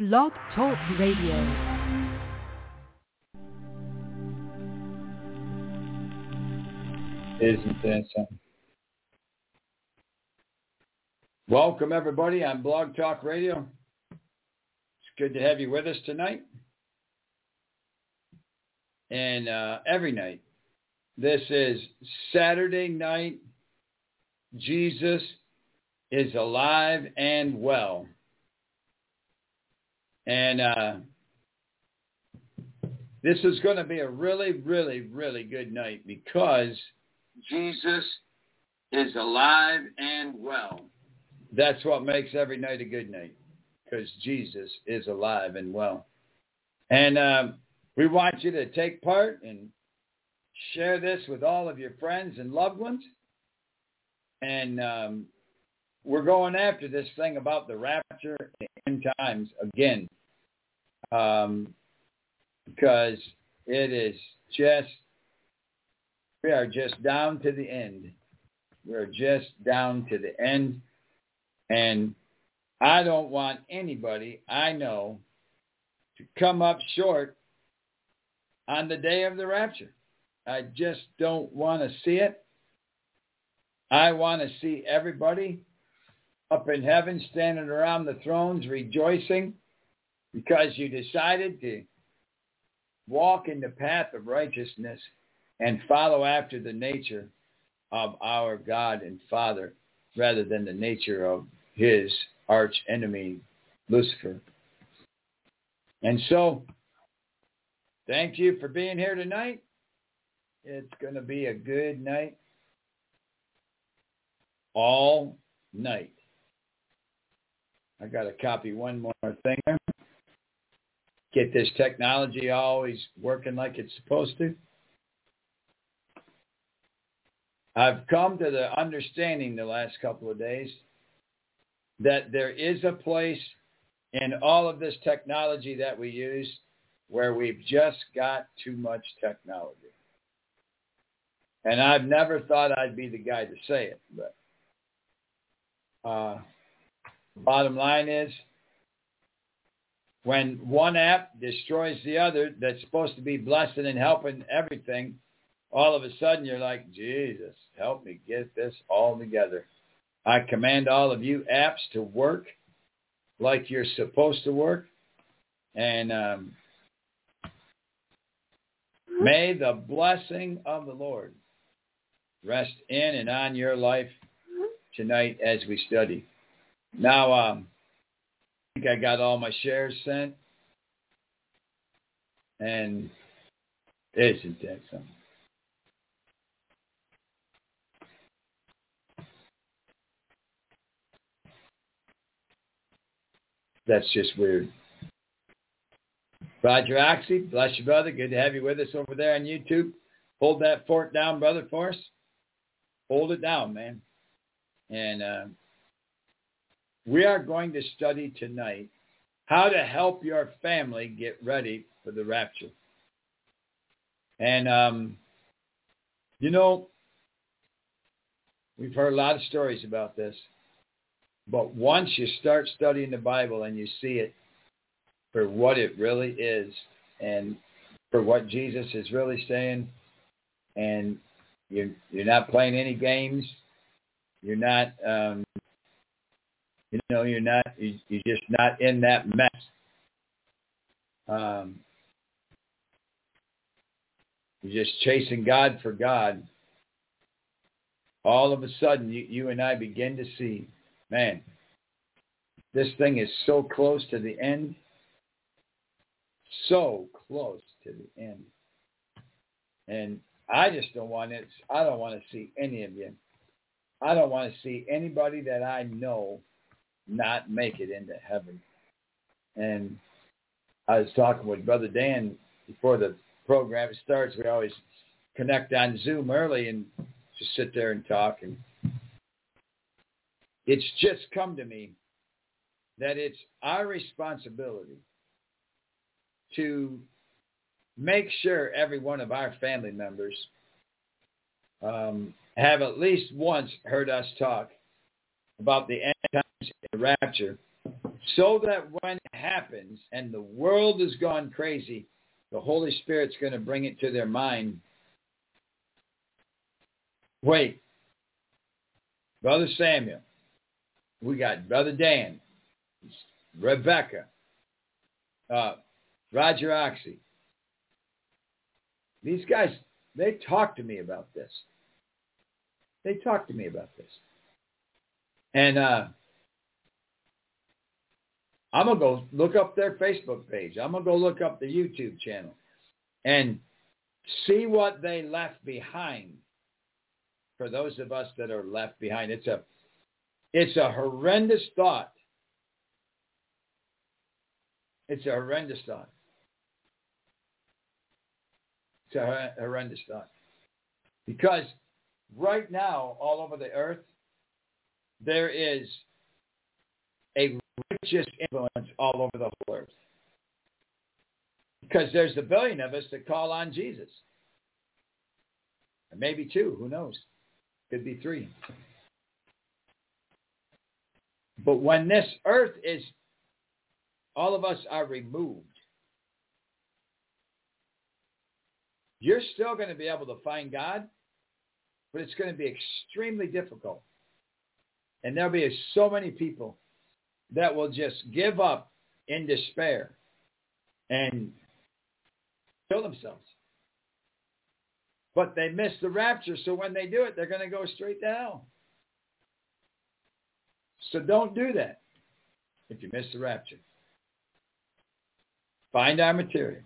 Blog Talk Radio. Isn't that something? Welcome, everybody, on Blog Talk Radio. It's good to have you with us tonight. And every night. This is Saturday night. Jesus is alive and well. And this is going to be a really, really, really good night because Jesus is alive and well. That's what makes every night a good night, because Jesus is alive and well. And we want you to take part and share this with all of your friends and loved ones. And we're going after this thing about the rapture and end times again, because it is just, we are just down to the end. We're just down to the end. And I don't want anybody I know to come up short on the day of the rapture. I just don't want to see it. I want to see everybody up in heaven standing around the thrones rejoicing because you decided to walk in the path of righteousness and follow after the nature of our God and Father rather than the nature of his arch enemy, Lucifer. And so, thank you for being here tonight. It's going to be a good night. All night. I got to copy one more thing there. Get this technology always working like it's supposed to. I've come to the understanding the last couple of days that there is a place in all of this technology that we use where we've just got too much technology. And I've never thought I'd be the guy to say it, but bottom line is, when one app destroys the other that's supposed to be blessing and helping everything, all of a sudden you're like, Jesus, help me get this all together. I command all of you apps to work like you're supposed to work. And may the blessing of the Lord rest in and on your life tonight as we study. Now, I think I got all my shares sent. And isn't that something? That's just weird. Roger Oxy, bless you, brother. Good to have you with us over there on YouTube. Hold that fort down, brother, for us. Hold it down, man. And we are going to study tonight how to help your family get ready for the rapture. And, you know, we've heard a lot of stories about this. But once you start studying the Bible and you see it for what it really is and for what Jesus is really saying, and you're not playing any games, you're not, you're just not in that mess. You're just chasing God for God. All of a sudden, you and I begin to see, man, this thing is so close to the end. So close to the end. And I just don't want it. I don't want to see any of you. I don't want to see anybody that I know not make it into heaven. And I was talking with Brother Dan before the program starts. We always connect on Zoom early and just sit there and talk. And it's just come to me that it's our responsibility to make sure every one of our family members have at least once heard us talk about the end times and the rapture So that when it happens and the world has gone crazy, the Holy Spirit's going to bring it to their mind. Wait, Brother Samuel, we got Brother Dan, Rebecca, Roger Oxy. These guys, they talk to me about this. They talk to me about this. And I'm going to go look up their Facebook page. I'm going to go look up the YouTube channel and see what they left behind for those of us that are left behind. It's a horrendous thought. It's a horrendous thought. It's a horrendous thought. Because right now, all over the earth, there is a religious influence all over the whole earth. Because there's a billion of us that call on Jesus. Or maybe 2, who knows? Could be 3. But when this earth is, all of us are removed, you're still going to be able to find God, but it's going to be extremely difficult. And there'll be so many people that will just give up in despair and kill themselves. But they miss the rapture, so when they do it, they're going to go straight to hell. So don't do that if you miss the rapture. Find our material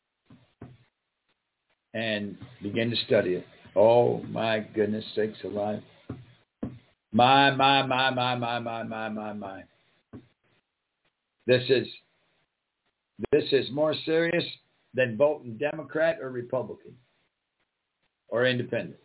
and begin to study it. Oh, my goodness sakes alive. My. This is more serious than voting Democrat or Republican or independent.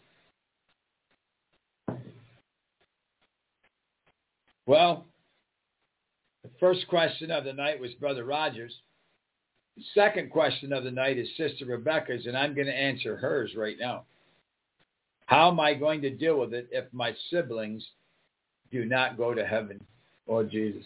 Well, the first question of the night was Brother Rogers. The second question of the night is Sister Rebecca's, and I'm going to answer hers right now. How am I going to deal with it if my siblings do not go to heaven or Jesus?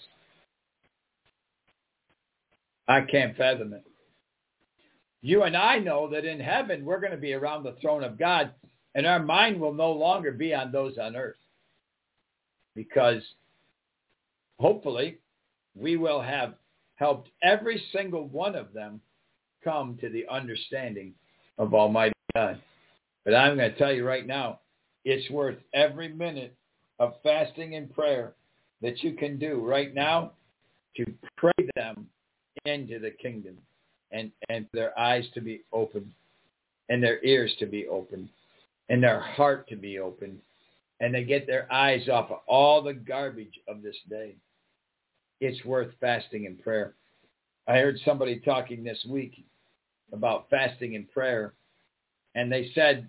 I can't fathom it. You and I know that in heaven we're going to be around the throne of God, and our mind will no longer be on those on earth. Because hopefully we will have helped every single one of them come to the understanding of Almighty God. But I'm going to tell you right now, it's worth every minute of fasting and prayer that you can do right now to pray them into the kingdom and their eyes to be open and their ears to be open and their heart to be open, and they get their eyes off of all the garbage of this day. It's worth fasting and prayer. I heard somebody talking this week about fasting and prayer, and they said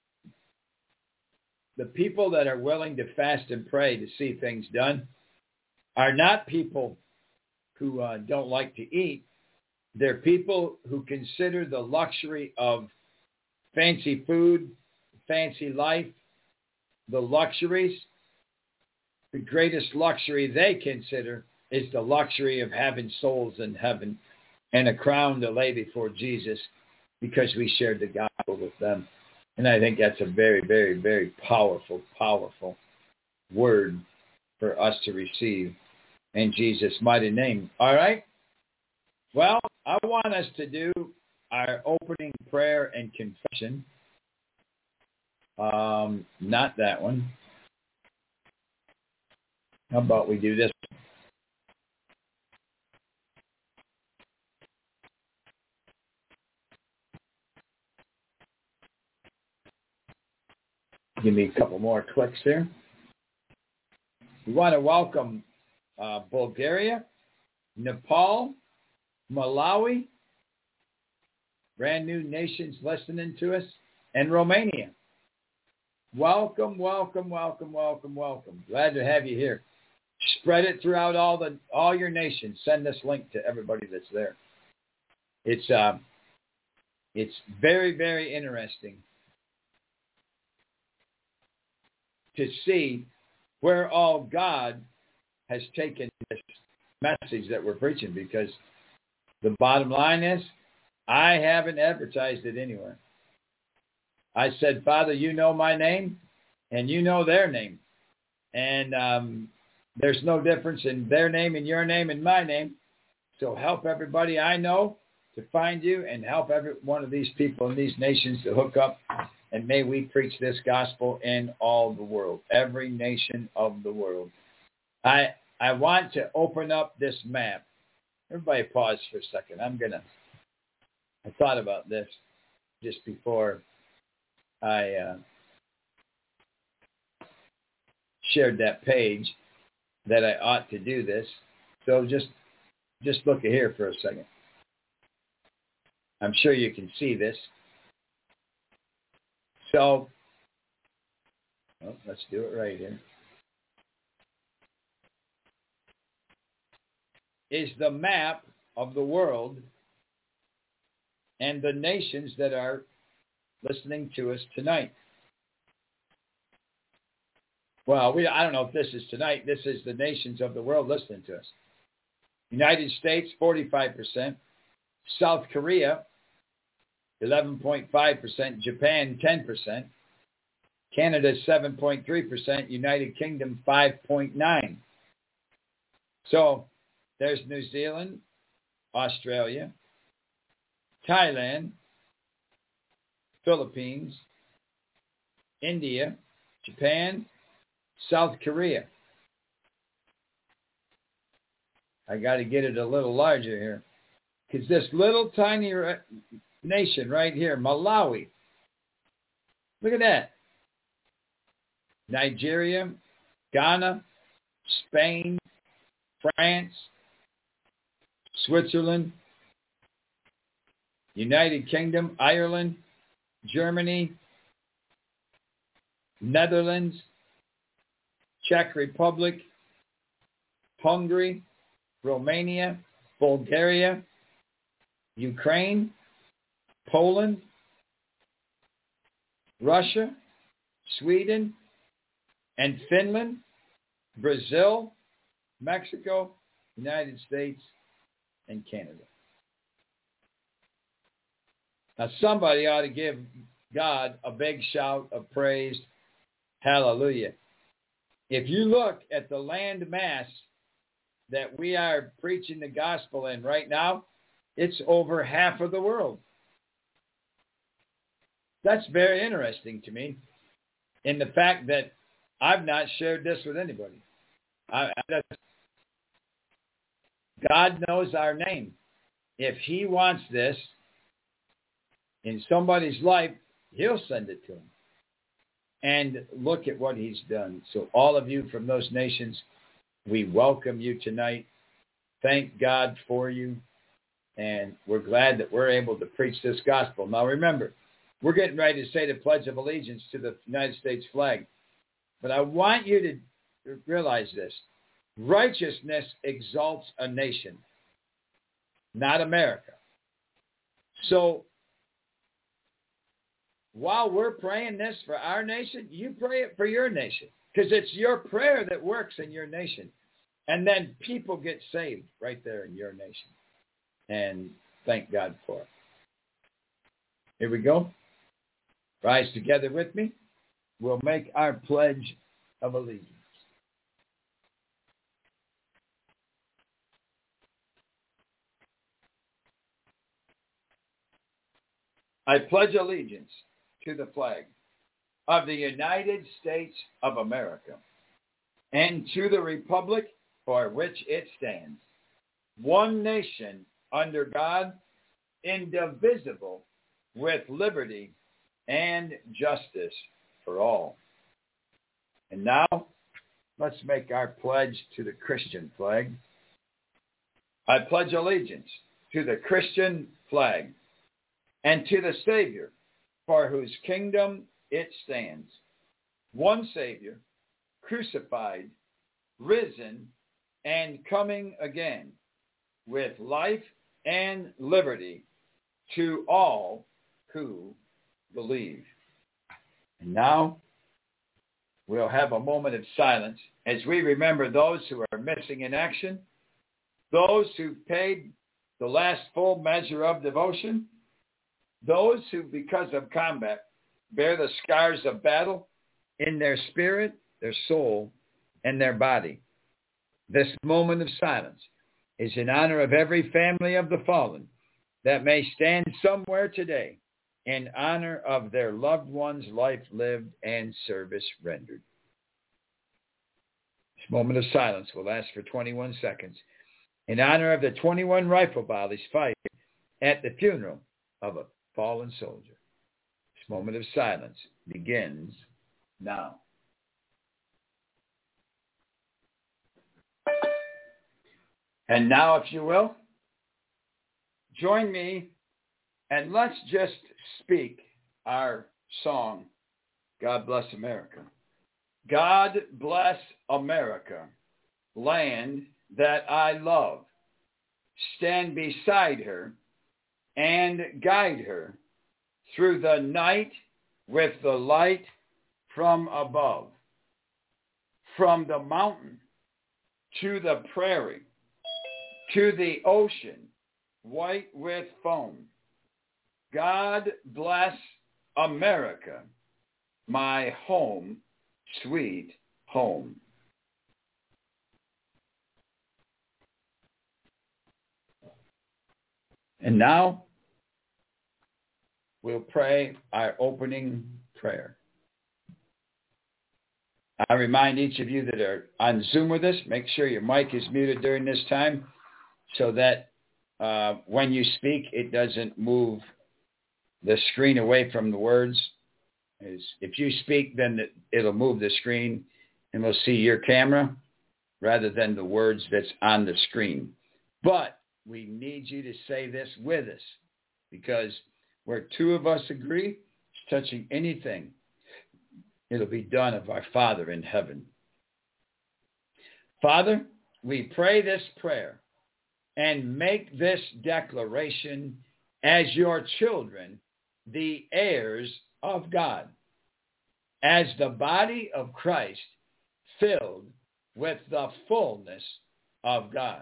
the people that are willing to fast and pray to see things done are not people who don't like to eat. They're people who consider the luxury of fancy food, fancy life, the luxuries. The greatest luxury they consider is the luxury of having souls in heaven and a crown to lay before Jesus because we shared the gospel with them. And I think that's a very, very, very powerful, powerful word for us to receive in Jesus' mighty name. All right? Well, I want us to do our opening prayer and confession. Not that one. How about we do this? Give me a couple more clicks here. We want to welcome Bulgaria, Nepal, Malawi, brand new nations listening to us, and Romania. Welcome, welcome, welcome, welcome, welcome. Glad to have you here. Spread it throughout all your nations. Send this link to everybody that's there. It's very, very interesting to see where all God has taken this message that we're preaching, because the bottom line is I haven't advertised it anywhere. I said, Father, you know my name and you know their name. And there's no difference in their name and your name and my name. So help everybody I know to find you, and help every one of these people in these nations to hook up. And may we preach this gospel in all the world, every nation of the world. I want to open up this map. Everybody pause for a second. I thought about this just before I shared that page, that I ought to do this. So just look at here for a second. I'm sure you can see this. So, let's do it right here. Is the map of the world and the nations that are listening to us tonight. Well, I don't know if this is tonight. This is the nations of the world listening to us. United States, 45%. South Korea, 11.5%. Japan, 10%. Canada, 7.3%. United Kingdom, 5.9%. So there's New Zealand, Australia, Thailand, Philippines, India, Japan, South Korea. I got to get it a little larger here, because this little tiny nation right here, Malawi, look at that. Nigeria, Ghana, Spain, France, Switzerland, United Kingdom, Ireland, Germany, Netherlands, Czech Republic, Hungary, Romania, Bulgaria, Ukraine, Poland, Russia, Sweden, and Finland, Brazil, Mexico, United States, and Canada. Now somebody ought to give God a big shout of praise. Hallelujah. If you look at the land mass that we are preaching the gospel in right now, it's over half of the world. That's very interesting to me, in the fact that I've not shared this with anybody. God knows our name. If he wants this in somebody's life, he'll send it to him. And look at what he's done. So all of you from those nations, we welcome you tonight. Thank God for you. And we're glad that we're able to preach this gospel. Now remember, we're getting ready to say the Pledge of Allegiance to the United States flag. But I want you to realize this. Righteousness exalts a nation, not America. So while we're praying this for our nation, you pray it for your nation, because it's your prayer that works in your nation. And then people get saved right there in your nation. And thank God for it. Here we go. Rise together with me. We'll make our Pledge of Allegiance. I pledge allegiance to the flag of the United States of America and to the republic for which it stands, one nation under God, indivisible, with liberty and justice for all. And now, let's make our pledge to the Christian flag. I pledge allegiance to the Christian flag and to the Savior, for whose kingdom it stands, one Savior, crucified, risen, and coming again, with life and liberty to all who believe. And now, we'll have a moment of silence as we remember those who are missing in action those who paid the last full measure of devotion, those who, because of combat, bear the scars of battle in their spirit, their soul, and their body. This moment of silence is in honor of every family of the fallen that may stand somewhere today in honor of their loved one's life lived and service rendered. This moment of silence will last for 21 seconds in honor of the 21 rifle volleys fired at the funeral of a fallen soldier. This moment of silence begins now. And now, if you will, join me and let's just speak our song, God Bless America. God bless America, land that I love. Stand beside her and guide her through the night with the light from above. From the mountain to the prairie, to the ocean, white with foam. God bless America, my home, sweet home. And now we'll pray our opening prayer. I remind each of you that are on Zoom with us, make sure your mic is muted during this time so that when you speak, it doesn't move the screen away from the words. If you speak, then it'll move the screen and we'll see your camera rather than the words that's on the screen. But we need you to say this with us because where two of us agree, touching anything, it'll be done of our Father in heaven. Father, we pray this prayer and make this declaration as your children, the heirs of God, as the body of Christ filled with the fullness of God,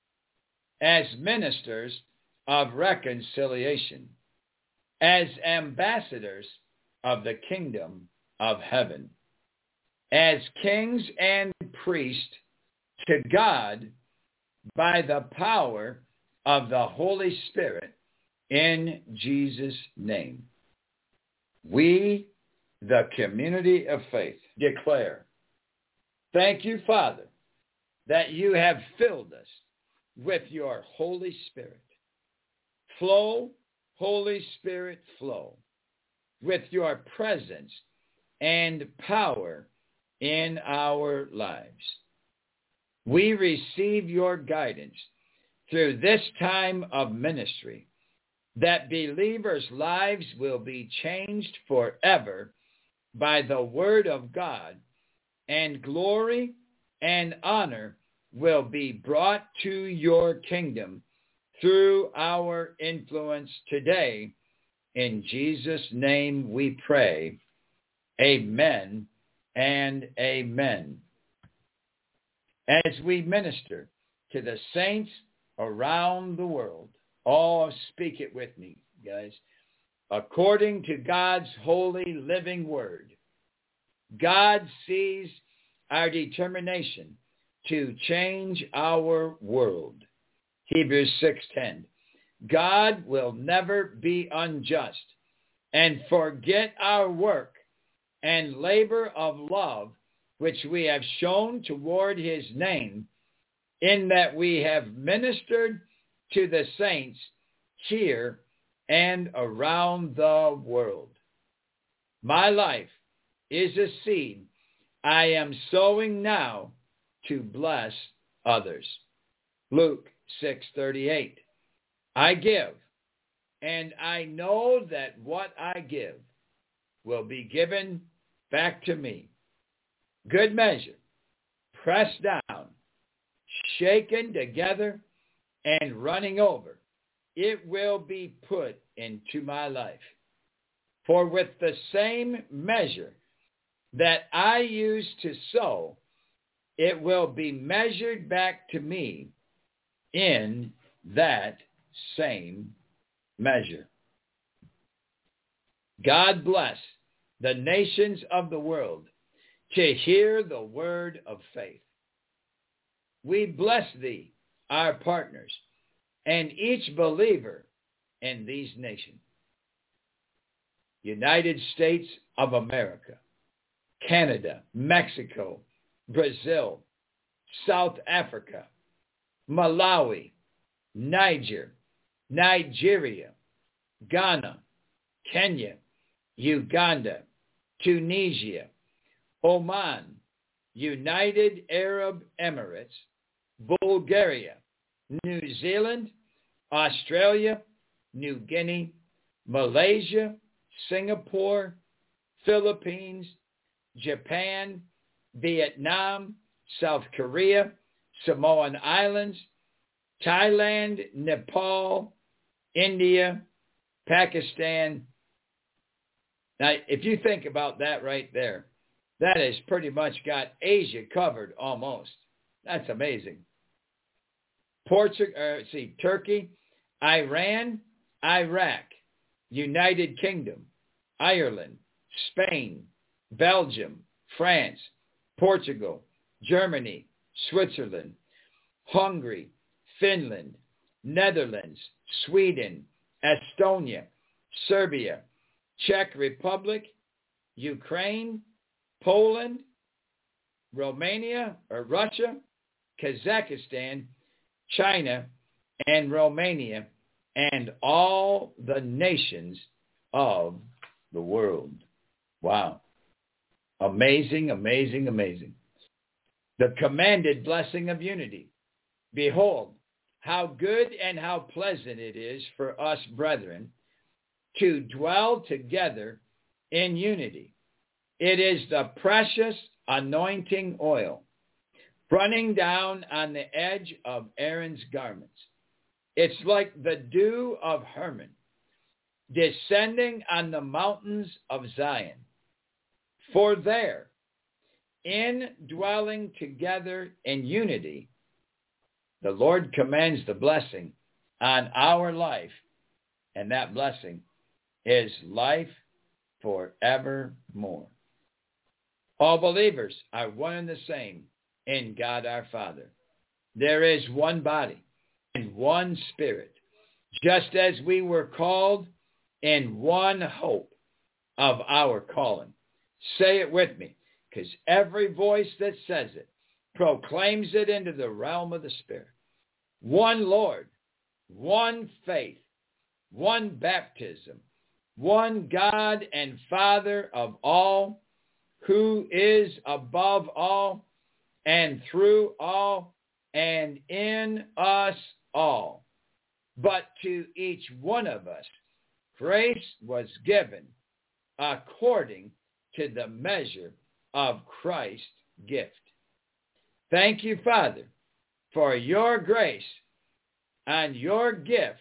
as ministers of reconciliation, as ambassadors of the kingdom of heaven, as kings and priests to God by the power of the Holy Spirit in Jesus' name. We, the community of faith, declare, thank you, Father, that you have filled us with your Holy Spirit. Flow, Holy Spirit, flow with your presence and power in our lives. We receive your guidance through this time of ministry, that believers' lives will be changed forever by the word of God, and glory and honor will be brought to your kingdom through our influence today. In Jesus' name we pray. Amen and amen. As we minister to the saints around the world, all speak it with me, guys. According to God's holy living word, God sees our determination to change our world. Hebrews 6:10. God will never be unjust and forget our work and labor of love which we have shown toward his name, in that we have ministered to the saints here and around the world. My life is a seed I am sowing now to bless others. Luke 6:38. I give, and I know that what I give will be given back to me. Good measure, pressed down, shaken together, and running over, it will be put into my life. For with the same measure that I use to sow, it will be measured back to me in that same measure. God bless the nations of the world to hear the word of faith. We bless thee, our partners, and each believer in these nations. United States of America, Canada, Mexico, Brazil, South Africa, Malawi, Nigeria, Ghana, Kenya, Uganda, Tunisia, Oman, United Arab Emirates, Bulgaria, New Zealand, Australia, New Guinea, Malaysia, Singapore, Philippines, Japan, Vietnam, South Korea, Samoan Islands, Thailand, Nepal, India, Pakistan. Now, if you think about that right there, that has pretty much got Asia covered almost. That's amazing. Turkey, Iran, Iraq, United Kingdom, Ireland, Spain, Belgium, France, Portugal, Germany, Switzerland, Hungary, Finland, Netherlands, Sweden, Estonia, Serbia, Czech Republic, Ukraine, Poland, Romania or Russia, Kazakhstan, China, and Romania, and all the nations of the world. Wow. Amazing, amazing, amazing. The commanded blessing of unity. Behold, how good and how pleasant it is for us, brethren, to dwell together in unity. It is the precious anointing oil running down on the edge of Aaron's garments. It's like the dew of Hermon descending on the mountains of Zion. For there, in dwelling together in unity, the Lord commands the blessing on our life, and that blessing is life forevermore. All believers are one and the same in God our Father. There is one body and one Spirit, just as we were called in one hope of our calling. Say it with me, because every voice that says it proclaims it into the realm of the Spirit. One Lord, one faith, one baptism, one God and Father of all, who is above all and through all and in us all. But to each one of us, grace was given according to the measure of Christ's gift. Thank you, Father, for your grace and your gift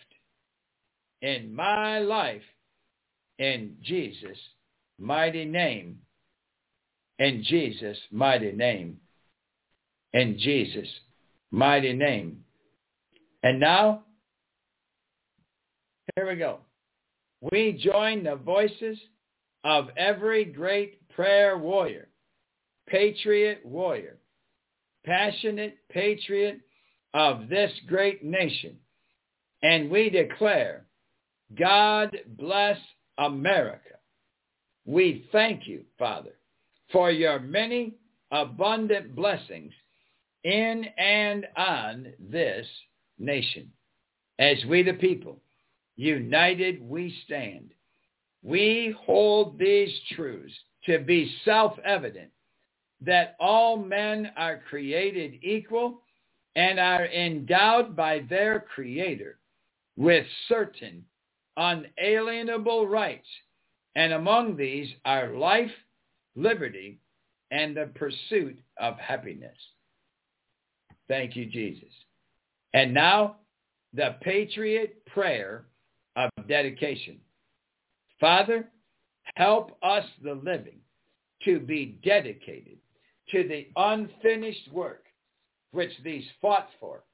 in my life, in Jesus' mighty name, in Jesus' mighty name, in Jesus' mighty name. And now, here we go. We join the voices of every great prayer warrior, patriot warrior, passionate patriot of this great nation. And we declare, God bless America. We thank you, Father, for your many abundant blessings in and on this nation. As we the people, united we stand. We hold these truths to be self-evident, that all men are created equal and are endowed by their Creator with certain unalienable rights, and among these are life, liberty, and the pursuit of happiness. Thank you, Jesus. And now, the Patriot Prayer of Dedication. Father, help us, the living, to be dedicated to the unfinished work which these fought for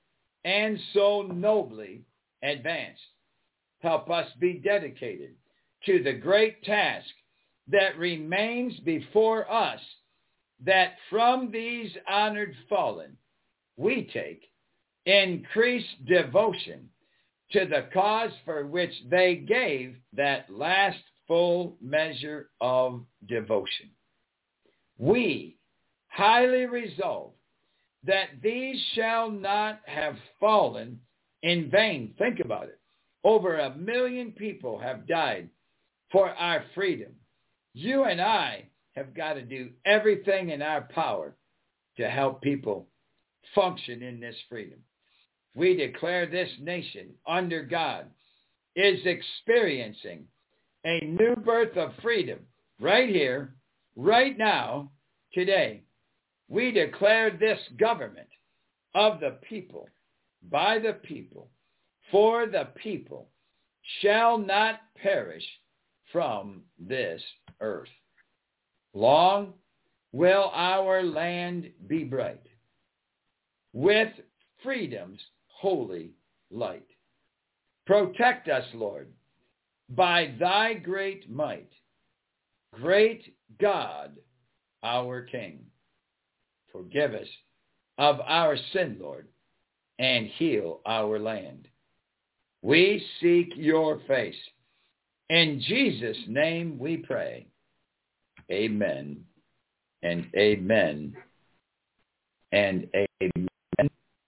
and so nobly advanced. Help us be dedicated to the great task that remains before us, that from these honored fallen we take increased devotion to the cause for which they gave that last full measure of devotion. We highly resolve that these shall not have fallen in vain. Think about it. Over 1 million people have died for our freedom. You and I have got to do everything in our power to help people function in this freedom. We declare this nation under God is experiencing a new birth of freedom right here, right now, today. We declare this government of the people, by the people, for the people, shall not perish from this earth. Long will our land be bright with freedom's holy light. Protect us, Lord, by thy great might, great God, our King. Forgive us of our sin, Lord, and heal our land. We seek your face. In Jesus' name we pray. Amen and amen and amen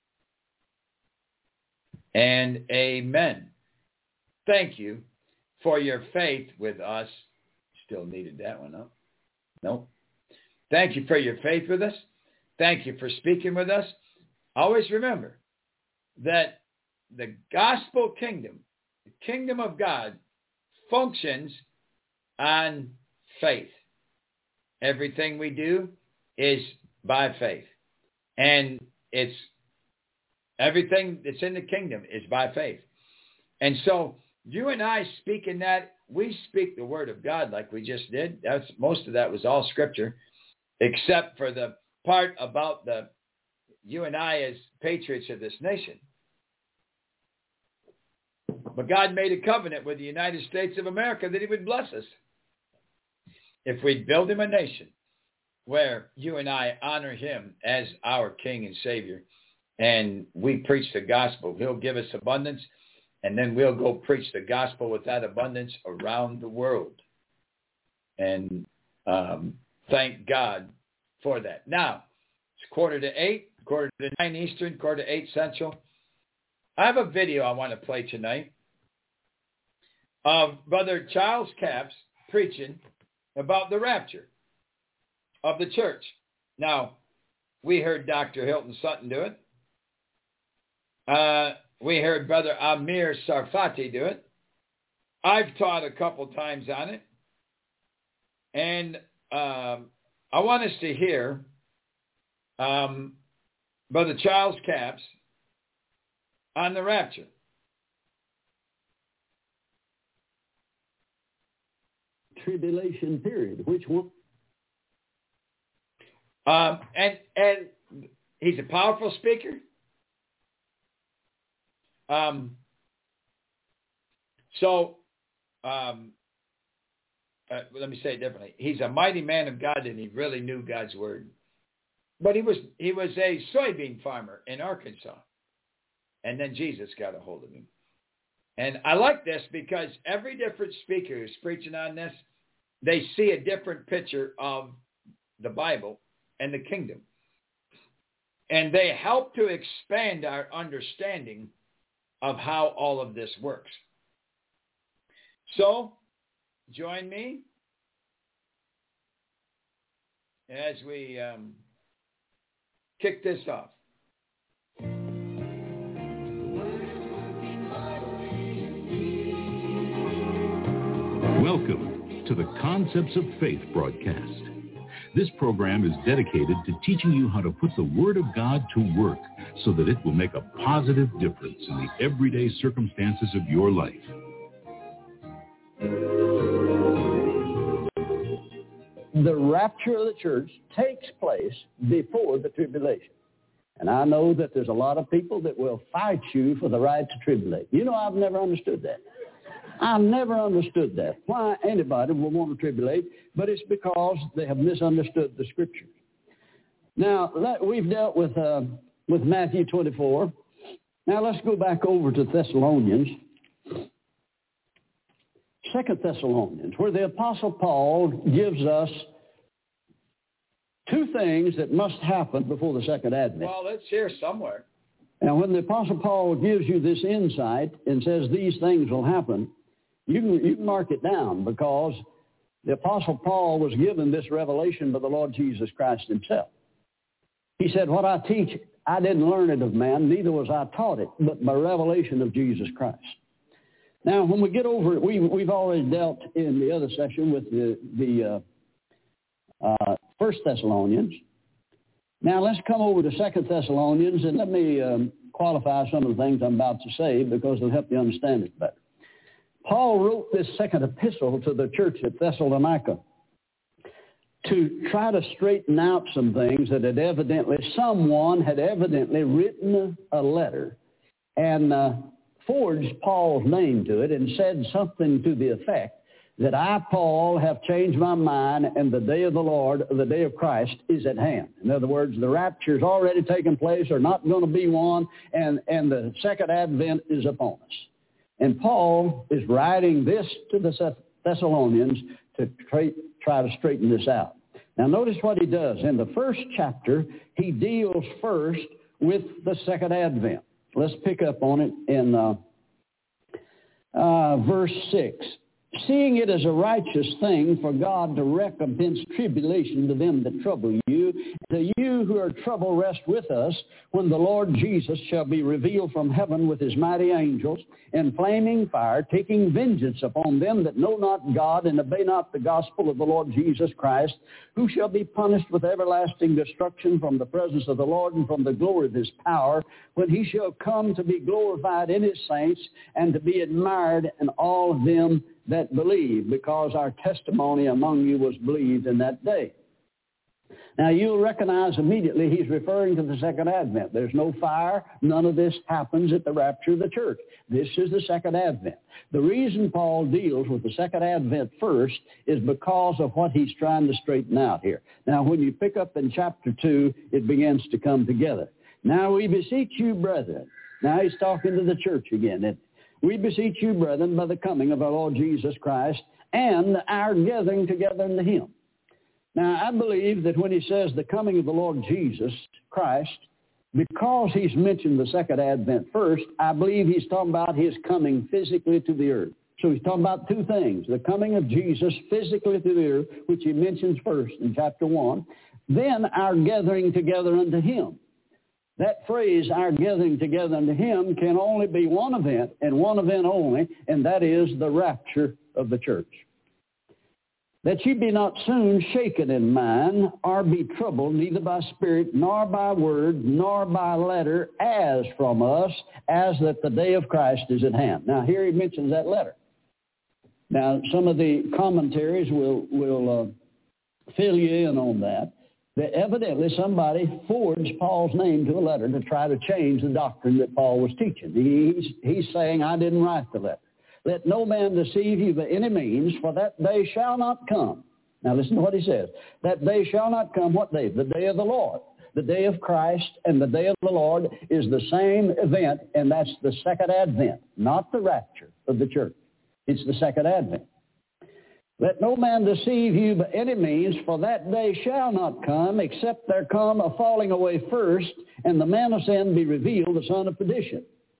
and amen. Thank you for your faith with us. Still needed that one, huh? No. Thank you for your faith with us. Thank you for speaking with us. Always remember that the gospel kingdom, the kingdom of God, functions on faith. Everything we do is by faith. And it's everything that's in the kingdom is by faith. And so you and I speak in that, we speak the word of God like we just did. Most of that was all scripture, except for the part about you and I as patriots of this nation. But God made a covenant with the United States of America that he would bless us if we'd build him a nation where you and I honor him as our King and Savior, and we preach the gospel. He'll give us abundance, and then we'll go preach the gospel with that abundance around the world. And thank God for that. Now, it's 7:45, 8:45 Eastern, 7:45 Central. I have a video I want to play tonight of Brother Charles Capps preaching about the rapture of the church. Now, we heard Dr. Hilton Sutton do it. We heard Brother Amir Sarfati do it. I've taught a couple times on it. And I want us to hear Brother Charles Capps on the rapture. Tribulation period. Which one? And he's a powerful speaker. Let me say it differently. He's a mighty man of God, and he really knew God's word. But he was a soybean farmer in Arkansas. And then Jesus got a hold of him. And I like this because every different speaker who's preaching on this, they see a different picture of the Bible and the kingdom. And they help to expand our understanding of how all of this works. So, join me as we kick this off. Welcome to the Concepts of Faith broadcast. This program is dedicated to teaching you how to put the Word of God to work so that it will make a positive difference in the everyday circumstances of your life. The rapture of the church takes place before the tribulation. And I know that there's a lot of people that will fight you for the right to tribulate. You know, I've never understood that. I've never understood that. Why anybody will want to tribulate, but it's because they have misunderstood the Scriptures. Now, we've dealt with Matthew 24. Now, let's go back over to Thessalonians. 2 Thessalonians, where the Apostle Paul gives us two things that must happen before the second advent. Well, it's here somewhere. And when the Apostle Paul gives you this insight and says these things will happen, you can mark it down, because the Apostle Paul was given this revelation by the Lord Jesus Christ himself. He said, what I teach, I didn't learn it of man, neither was I taught it, but by revelation of Jesus Christ. Now, when we get over it, we've already dealt in the other session with the 1 Thessalonians. Now, let's come over to 2 Thessalonians, and let me qualify some of the things I'm about to say, because it'll help you understand it better. Paul wrote this second epistle to the church at Thessalonica to try to straighten out some things that someone had evidently written a letter and forged Paul's name to it and said something to the effect that I, Paul, have changed my mind, and the day of the Lord, the day of Christ, is at hand. In other words, the rapture's already taken place, or not going to be one, and the second advent is upon us. And Paul is writing this to the Thessalonians to try to straighten this out. Now, notice what he does. In the first chapter, he deals first with the second advent. Let's pick up on it in verse 6. Seeing it as a righteous thing for God to recompense tribulation to them that trouble you, to you who are troubled rest with us, when the Lord Jesus shall be revealed from heaven with his mighty angels in flaming fire, taking vengeance upon them that know not God and obey not the gospel of the Lord Jesus Christ, who shall be punished with everlasting destruction from the presence of the Lord and from the glory of his power, when he shall come to be glorified in his saints and to be admired in all of them that believe, because our testimony among you was believed in that day. Now, you'll recognize immediately he's referring to the second advent. There's no fire. None of this happens at the rapture of the church. This is the second advent. The reason Paul deals with the second advent first is because of what he's trying to straighten out here. Now, when you pick up in chapter 2, it begins to come together. Now, we beseech you, brethren. Now, he's talking to the church again, isn't it? We beseech you, brethren, by the coming of our Lord Jesus Christ and our gathering together unto him. Now, I believe that when he says the coming of the Lord Jesus Christ, because he's mentioned the second advent first, I believe he's talking about his coming physically to the earth. So he's talking about two things: the coming of Jesus physically to the earth, which he mentions first in chapter 1, then our gathering together unto him. That phrase, our gathering together unto him, can only be one event, and one event only, and that is the rapture of the church. That ye be not soon shaken in mind, or be troubled, neither by spirit, nor by word, nor by letter, as from us, as that the day of Christ is at hand. Now, here he mentions that letter. Now, some of the commentaries will fill you in on that. That evidently somebody forged Paul's name to a letter to try to change the doctrine that Paul was teaching. He's saying, I didn't write the letter. Let no man deceive you by any means, for that day shall not come. Now listen to what he says. That day shall not come. What day? The day of the Lord. The day of Christ and the day of the Lord is the same event, and that's the second advent, not the rapture of the church. It's the second advent. Let no man deceive you by any means, for that day shall not come, except there come a falling away first, and the man of sin be revealed, the son of perdition.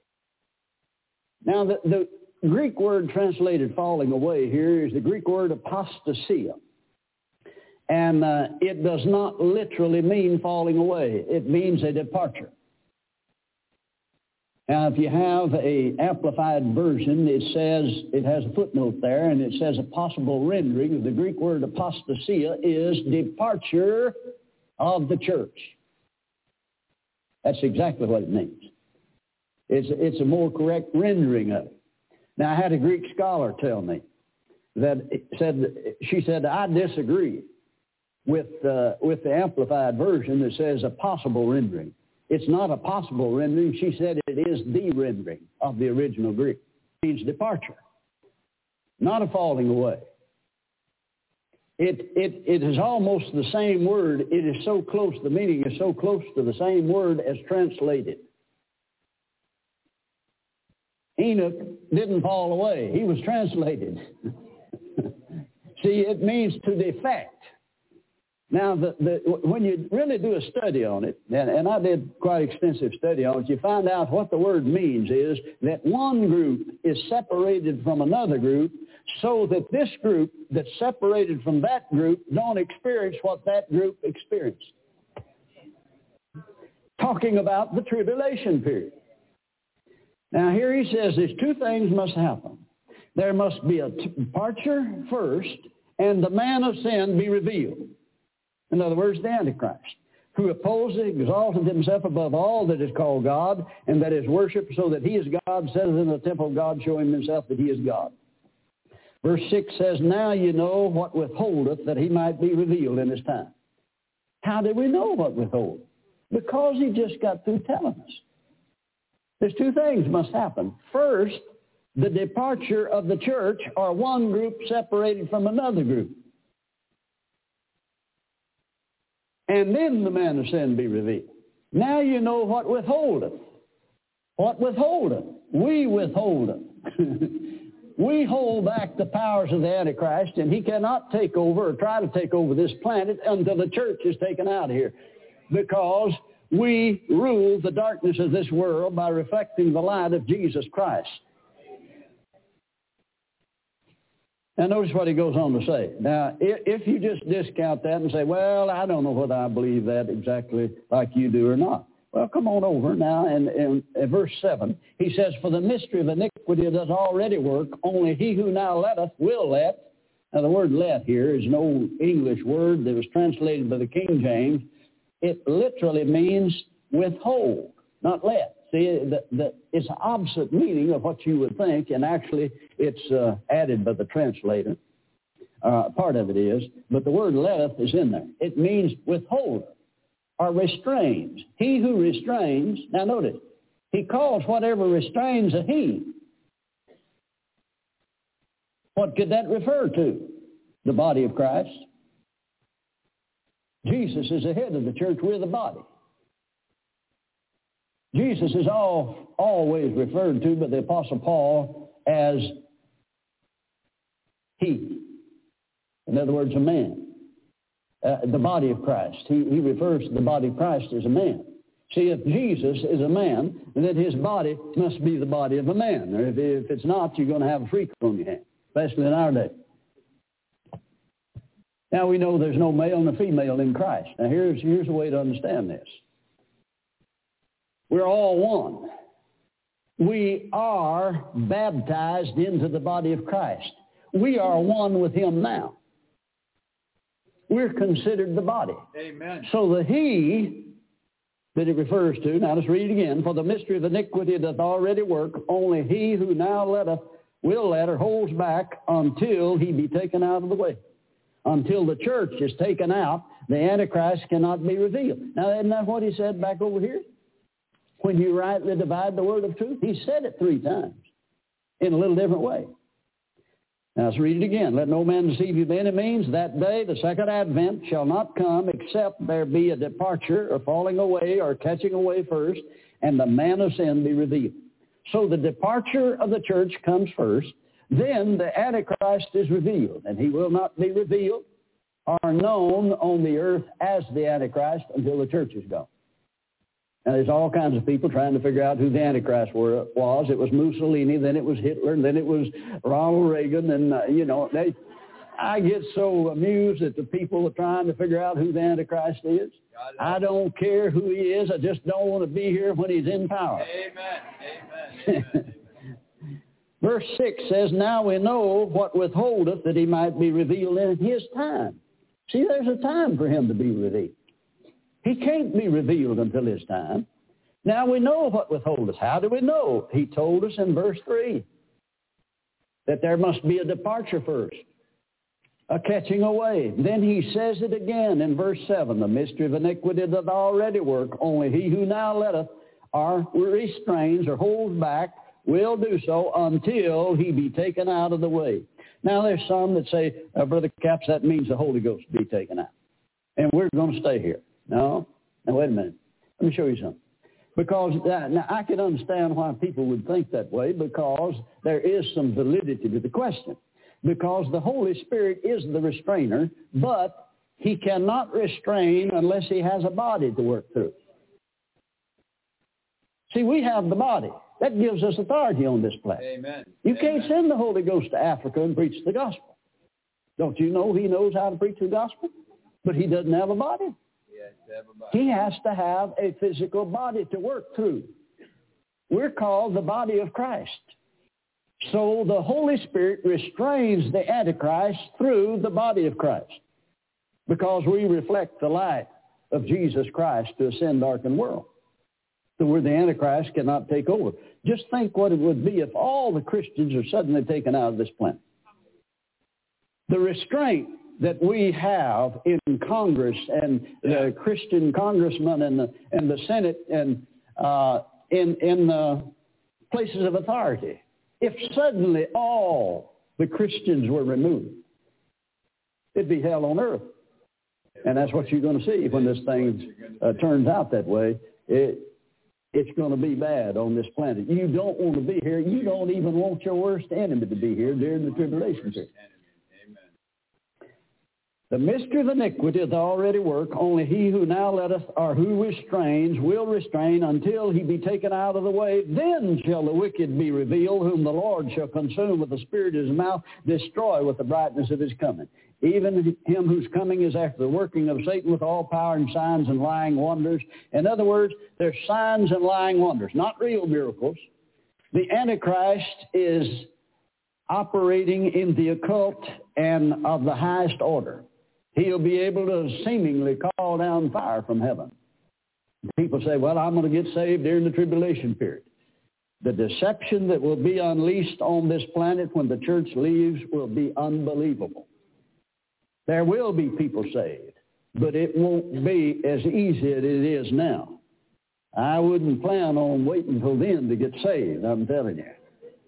Now, the Greek word translated falling away here is the Greek word apostasia. And it does not literally mean falling away. It means a departure. Now, if you have an amplified version, it has a footnote there, and it says a possible rendering of the Greek word apostasia is departure of the church. That's exactly what it means. It's a more correct rendering of it. Now, I had a Greek scholar tell me that she said, I disagree with the amplified version that says a possible rendering. It's not a possible rendering. She said it is the rendering of the original Greek. It means departure, not a falling away. It is almost the same word. It is so close, the meaning is so close to the same word as translated. Enoch didn't fall away. He was translated. See, it means to defect. Now, when you really do a study on it, and I did quite extensive study on it, you find out what the word means is that one group is separated from another group so that this group that's separated from that group don't experience what that group experienced. Talking about the tribulation period. Now, here he says there's two things must happen. There must be a departure first, and the man of sin be revealed. In other words, the Antichrist, who opposed, exalted himself above all that is called God and that is worshipped, so that he is God, says in the temple of God, showing himself that he is God. Verse 6 says, now you know what withholdeth, that he might be revealed in his time. How do we know what withholdeth? Because he just got through telling us. There's two things must happen. First, the departure of the church, or one group separated from another group. And then the man of sin be revealed. Now you know what withholdeth. What withholdeth? We withholdeth. We hold back the powers of the Antichrist, and he cannot take over or try to take over this planet until the church is taken out of here. Because we rule the darkness of this world by reflecting the light of Jesus Christ. Now notice what he goes on to say. Now, if you just discount that and say, well, I don't know whether I believe that exactly like you do or not. Well, come on over now, and in verse 7, he says, for the mystery of iniquity does already work, only he who now letteth will let. Now, the word let here is an old English word that was translated by the King James. It literally means withhold, not let. See, it's the opposite meaning of what you would think, and actually it's added by the translator. Part of it is, but the word letteth is in there. It means withhold or restrains. He who restrains, now notice, he calls whatever restrains a he. What could that refer to? The body of Christ. Jesus is the head of the church. We're the body. Jesus is always referred to by the Apostle Paul as he. In other words, a man. The body of Christ. He refers to the body of Christ as a man. See, if Jesus is a man, then his body must be the body of a man. Or if it's not, you're going to have a freak on your hand, especially in our day. Now we know there's no male and female in Christ. Now here's a way to understand this. We're all one. We are baptized into the body of Christ. We are one with him now. We're considered the body. Amen. So the he that it refers to, now let's read it again, for the mystery of iniquity doth already work, only he who now letteth will let or holds back until he be taken out of the way. Until the church is taken out, the Antichrist cannot be revealed. Now, isn't that what he said back over here? When you rightly divide the word of truth, he said it 3 times in a little different way. Now, let's read it again. Let no man deceive you by any means. That day, the second advent, shall not come except there be a departure or falling away or catching away first, and the man of sin be revealed. So the departure of the church comes first. Then the Antichrist is revealed, and he will not be revealed or known on the earth as the Antichrist until the church is gone. Now, there's all kinds of people trying to figure out who the Antichrist was. It was Mussolini, then it was Hitler, and then it was Ronald Reagan, and, I get so amused at the people trying to figure out who the Antichrist is. I don't care who he is. I just don't want to be here when he's in power. Amen. Amen. Verse 6 says, now we know what withholdeth, that he might be revealed in his time. See, there's a time for him to be revealed. He can't be revealed until his time. Now we know what withholdeth. How do we know? He told us in verse 3 that there must be a departure first. a catching away. Then he says it again in verse 7, the mystery of iniquity doth already work, only he who now letteth or restrains or holds back will do so until he be taken out of the way. Now there's some that say, Brother Capps, that means the Holy Ghost be taken out. And we're going to stay here. No, wait a minute. Let me show you something. Because now I can understand why people would think that way, because there is some validity to the question. Because the Holy Spirit is the restrainer, but he cannot restrain unless he has a body to work through. See, we have the body. That gives us authority on this planet. Amen. You can't send the Holy Ghost to Africa and preach the gospel. Don't you know he knows how to preach the gospel? But he doesn't have a body. He has to have a physical body to work through. We're called the body of Christ. So the Holy Spirit restrains the Antichrist through the body of Christ, because we reflect the light of Jesus Christ to a sin-darkened world, so where the Antichrist cannot take over. Just think what it would be if all the Christians are suddenly taken out of this planet. The restraint that we have in Congress and the Christian congressmen and the Senate and in the places of authority. If suddenly all the Christians were removed, it'd be hell on earth. And that's what you're going to see when this thing turns out that way. It's going to be bad on this planet. You don't want to be here. You don't even want your worst enemy to be here during the tribulation period. The mystery of iniquity doth already work, only he who now letteth or who restrains will restrain until he be taken out of the way. Then shall the wicked be revealed, whom the Lord shall consume with the spirit of his mouth, destroy with the brightness of his coming. Even him whose coming is after the working of Satan with all power and signs and lying wonders. In other words, there's signs and lying wonders, not real miracles. The Antichrist is operating in the occult and of the highest order. He'll be able to seemingly call down fire from heaven. People say, well, I'm going to get saved during the tribulation period. The deception that will be unleashed on this planet when the church leaves will be unbelievable. There will be people saved, but it won't be as easy as it is now. I wouldn't plan on waiting until then to get saved, I'm telling you.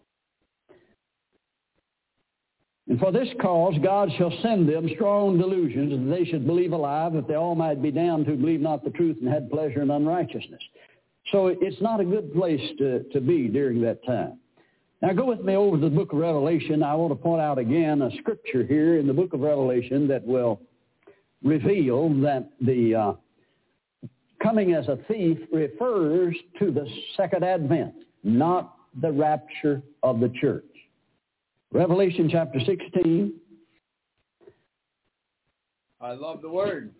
And for this cause God shall send them strong delusions, that they should believe a lie, that they all might be damned who believe not the truth and had pleasure in unrighteousness. So it's not a good place to be during that time. Now go with me over to the book of Revelation. I want to point out again a scripture here in the book of Revelation that will reveal that the coming as a thief refers to the second advent, not the rapture of the church. Revelation chapter 16. I love the word.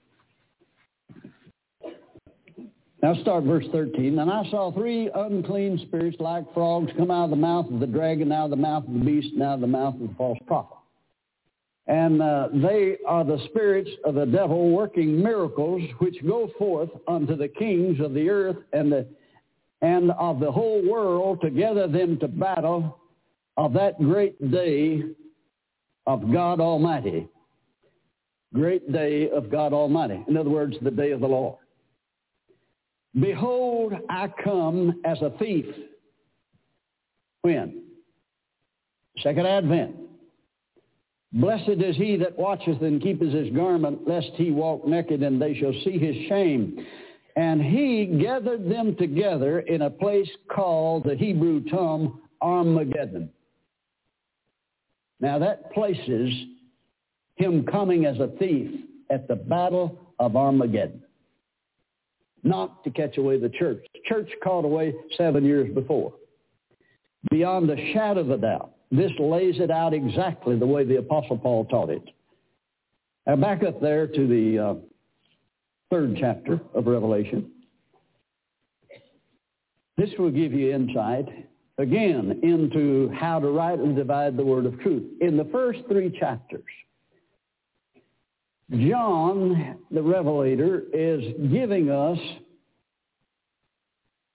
Now start verse 13. And I saw three unclean spirits like frogs come out of the mouth of the dragon, out of the mouth of the beast, and out of the mouth of the false prophet. And they are the spirits of the devil, working miracles, which go forth unto the kings of the earth and of the whole world, to gather them to battle of that great day of God Almighty. Great day of God Almighty. In other words, the day of the Lord. Behold, I come as a thief. When? Second advent. Blessed is he that watcheth and keepeth his garment, lest he walk naked, and they shall see his shame. And he gathered them together in a place called the Hebrew tongue Armageddon. Now that places him coming as a thief at the battle of Armageddon. Not to catch away the church. The church caught away 7 years before. Beyond a shadow of a doubt, this lays it out exactly the way the Apostle Paul taught it. Now back up there to the third chapter of Revelation. This will give you insight, again, into how to rightly divide the word of truth. In the first three chapters, John, the Revelator, is giving us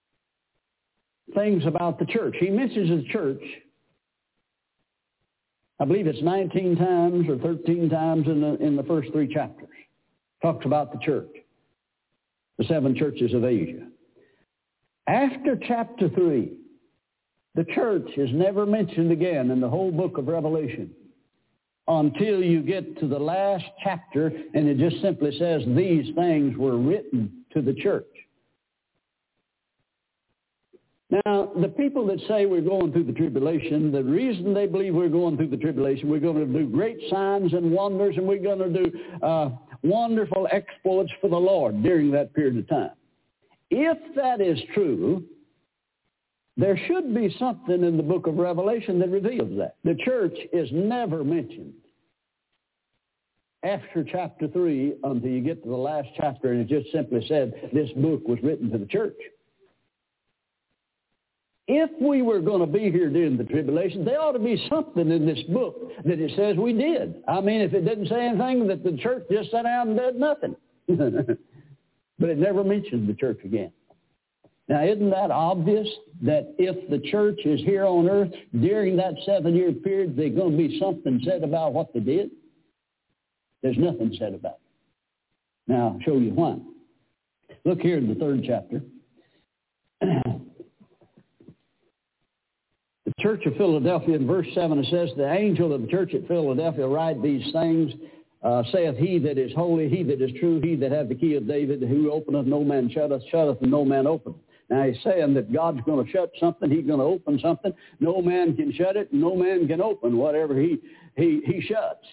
things about the church. He mentions the church I believe it's 19 times or 13 times in the first 3 chapters. Talks about the church, the 7 churches of Asia. After chapter 3, the church is never mentioned again in the whole book of Revelation until you get to the last chapter, and it just simply says these things were written to the church. Now, the people that say we're going through the tribulation, the reason they believe we're going through the tribulation, we're going to do great signs and wonders, and we're going to do wonderful exploits for the Lord during that period of time. If that is true, there should be something in the book of Revelation that reveals that. The church is never mentioned after chapter 3 until you get to the last chapter, and it just simply said this book was written to the church. If we were going to be here during the tribulation, there ought to be something in this book that it says we did. I mean, if it didn't say anything, that the church just sat down and did nothing. But it never mentioned the church again. Now, isn't that obvious that if the church is here on earth during that 7-year period, there's going to be something said about what they did? There's nothing said about it. Now, I'll show you why. Look here in the 3rd chapter. The church of Philadelphia, in verse 7, it says, the angel of the church at Philadelphia write these things, saith he that is holy, he that is true, he that hath the key of David, who openeth no man shutteth, shutteth and no man openeth. Now he's saying that God's going to shut something, he's going to open something. No man can shut it, no man can open whatever he shuts.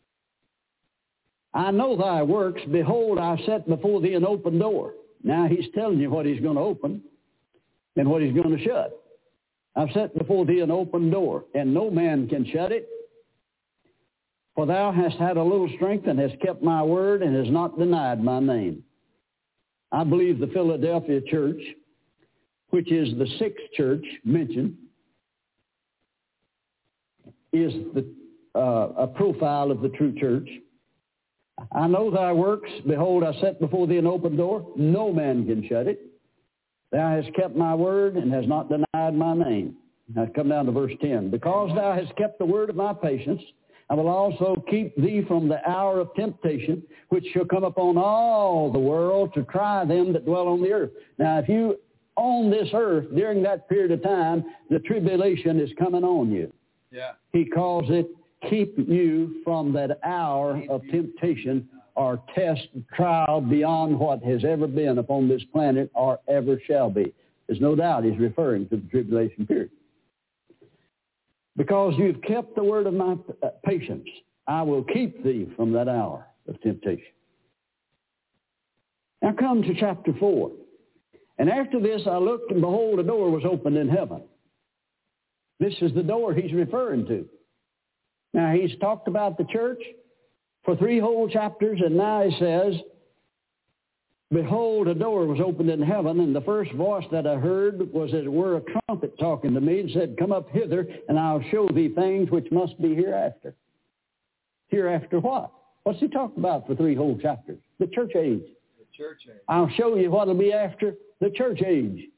I know thy works, behold, I set before thee an open door. Now he's telling you what he's going to open and what he's going to shut. I've set before thee an open door, and no man can shut it. For thou hast had a little strength and hast kept my word and hast not denied my name. I believe the Philadelphia church, which is the 6th church mentioned, is a profile of the true church. I know thy works. Behold, I set before thee an open door. No man can shut it. Thou hast kept my word and hast not denied my name. Now come down to verse 10. Because thou hast kept the word of my patience, I will also keep thee from the hour of temptation, which shall come upon all the world to try them that dwell on the earth. Now, if you on this earth during that period of time, the tribulation is coming on you. Yeah. He calls it keep you from that hour of temptation or test, trial beyond what has ever been upon this planet or ever shall be. There's no doubt he's referring to the tribulation period. Because you've kept the word of my patience, I will keep thee from that hour of temptation. Now come to chapter 4. And after this I looked, and behold, a door was opened in heaven. This is the door he's referring to. Now he's talked about the church for 3 whole chapters, and now he says, behold, a door was opened in heaven, and the first voice that I heard was as it were a trumpet talking to me, and said, come up hither, and I'll show thee things which must be hereafter. Hereafter what? What's he talking about for 3 whole chapters? The church age. The church age. I'll show you what will be after the church age.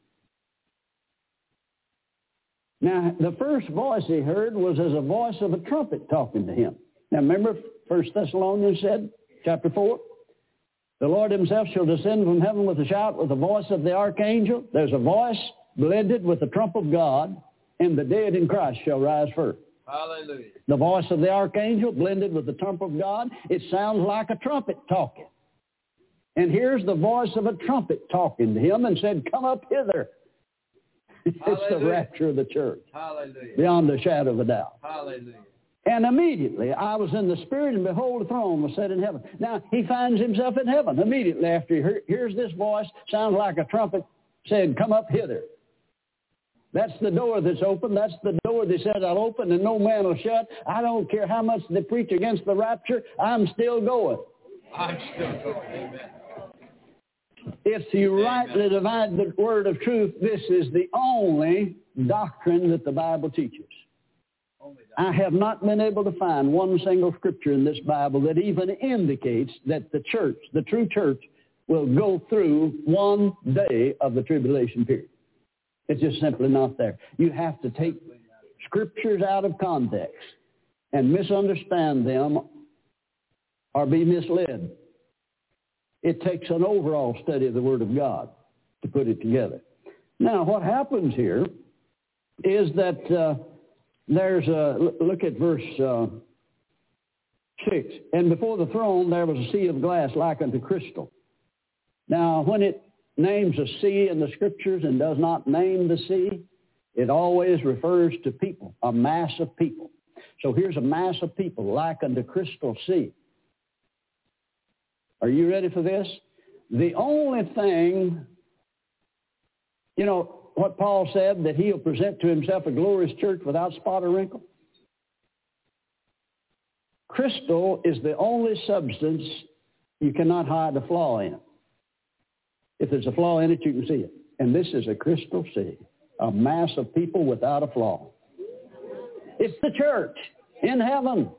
Now, the first voice he heard was as a voice of a trumpet talking to him. Now, remember 1 Thessalonians said, chapter 4, the Lord himself shall descend from heaven with a shout, with the voice of the archangel. There's a voice blended with the trump of God, and the dead in Christ shall rise first. Hallelujah. The voice of the archangel blended with the trump of God. It sounds like a trumpet talking. And here's the voice of a trumpet talking to him and said, come up hither. It's the rapture of the church. Hallelujah. Beyond a shadow of a doubt. Hallelujah. And immediately I was in the Spirit, and behold, a throne was set in heaven. Now, he finds himself in heaven. Immediately after he hears this voice, sounds like a trumpet, said, come up hither. That's the door that's open. That's the door they said I'll open and no man will shut. I don't care how much they preach against the rapture. I'm still going. I'm still going. Amen. If you rightly divide the word of truth, this is the only doctrine that the Bible teaches. I have not been able to find one single scripture in this Bible that even indicates that the church, the true church, will go through one day of the tribulation period. It's just simply not there. You have to take scriptures out of context and misunderstand them or be misled. It takes an overall study of the Word of God to put it together. Now, what happens here is that look at verse 6. And before the throne there was a sea of glass like unto crystal. Now, when it names a sea in the Scriptures and does not name the sea, it always refers to people, a mass of people. So here's a mass of people like unto crystal sea. Are you ready for this? The only thing, you know, what Paul said, that he'll present to himself a glorious church without spot or wrinkle. Crystal is the only substance you cannot hide a flaw in. If there's a flaw in it, you can see it. And this is a crystal sea, a mass of people without a flaw. It's the church in heaven.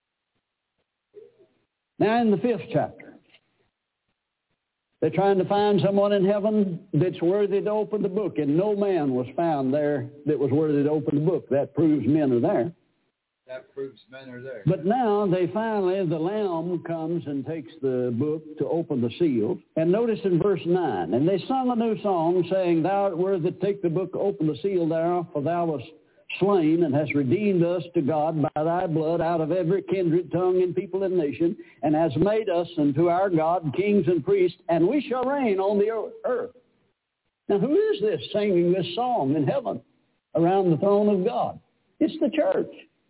Now in the 5th chapter, they're trying to find someone in heaven that's worthy to open the book, and no man was found there that was worthy to open the book. That proves men are there. That proves men are there. But now the Lamb comes and takes the book to open the seals. And notice in verse 9, and they sung a new song, saying, Thou art worthy to take the book, open the seal thereof, for thou wast slain and hast redeemed us to God by thy blood out of every kindred, tongue, and people and nation, and hast made us unto our God kings and priests, and we shall reign on the earth. Now who is this singing this song in heaven around the throne of God? It's the church.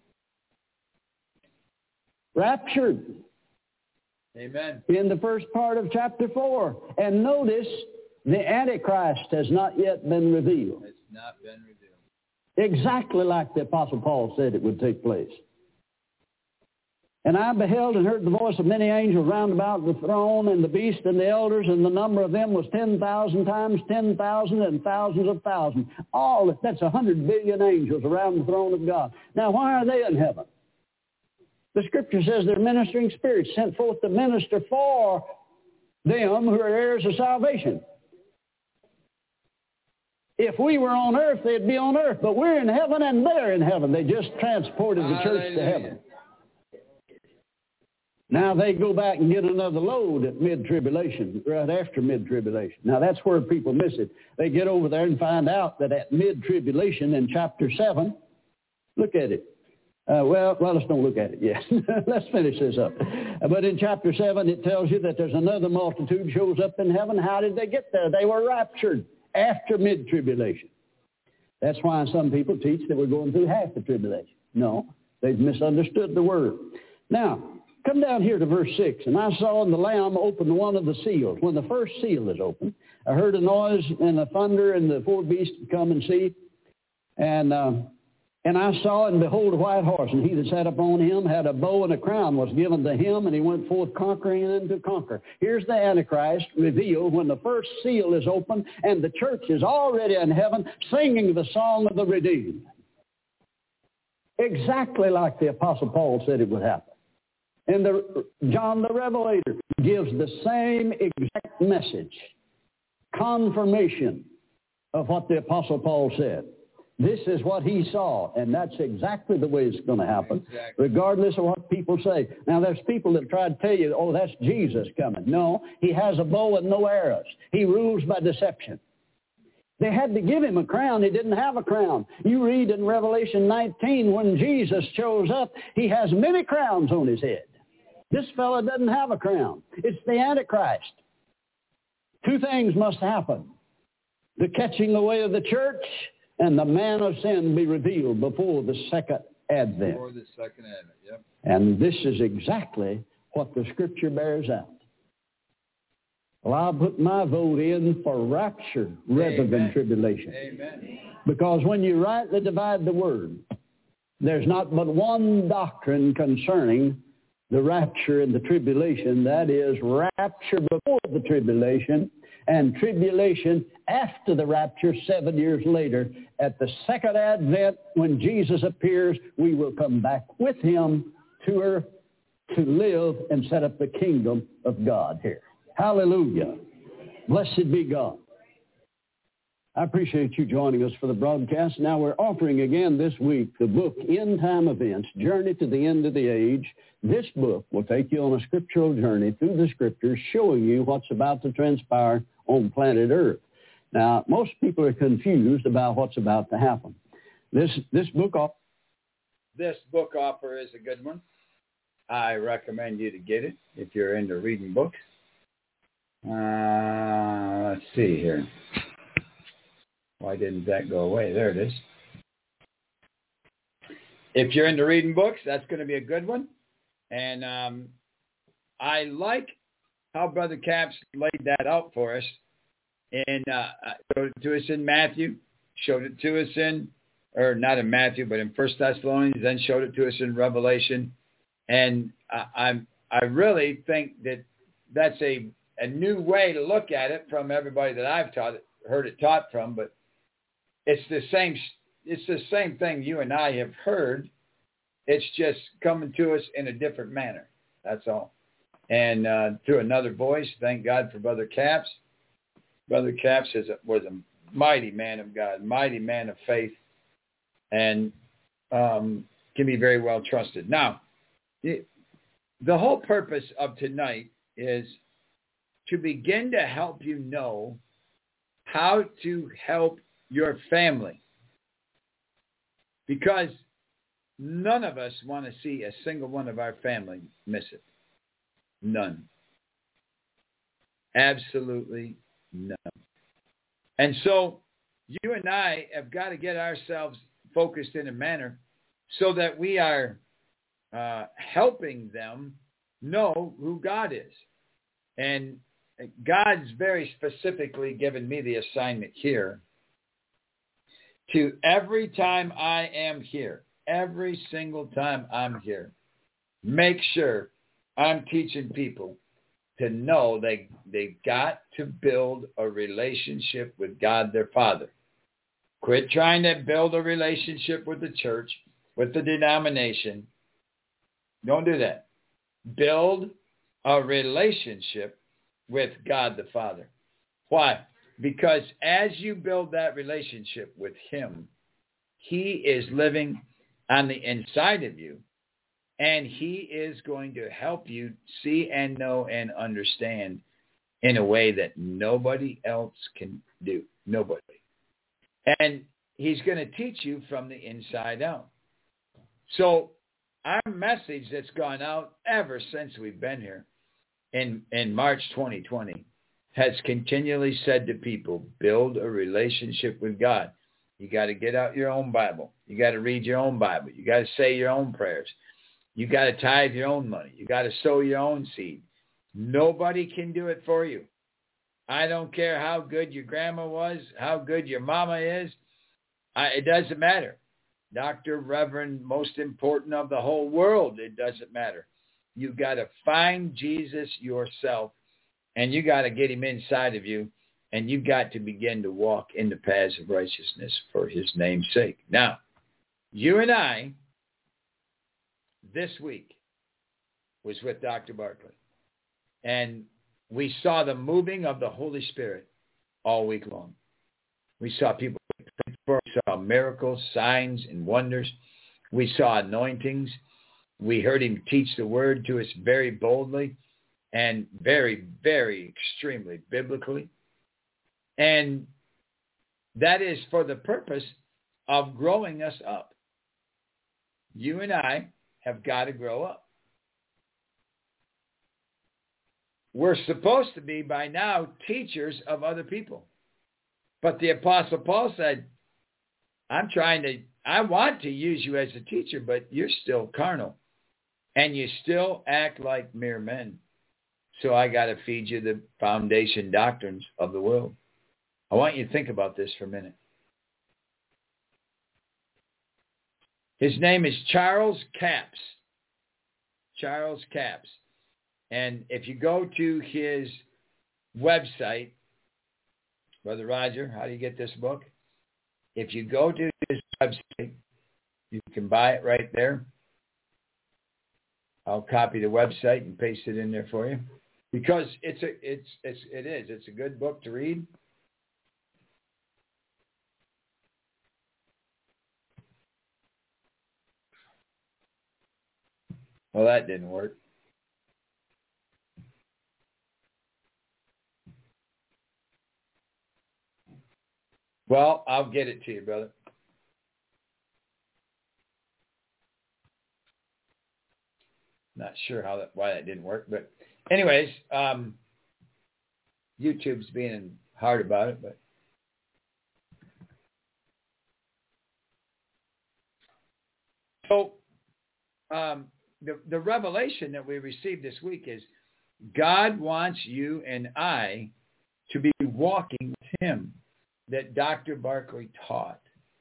Raptured. Amen. In the first part of chapter 4. And notice, the Antichrist has not yet been revealed. It's not been revealed. Exactly like the Apostle Paul said it would take place. And I beheld and heard the voice of many angels round about the throne and the beast and the elders, and the number of them was 10,000 times 10,000 and thousands of thousands. That's 100 billion angels around the throne of God. Now, why are they in heaven? The Scripture says they're ministering spirits sent forth to minister for them who are heirs of salvation. If we were on earth, they'd be on earth. But we're in heaven and they're in heaven. They just transported the church to heaven. Now they go back and get another load at mid-tribulation, right after mid-tribulation. Now that's where people miss it. They get over there and find out that at mid-tribulation in chapter 7, look at it. Well, let's don't look at it yet. Let's finish this up. But in chapter 7, it tells you that there's another multitude shows up in heaven. How did they get there? They were raptured after mid-tribulation. That's why some people teach that we're going through half the tribulation. No, they've misunderstood the word. Now, come down here to verse 6. And I saw in the Lamb open one of the seals. When the first seal is opened, I heard a noise and a thunder, and the 4 beasts come and see. And I saw, and behold, a white horse, and he that sat upon him had a bow, and a crown was given to him, and he went forth conquering and to conquer. Here's the Antichrist revealed when the first seal is opened, and the church is already in heaven singing the song of the redeemed. Exactly like the Apostle Paul said it would happen. And John the Revelator gives the same exact message, confirmation of what the Apostle Paul said. This is what he saw, and that's exactly the way it's going to happen, regardless of what people say. Now, there's people that try to tell you, oh, that's Jesus coming. No, he has a bow and no arrows. He rules by deception. They had to give him a crown. He didn't have a crown. You read in Revelation 19, when Jesus shows up, he has many crowns on his head. This fellow doesn't have a crown. It's the Antichrist. 2 things must happen. The catching away of the church and the man of sin be revealed before the second advent. Before the second advent, yep. And this is exactly what the Scripture bears out. Well, I'll put my vote in for rapture rather than tribulation. Amen. Because when you rightly divide the word, there's not but one doctrine concerning the rapture and the tribulation. That is rapture before the tribulation and tribulation after the rapture 7 years later. At the second advent, when Jesus appears, we will come back with him to earth to live and set up the kingdom of God here. Hallelujah. Blessed be God. I appreciate you joining us for the broadcast. Now we're offering again this week the book, End Time Events, Journey to the End of the Age. This book will take you on a scriptural journey through the scriptures, showing you what's about to transpire on planet Earth. Now, most people are confused about what's about to happen. This book offer is a good one. I recommend you to get it if you're into reading books. Let's see here. Why didn't that go away? There it is. If you're into reading books, that's going to be a good one. And I like how Brother Capps laid that out for us. And showed it to us in Matthew, showed it to us in, or not in Matthew, but in 1 Thessalonians, then showed it to us in Revelation. And I really think that that's a new way to look at it from everybody that I've heard it taught from, but it's the same thing you and I have heard. It's just coming to us in a different manner. That's all. And through another voice, thank God for Brother Capps. Brother Capps was a mighty man of God, mighty man of faith, and can be very well trusted. Now, the whole purpose of tonight is to begin to help you know how to help your family. Because none of us want to see a single one of our family miss it. None. Absolutely none. And so you and I have got to get ourselves focused in a manner so that we are helping them know who God is. And God's very specifically given me the assignment here to every time I am here, every single time I'm here, make sure I'm teaching people to know they've got to build a relationship with God their Father. Quit trying to build a relationship with the church, with the denomination. Don't do that. Build a relationship with God the Father. Why? Because as you build that relationship with Him, He is living on the inside of you, and He is going to help you see and know and understand in a way that nobody else can do. Nobody. And He's going to teach you from the inside out. So our message that's gone out ever since we've been here in March 2020 has continually said to people, build a relationship with God. You got to get out your own Bible. You got to read your own Bible. You got to say your own prayers. You got to tithe your own money. You got to sow your own seed. Nobody can do it for you. I don't care how good your grandma was, how good your mama is. It doesn't matter. Doctor, Reverend, most important of the whole world, it doesn't matter. You got to find Jesus yourself, and you got to get Him inside of you, and you got to begin to walk in the paths of righteousness for His name's sake. Now, you and I, this week, was with Dr. Barclay, and we saw the moving of the Holy Spirit all week long. We saw people, we saw miracles, signs, and wonders. We saw anointings. We heard Him teach the Word to us very boldly and very, very extremely biblically. And that is for the purpose of growing us up. You and I have got to grow up. We're supposed to be, by now, teachers of other people. But the Apostle Paul said, I want to use you as a teacher, but you're still carnal. And you still act like mere men. So I got to feed you the foundation doctrines of the world. I want you to think about this for a minute. His name is Charles Capps. Charles Capps. And if you go to his website, Brother Roger, how do you get this book? If you go to his website, you can buy it right there. I'll copy the website and paste it in there for you, because it is a good book to read. Well, that didn't work. Well, I'll get it to you, brother. Not sure why that didn't work, but anyways, YouTube's being hard about it, but so the revelation that we received this week is God wants you and I to be walking with him. That Dr. Barclay taught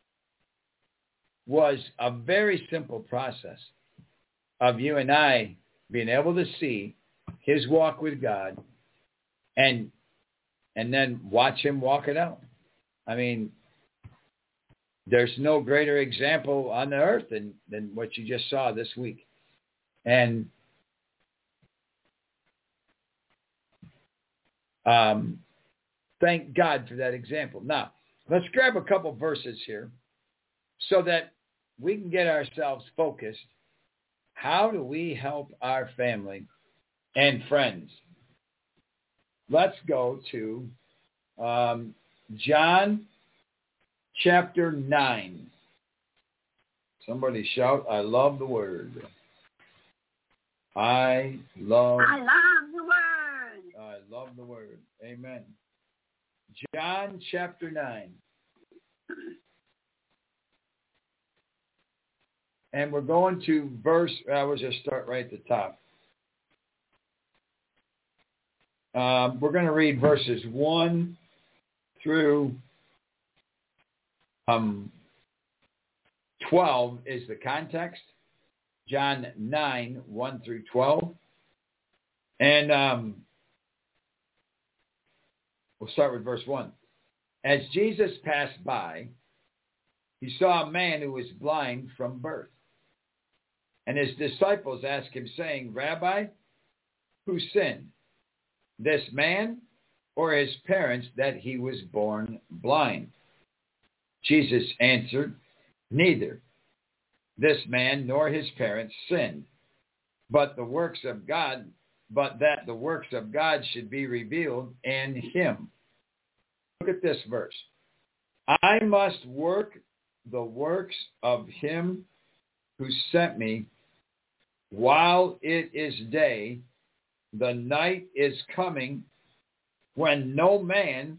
was a very simple process of you and I being able to see his walk with God and then watch him walk it out. I mean, there's no greater example on the earth than what you just saw this week. And thank God for that example. Now, let's grab a couple verses here so that we can get ourselves focused. How do we help our family and friends? Let's go to John chapter 9. Somebody shout, I love the word. I love the word. I love the word. Amen. John chapter 9. And we're going to we'll just start right at the top. We're going to read verses 1 through 12 is the context. John 9, 1 through 12. And we'll start with verse 1. As Jesus passed by, he saw a man who was blind from birth. And his disciples asked him, saying, Rabbi, who sinned, this man or his parents, that he was born blind? Jesus answered, neither this man nor his parents sinned, but that the works of God should be revealed in him. Look at this verse. I must work the works of him who sent me while it is day. The night is coming when no man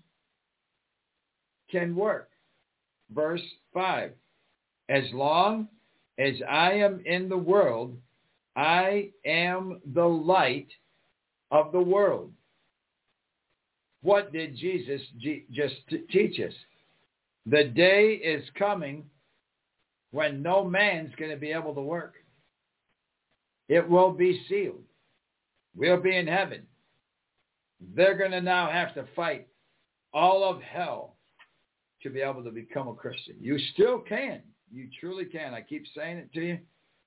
can work. Verse 5. As long as I am in the world, I am the light of the world. What did Jesus just teach us? The day is coming when no man's going to be able to work. It will be sealed. We'll be in heaven. They're going to now have to fight all of hell to be able to become a Christian. You still can. You truly can. I keep saying it to you.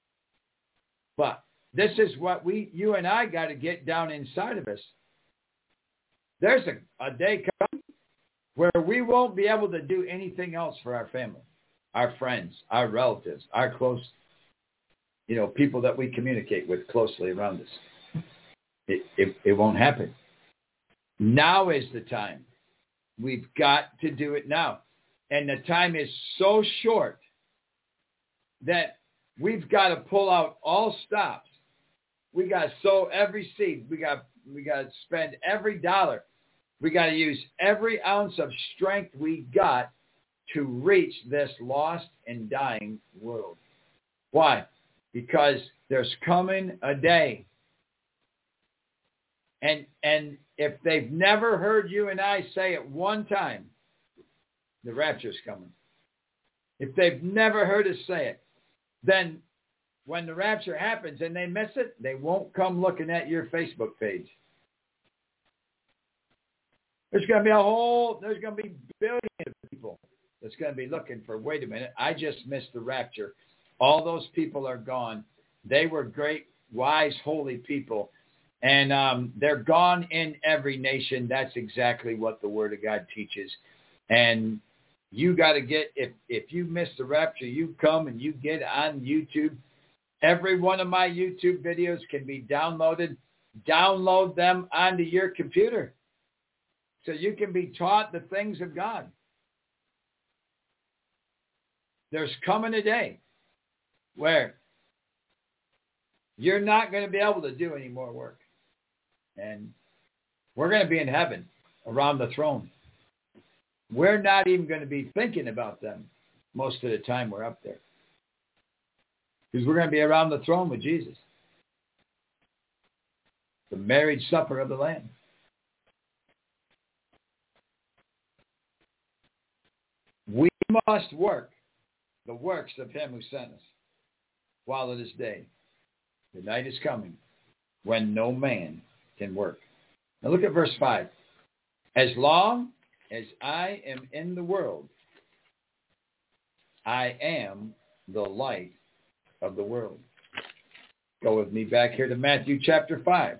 But this is what you and I got to get down inside of us. There's a day coming where we won't be able to do anything else for our family, our friends, our relatives, our close, people that we communicate with closely around us. It won't happen. Now is the time. We've got to do it now. And the time is so short that we've got to pull out all stops. We got to sow every seed. We got to spend every dollar. We got to use every ounce of strength we got to reach this lost and dying world. Why? Because there's coming a day. And if they've never heard you and I say it one time, the rapture's coming. If they've never heard us say it, then when the rapture happens and they miss it, they won't come looking at your Facebook page. There's going to be billions of people that's going to be looking for, wait a minute, I just missed the rapture. All those people are gone. They were great, wise, holy people. And they're gone in every nation. That's exactly what the Word of God teaches. And you got to get, if you miss the rapture, you come and you get on YouTube Every one of my YouTube videos can be downloaded. Download them onto your computer so you can be taught the things of God. There's coming a day where you're not going to be able to do any more work. And we're going to be in heaven around the throne. We're not even going to be thinking about them most of the time we're up there. Because we're going to be around the throne with Jesus. The marriage supper of the Lamb. We must work the works of him who sent us while it is day. The night is coming when no man can work. Now look at verse 5. As long as I am in the world, I am the light of the world. Go with me back here to Matthew chapter 5.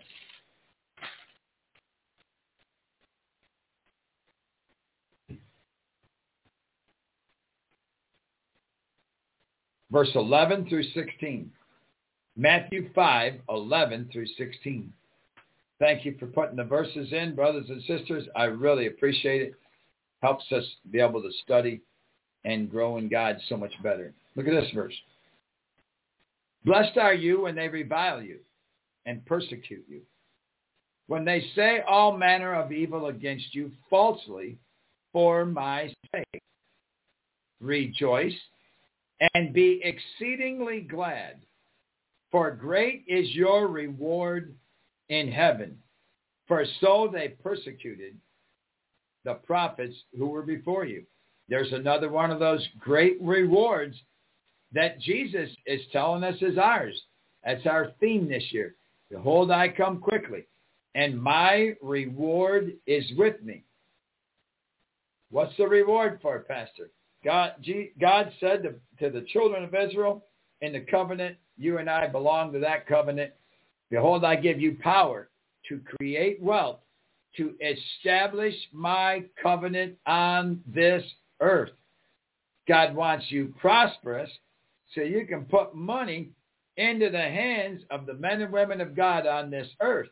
Verse 11 through 16. Matthew 5, 11 through 16. Thank you for putting the verses in, brothers and sisters. I really appreciate it. Helps us be able to study and grow in God so much better. Look at this verse. Blessed are you when they revile you and persecute you, when they say all manner of evil against you falsely for my sake. Rejoice and be exceedingly glad, for great is your reward in heaven. For so they persecuted the prophets who were before you. There's another one of those great rewards that Jesus is telling us is ours. That's our theme this year. Behold, I come quickly, and my reward is with me. What's the reward for, Pastor? God said to the children of Israel in the covenant, you and I belong to that covenant. Behold, I give you power to create wealth, to establish my covenant on this earth. God wants you prosperous so you can put money into the hands of the men and women of God on this earth.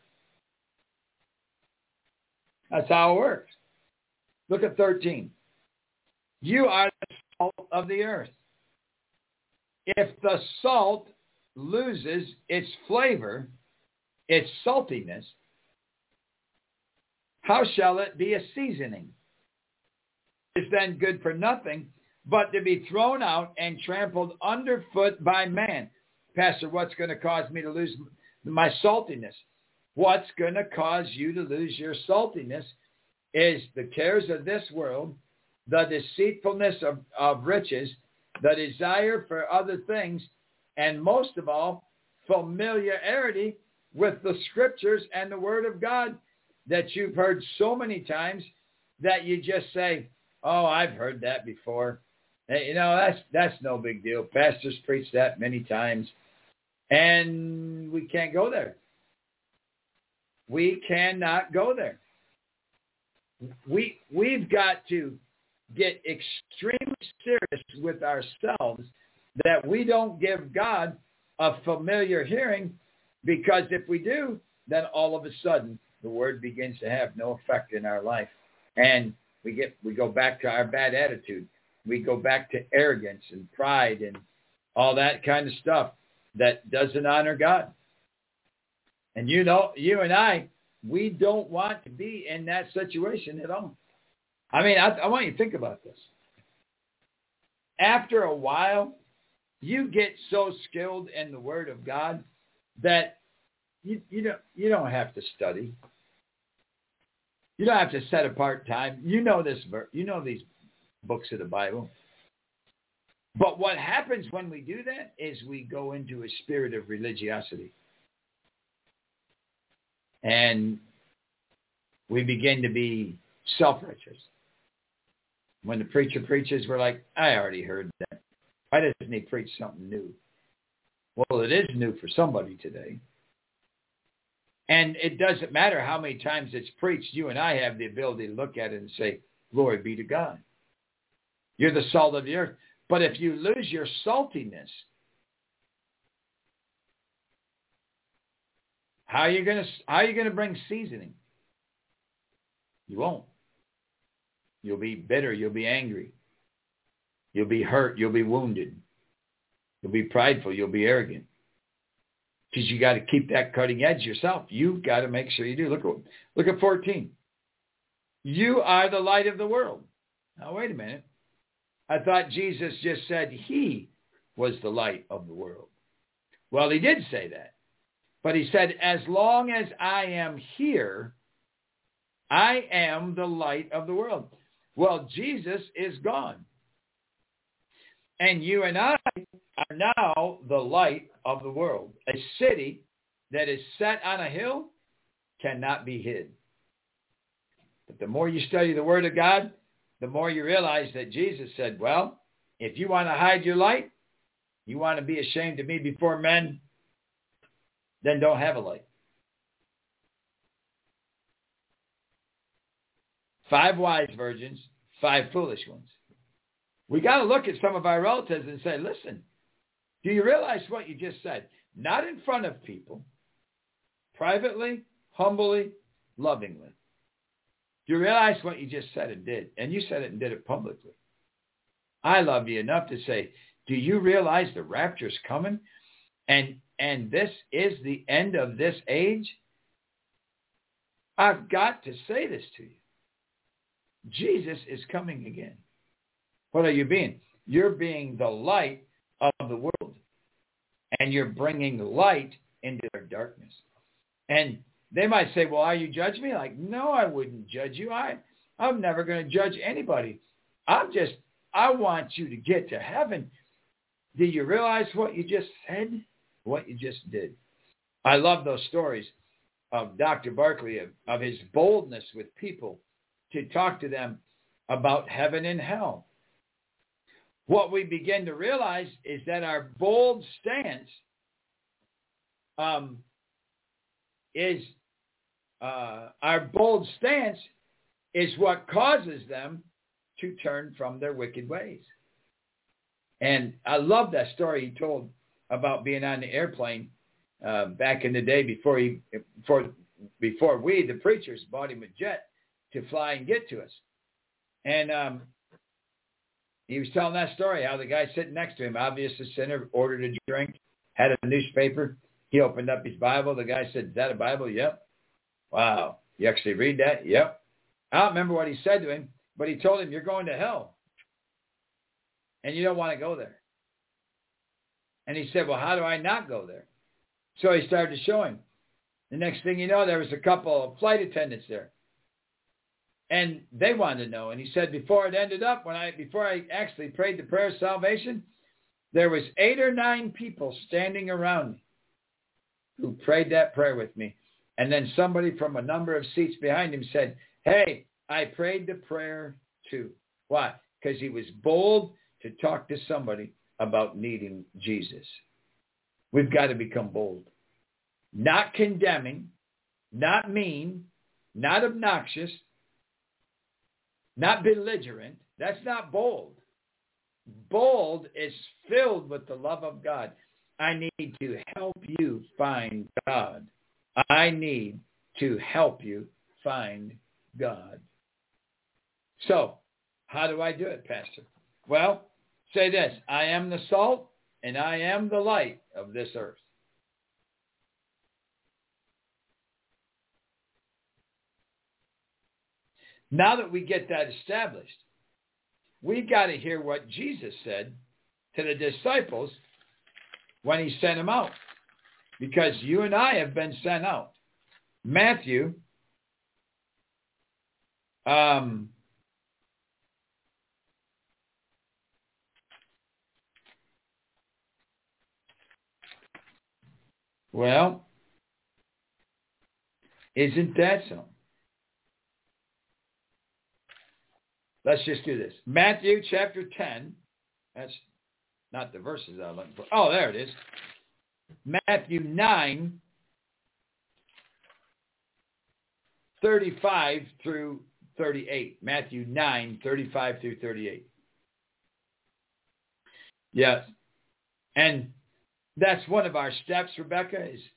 That's how it works. Look at 13. You are the salt of the earth. If the salt loses its flavor, its saltiness, how shall it be a seasoning? It's then good for nothing but to be thrown out and trampled underfoot by man. Pastor, what's going to cause me to lose my saltiness? What's going to cause you to lose your saltiness is the cares of this world, the deceitfulness of riches, the desire for other things, and most of all, familiarity with the scriptures and the word of God that you've heard so many times that you just say, oh, I've heard that before. You know, that's no big deal. Pastors preach that many times. And we can't go there. We cannot go there. We've got to get extremely serious with ourselves that we don't give God a familiar hearing, because if we do, then all of a sudden the word begins to have no effect in our life. And we go back to our bad attitude. We go back to arrogance and pride and all that kind of stuff that doesn't honor God. And you know, you and I, we don't want to be in that situation at all. I mean, I want you to think about this. After a while, you get so skilled in the Word of God that you don't have to study. You don't have to set apart time. You know this. You know these books of the Bible. But what happens when we do that is we go into a spirit of religiosity. And we begin to be self-righteous. When the preacher preaches, we're like, I already heard that. Why doesn't he preach something new? Well, it is new for somebody today. And it doesn't matter how many times it's preached. You and I have the ability to look at it and say, glory be to God. You're the salt of the earth. But if you lose your saltiness, How are you gonna bring seasoning? You won't. You'll be bitter. You'll be angry. You'll be hurt. You'll be wounded. You'll be prideful. You'll be arrogant. Because you got to keep that cutting edge yourself. You've got to make sure you do. Look at 14. You are the light of the world. Now, wait a minute. I thought Jesus just said he was the light of the world. Well, he did say that. But he said, as long as I am here, I am the light of the world. Well, Jesus is gone. And you and I are now the light of the world. A city that is set on a hill cannot be hid. But the more you study the Word of God, the more you realize that Jesus said, well, if you want to hide your light, you want to be ashamed of me before men, then don't have a light. 5 wise virgins, 5 foolish ones. We got to look at some of our relatives and say, listen, do you realize what you just said? Not in front of people, privately, humbly, lovingly. Do you realize what you just said and did? And you said it and did it publicly. I love you enough to say, do you realize the rapture's coming? And this is the end of this age? I've got to say this to you. Jesus is coming again. What are you being? You're being the light of the world. And you're bringing light into their darkness. And they might say, well, are you judging me? Like, no, I wouldn't judge you. I'm never going to judge anybody. I want you to get to heaven. Do you realize what you just said? What you just did? I love those stories of Dr. Barkley, of his boldness with people to talk to them about heaven and hell. What we begin to realize is that our bold stance is what causes them to turn from their wicked ways. And I love that story he told about being on the airplane back in the day before we, the preachers, bought him a jet to fly and get to us. And he was telling that story, how the guy sitting next to him, obviously sinner, ordered a drink, had a newspaper. He opened up his Bible. The guy said, is that a Bible? Yep. Wow. You actually read that? Yep. I don't remember what he said to him, but he told him, you're going to hell. And you don't want to go there. And he said, well, how do I not go there? So he started to show him. The next thing you know, there was a couple of flight attendants there. And they wanted to know. And he said, before it ended up, before I actually prayed the prayer of salvation, there was 8 or 9 people standing around me who prayed that prayer with me. And then somebody from a number of seats behind him said, hey, I prayed the prayer too. Why? Because he was bold to talk to somebody about needing Jesus. We've got to become bold. Not condemning, not mean, not obnoxious, not belligerent. That's not bold. Bold is filled with the love of God. I need to help you find God. I need to help you find God. So, how do I do it, Pastor? Well, say this, I am the salt and I am the light of this earth. Now that we get that established, we've got to hear what Jesus said to the disciples when he sent them out. Because you and I have been sent out. Matthew, well, isn't that so? Let's just do this. Matthew chapter 10. That's not the verses I'm looking for. Oh, there it is. Matthew 9, 35 through 38. Matthew 9, 35 through 38. Yes. And that's one of our steps, Rebecca, is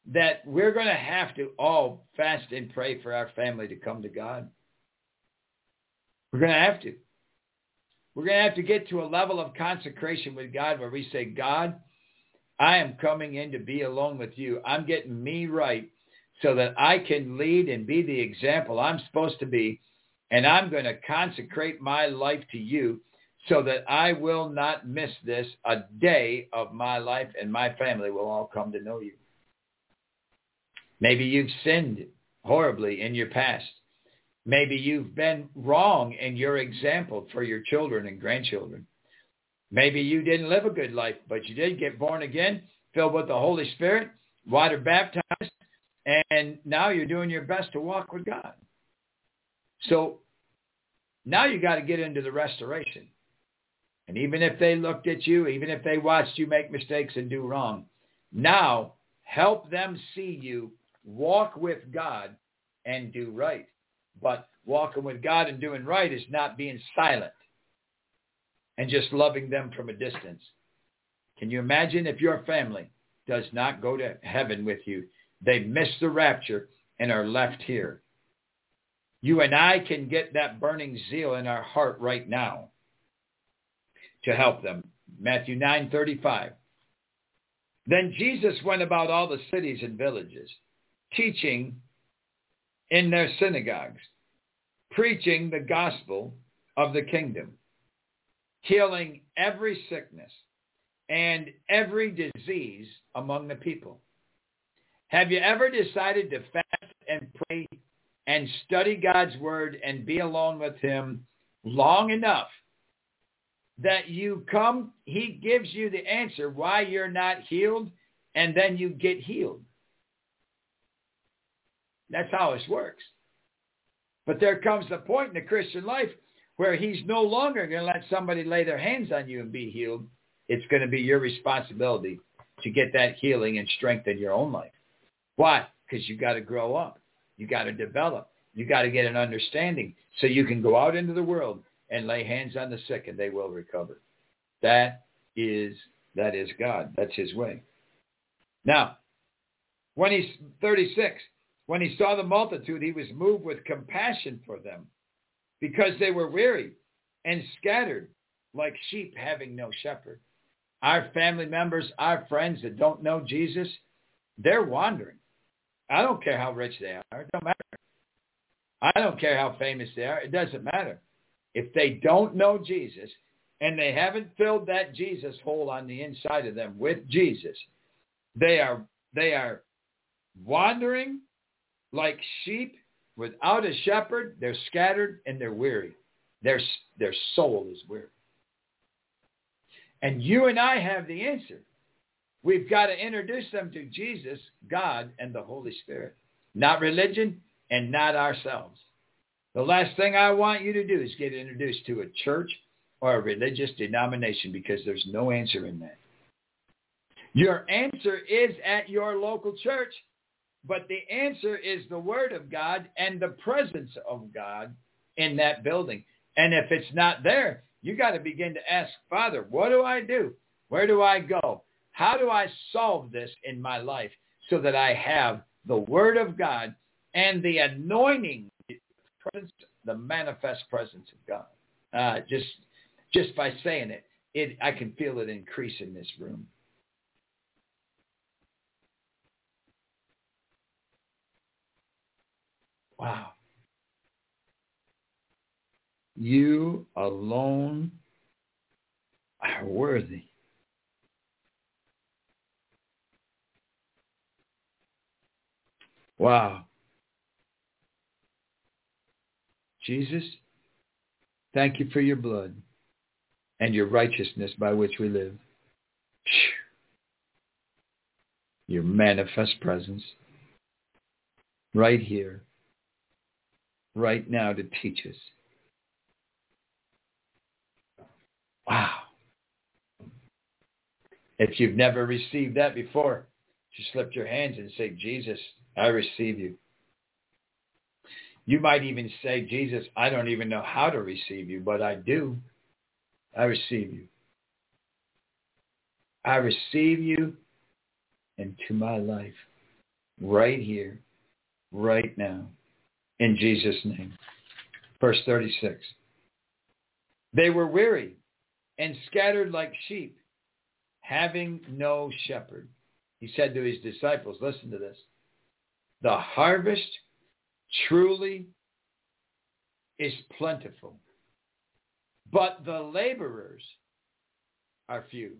that we're going to have to all fast and pray for our family to come to God. We're going to have to. We're going to have to get to a level of consecration with God where we say, God, I am coming in to be alone with you. I'm getting me right so that I can lead and be the example I'm supposed to be. And I'm going to consecrate my life to you so that I will not miss this a day of my life, and my family will all come to know you. Maybe you've sinned horribly in your past. Maybe you've been wrong in your example for your children and grandchildren. Maybe you didn't live a good life, but you did get born again, filled with the Holy Spirit, water baptized, and now you're doing your best to walk with God. So now you got to get into the restoration. And even if they looked at you, even if they watched you make mistakes and do wrong, now help them see you walk with God and do right. But walking with God and doing right is not being silent and just loving them from a distance. Can you imagine if your family does not go to heaven with you? They miss the rapture and are left here. You and I can get that burning zeal in our heart right now to help them. Matthew 9:35. Then Jesus went about all the cities and villages, teaching in their synagogues, preaching the gospel of the kingdom, healing every sickness and every disease among the people. Have you ever decided to fast and pray and study God's word and be alone with him long enough that you come, he gives you the answer why you're not healed, and then you get healed? That's how this works. But there comes a point in the Christian life where he's no longer going to let somebody lay their hands on you and be healed. It's going to be your responsibility to get that healing and strength in your own life. Why? Because you got to grow up. You got to develop. You got to get an understanding so you can go out into the world and lay hands on the sick and they will recover. That is God. That's his way. Now, when he's 36, when he saw the multitude, he was moved with compassion for them because they were weary and scattered like sheep having no shepherd. Our family members, our friends that don't know Jesus, they're wandering. I don't care how rich they are. It don't matter. I don't care how famous they are. It doesn't matter. If they don't know Jesus and they haven't filled that Jesus hole on the inside of them with Jesus, they are wandering like sheep without a shepherd. They're scattered and they're weary. Their soul is weary. And you and I have the answer. We've got to introduce them to Jesus, God, and the Holy Spirit. Not religion and not ourselves. The last thing I want you to do is get introduced to a church or a religious denomination, because there's no answer in that. Your answer is at your local church, but the answer is the Word of God and the presence of God in that building. And if it's not there, you got to begin to ask, Father, what do I do? Where do I go? How do I solve this in my life so that I have the Word of God and the anointing, the manifest presence of God? Just by saying it, I can feel it increase in this room. Wow. You alone are worthy. Wow. Jesus, thank you for your blood and your righteousness by which we live. Your manifest presence right here, right now to teach us. Wow. If you've never received that before, just lift your hands and say, Jesus, I receive you. You might even say, Jesus, I don't even know how to receive you, but I do. I receive you. I receive you into my life. right here, right now, in Jesus' name. Verse 36. They were weary and scattered like sheep, having no shepherd. He said to his disciples, listen to this. The harvest truly is plentiful, but the laborers are few.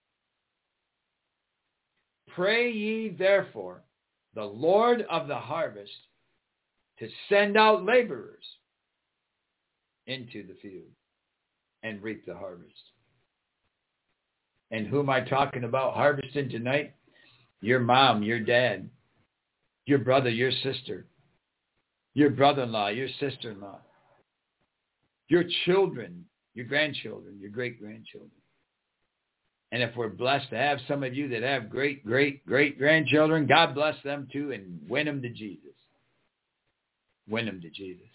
Pray ye therefore the Lord of the harvest to send out laborers into the field and reap the harvest. And who am I talking about harvesting tonight? Your mom, your dad, your brother, your sister, your brother-in-law, your sister-in-law, your children, your grandchildren, your great-grandchildren. And if we're blessed to have some of you that have great-great-great-grandchildren, God bless them too, and win them to Jesus. Win them to Jesus.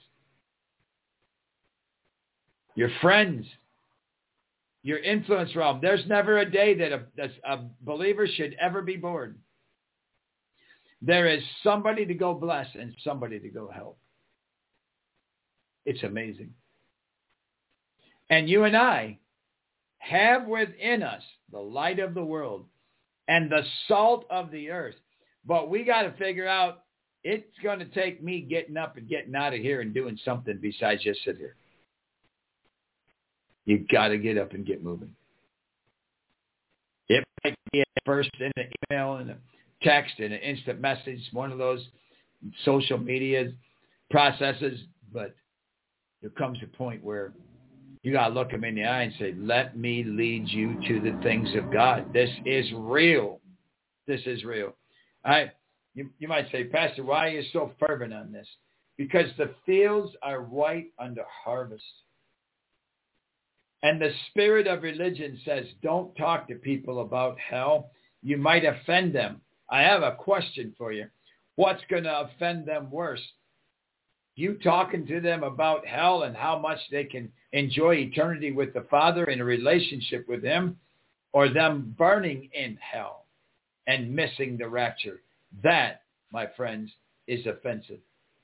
Your friends, your influence realm. There's never a day that a believer should ever be bored. There is somebody to go bless and somebody to go help. It's amazing. And you and I have within us the light of the world and the salt of the earth. But we got to figure out, it's going to take me getting up and getting out of here and doing something besides just sit here. You got to get up and get moving. It might be first in an email and a text and an instant message, one of those social media processes, but there comes a point where you got to look them in the eye and say, let me lead you to the things of God. This is real. This is real. You might say, Pastor, why are you so fervent on this? Because the fields are white unto harvest. And the spirit of religion says, don't talk to people about hell. You might offend them. I have a question for you. What's going to offend them worse? You talking to them about hell and how much they can enjoy eternity with the Father in a relationship with Him, or them burning in hell and missing the rapture? That, my friends, is offensive.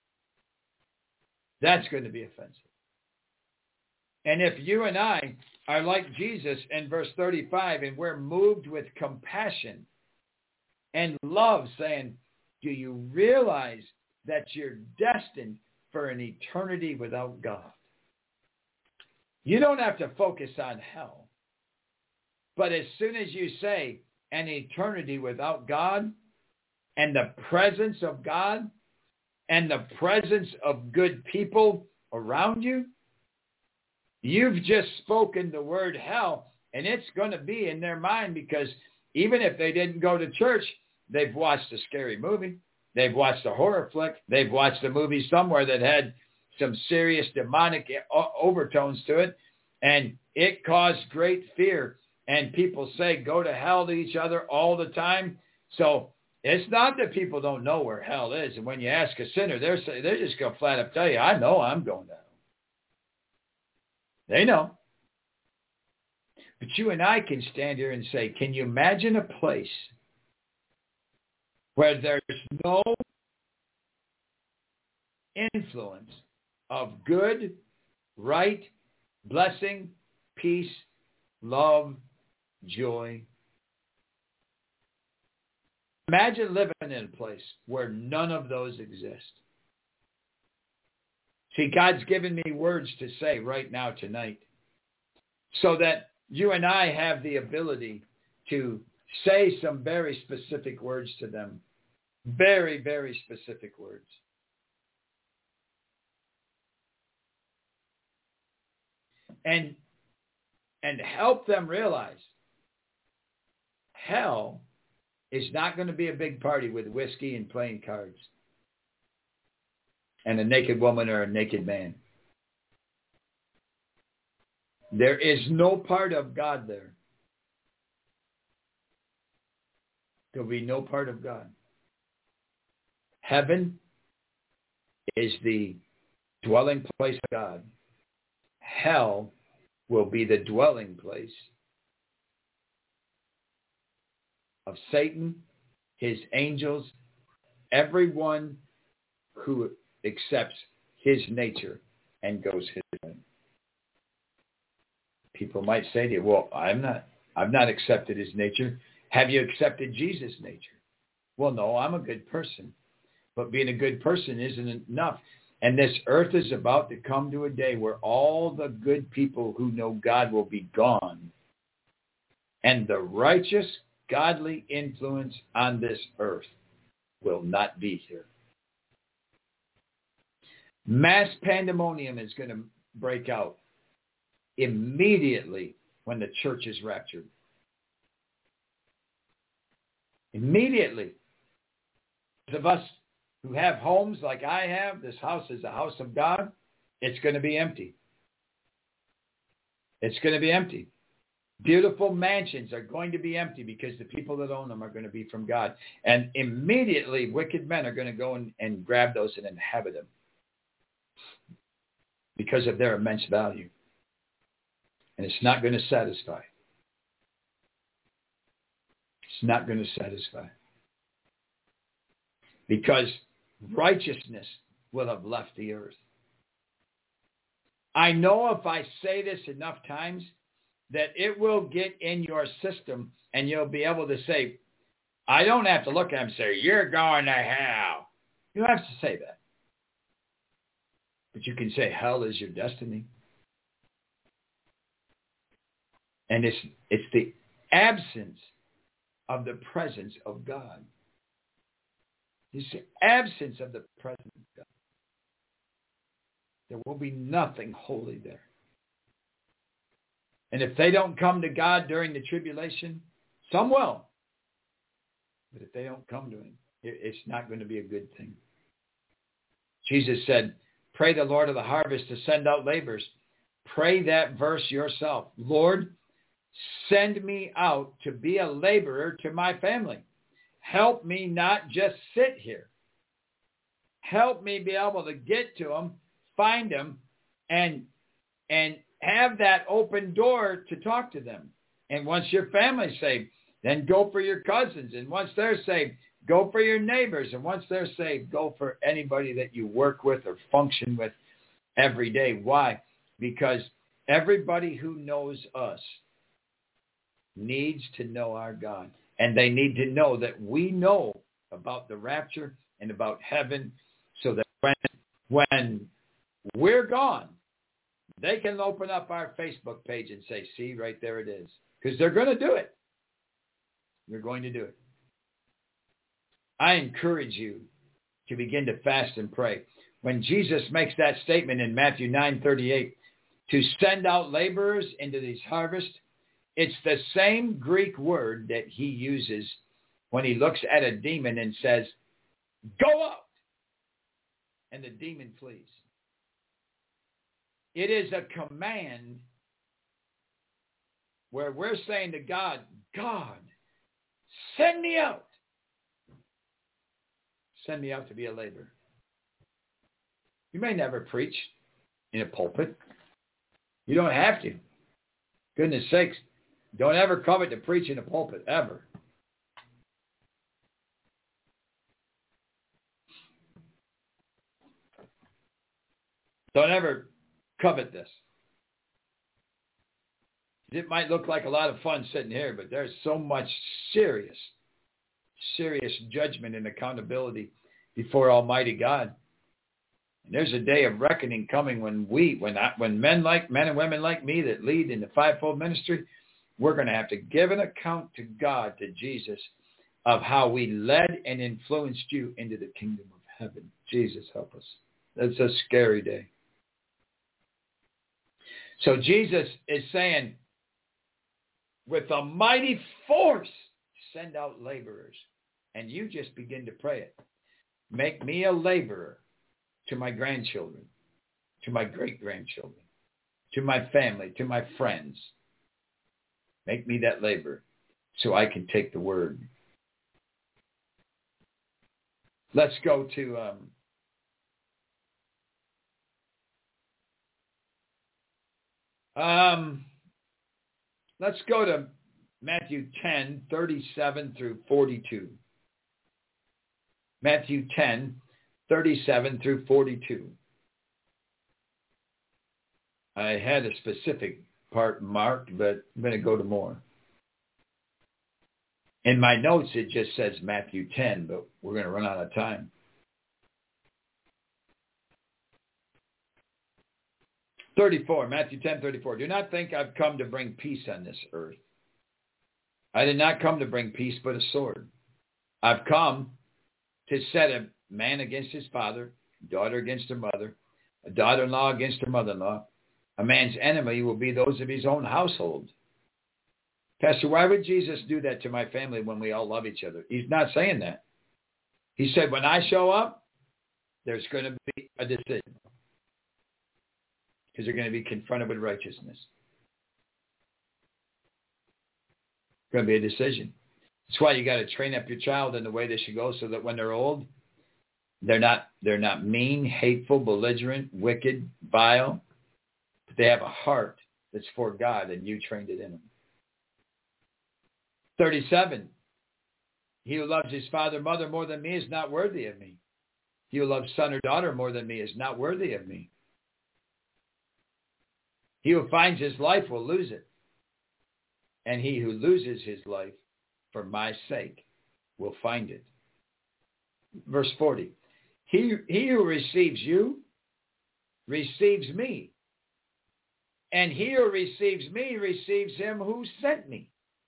That's going to be offensive. And if you and I are like Jesus in verse 35, and we're moved with compassion and love, saying, do you realize that you're destined for an eternity without God? You don't have to focus on hell. But as soon as you say an eternity without God and the presence of God and the presence of good people around you, you've just spoken the word hell, and it's going to be in their mind, because even if they didn't go to church, they've watched a scary movie. They've watched a horror flick. They've watched a movie somewhere that had some serious demonic overtones to it, and it caused great fear. And people say go to hell to each other all the time. So it's not that people don't know where hell is. And when you ask a sinner, they're just going to flat up tell you, I know I'm going to hell. They know. But you and I can stand here and say, can you imagine a place where there's no influence of good, right, blessing, peace, love, joy? Imagine living in a place where none of those exist. See, God's given me words to say right now tonight so that you and I have the ability to say some very specific words to them. Very, very specific words. And help them realize hell is not going to be a big party with whiskey and playing cards and a naked woman or a naked man. There is no part of God there. There'll be no part of God. Heaven is the dwelling place of God. Hell will be the dwelling place of Satan, his angels, everyone who accepts his nature and goes his way. People might say to you, well, I've not accepted his nature. Have you accepted Jesus' nature? Well, no, I'm a good person. But being a good person isn't enough. And this earth is about to come to a day where all the good people who know God will be gone. And the righteous, godly influence on this earth will not be here. Mass pandemonium is going to break out immediately when the church is raptured. Immediately. Those of us who have homes like I have, this house is a house of God, it's going to be empty. It's going to be empty. Beautiful mansions are going to be empty because the people that own them are going to be from God. And immediately wicked men are going to go and grab those and inhabit them because of their immense value. And it's not going to satisfy. It's not going to satisfy. Because righteousness will have left the earth. I know if I say this enough times that it will get in your system and you'll be able to say, I don't have to look at him and say, you're going to hell. You don't have to say that. But you can say hell is your destiny. And it's the absence of the presence of God. It's the absence of the presence of God. There will be nothing holy there. And if they don't come to God during the tribulation, some will. But if they don't come to him, it's not going to be a good thing. Jesus said, pray the Lord of the harvest to send out laborers. Pray that verse yourself. Lord, send me out to be a laborer to my family. Help me not just sit here. Help me be able to get to them, find them, and have that open door to talk to them. And once your family's saved, then go for your cousins. And once they're saved, go for your neighbors. And once they're saved, go for anybody that you work with or function with every day. Why? Because everybody who knows us needs to know our God. And they need to know that we know about the rapture and about heaven so that when we're gone, they can open up our Facebook page and say, see, right there it is. Because they're going to do it. They're going to do it. I encourage you to begin to fast and pray. When Jesus makes that statement in Matthew 9:38, to send out laborers into these harvests, it's the same Greek word that he uses when he looks at a demon and says, go out, and the demon flees. It is a command where we're saying to God, God, send me out. Send me out to be a laborer. You may never preach in a pulpit. You don't have to. Goodness sakes, don't ever covet to preach in a pulpit, ever. Don't ever covet this. It might look like a lot of fun sitting here, but there's so much serious judgment and accountability before Almighty God. And there's a day of reckoning coming when men and women like me that lead in the fivefold ministry, we're going to have to give an account to God, to Jesus, of how we led and influenced you into the kingdom of heaven. Jesus, help us. That's a scary day. So Jesus is saying, with a mighty force, send out laborers. And you just begin to pray it. Make me a laborer to my grandchildren, to my great-grandchildren, to my family, to my friends. Make me that laborer so I can take the word. Let's go to let's go to Matthew 10:37 through 42. Matthew 10:37 through 42. I had a specific part marked, but I'm going to go to more. In my notes, it just says Matthew 10, but we're going to run out of time. 34, Matthew 10:34. Do not think I've come to bring peace on this earth. I did not come to bring peace, but a sword. I've come to set a man against his father, daughter against her mother, a daughter-in-law against her mother-in-law. A man's enemy will be those of his own household. Pastor, why would Jesus do that to my family when we all love each other? He's not saying that. He said, when I show up, there's going to be a decision. Because they're going to be confronted with righteousness. It's going to be a decision. That's why you got to train up your child in the way they should go so that when they're old, they're not mean, hateful, belligerent, wicked, vile. But they have a heart that's for God, and you trained it in them. 37. He who loves his father or mother more than me is not worthy of me. He who loves son or daughter more than me is not worthy of me. He who finds his life will lose it. And he who loses his life for my sake will find it. Verse 40. He who receives you receives me. And he who receives me receives him who sent me.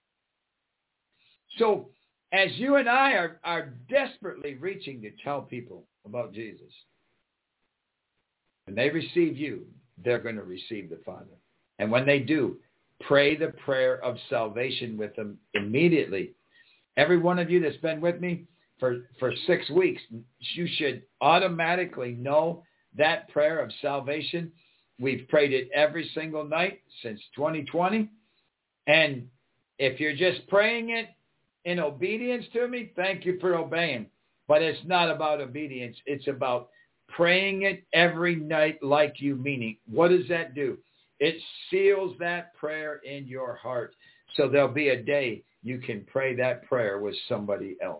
So as you and I are desperately reaching to tell people about Jesus, when they receive you, they're going to receive the Father. And when they do, pray the prayer of salvation with them immediately. Every one of you that's been with me for 6 weeks, you should automatically know that prayer of salvation. We've prayed it every single night since 2020. And if you're just praying it in obedience to me, thank you for obeying. But it's not about obedience. It's about praying it every night like you mean it. What does that do? It seals that prayer in your heart. So there'll be a day you can pray that prayer with somebody else.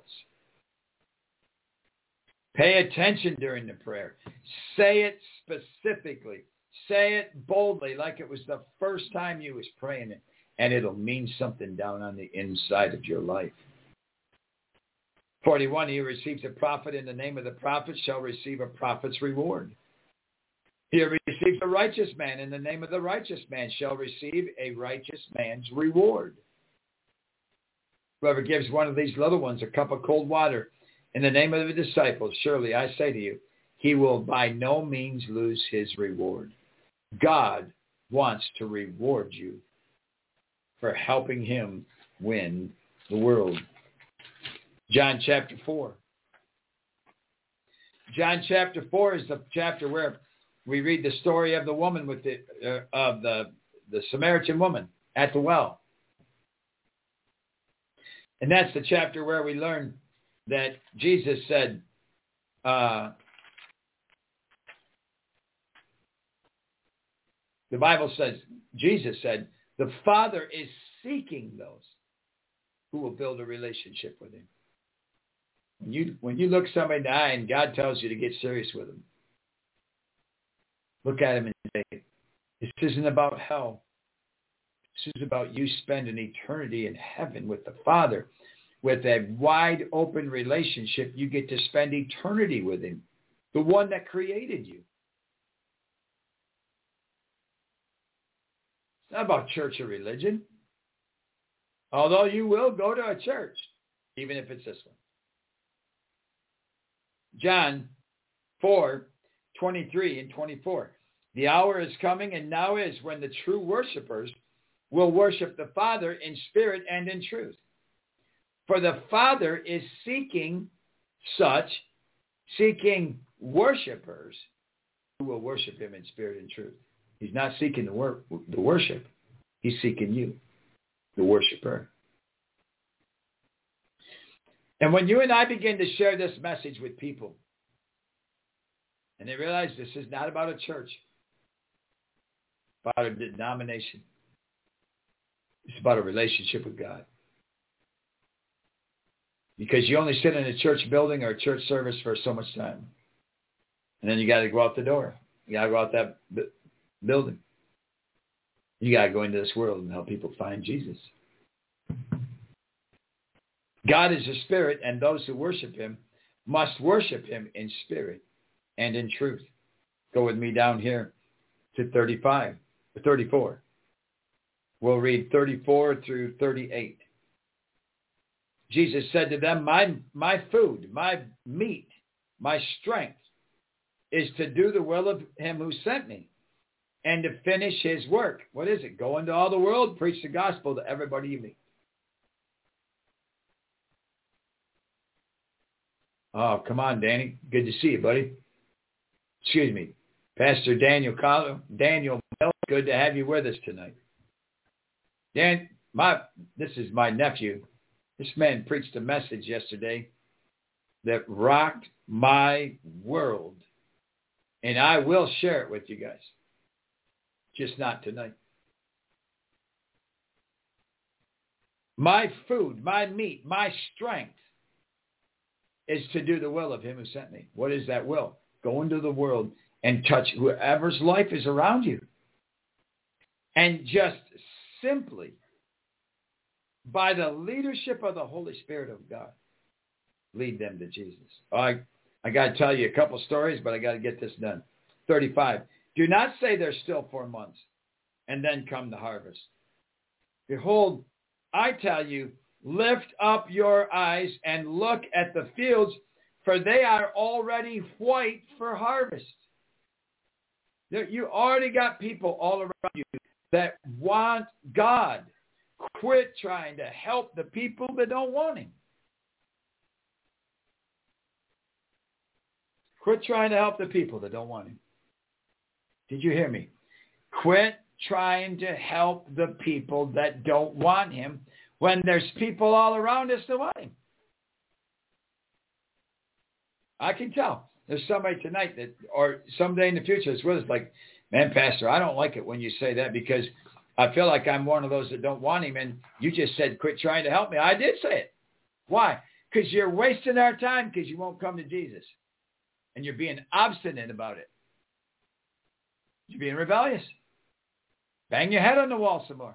Pay attention during the prayer. Say it specifically. Say it boldly like it was the first time you was praying it. And it'll mean something down on the inside of your life. 41, he who receives a prophet in the name of the prophet shall receive a prophet's reward. He who receives a righteous man in the name of the righteous man shall receive a righteous man's reward. Whoever gives one of these little ones a cup of cold water in the name of the disciples, surely I say to you, he will by no means lose his reward. God wants to reward you for helping him win the world. John chapter 4. John chapter 4 is the chapter where we read the story of the woman with the Samaritan woman at the well. And that's the chapter where we learn that Jesus said, the Bible says, Jesus said, the Father is seeking those who will build a relationship with him. When you look somebody in the eye and God tells you to get serious with them, look at him and say, this isn't about hell. This is about you spending eternity in heaven with the Father. With a wide open relationship, you get to spend eternity with him, the one that created you. It's not about church or religion. Although you will go to a church, even if it's this one. John 4:23 and 24. The hour is coming and now is when the true worshipers will worship the Father in spirit and in truth. For the Father is seeking worshipers who will worship him in spirit and truth. He's not seeking the worship. He's seeking you, the worshiper. And when you and I begin to share this message with people, and they realize this is not about a church, about a denomination. It's about a relationship with God. Because you only sit in a church building or a church service for so much time. And then you got to go out the door. You got to go out that building. You got to go into this world and help people find Jesus. God is a spirit, and those who worship him must worship him in spirit and in truth. Go with me down here to 34. We'll read 34 through 38. Jesus said to them, my food, my meat, my strength is to do the will of him who sent me and to finish his work. What is it? Go into all the world, preach the gospel to everybody you meet. Oh, come on, Danny. Good to see you, buddy. Excuse me. Pastor Daniel Mill, good to have you with us tonight. Dan, this is my nephew. This man preached a message yesterday that rocked my world. And I will share it with you guys. Just not tonight. My food, my meat, my strength is to do the will of him who sent me. What is that will? Go into the world and touch whoever's life is around you. And just simply, by the leadership of the Holy Spirit of God, lead them to Jesus. I got to tell you a couple stories, but I got to get this done. 35. Do not say there's still 4 months, and then come the harvest. Behold, I tell you, lift up your eyes and look at the fields, for they are already white for harvest. You already got people all around you that want God. Quit trying to help the people that don't want him. Quit trying to help the people that don't want him. Did you hear me? Quit trying to help the people that don't want him when there's people all around us that want him. I can tell. There's somebody tonight that, or someday in the future that's with us like, man, Pastor, I don't like it when you say that because I feel like I'm one of those that don't want him. And you just said, quit trying to help me. I did say it. Why? Because you're wasting our time because you won't come to Jesus. And you're being obstinate about it. You're being rebellious. Bang your head on the wall some more.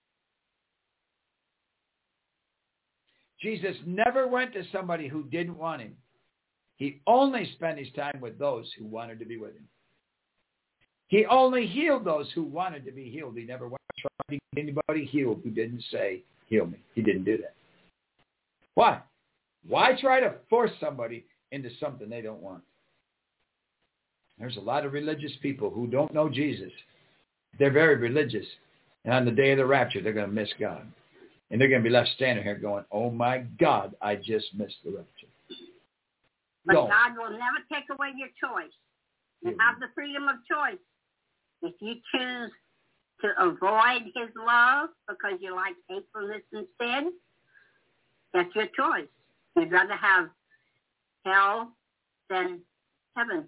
Jesus never went to somebody who didn't want him. He only spent his time with those who wanted to be with him. He only healed those who wanted to be healed. He never went to try to get anybody healed who didn't say, heal me. He didn't do that. Why? Why try to force somebody into something they don't want? There's a lot of religious people who don't know Jesus. They're very religious. And on the day of the rapture, they're going to miss God. And they're going to be left standing here going, oh my God, I just missed the rapture. But God will never take away your choice. You have the freedom of choice. If you choose to avoid his love because you like hatefulness instead, that's your choice. You'd rather have hell than heaven.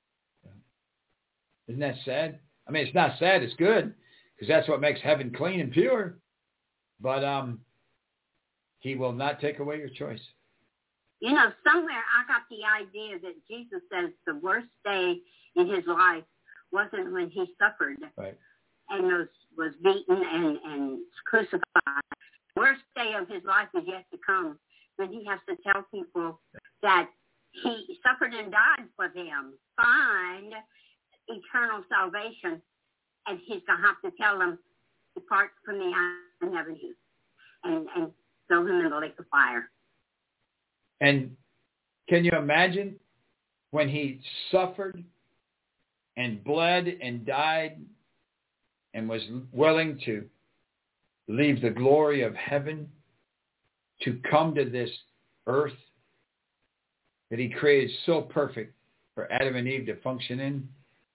Isn't that sad? I mean, it's not sad. It's good because that's what makes heaven clean and pure. But he will not take away your choice. You know, somewhere I got the idea that Jesus says the worst day in his life wasn't when he suffered and was beaten and crucified. The worst day of his life is yet to come when he has to tell people that he suffered and died for them. Find eternal salvation. And he's going to have to tell them, depart from me, I never knew. And throw him in the lake of fire. And can you imagine when he suffered and bled and died and was willing to leave the glory of heaven to come to this earth that he created so perfect for Adam and Eve to function in?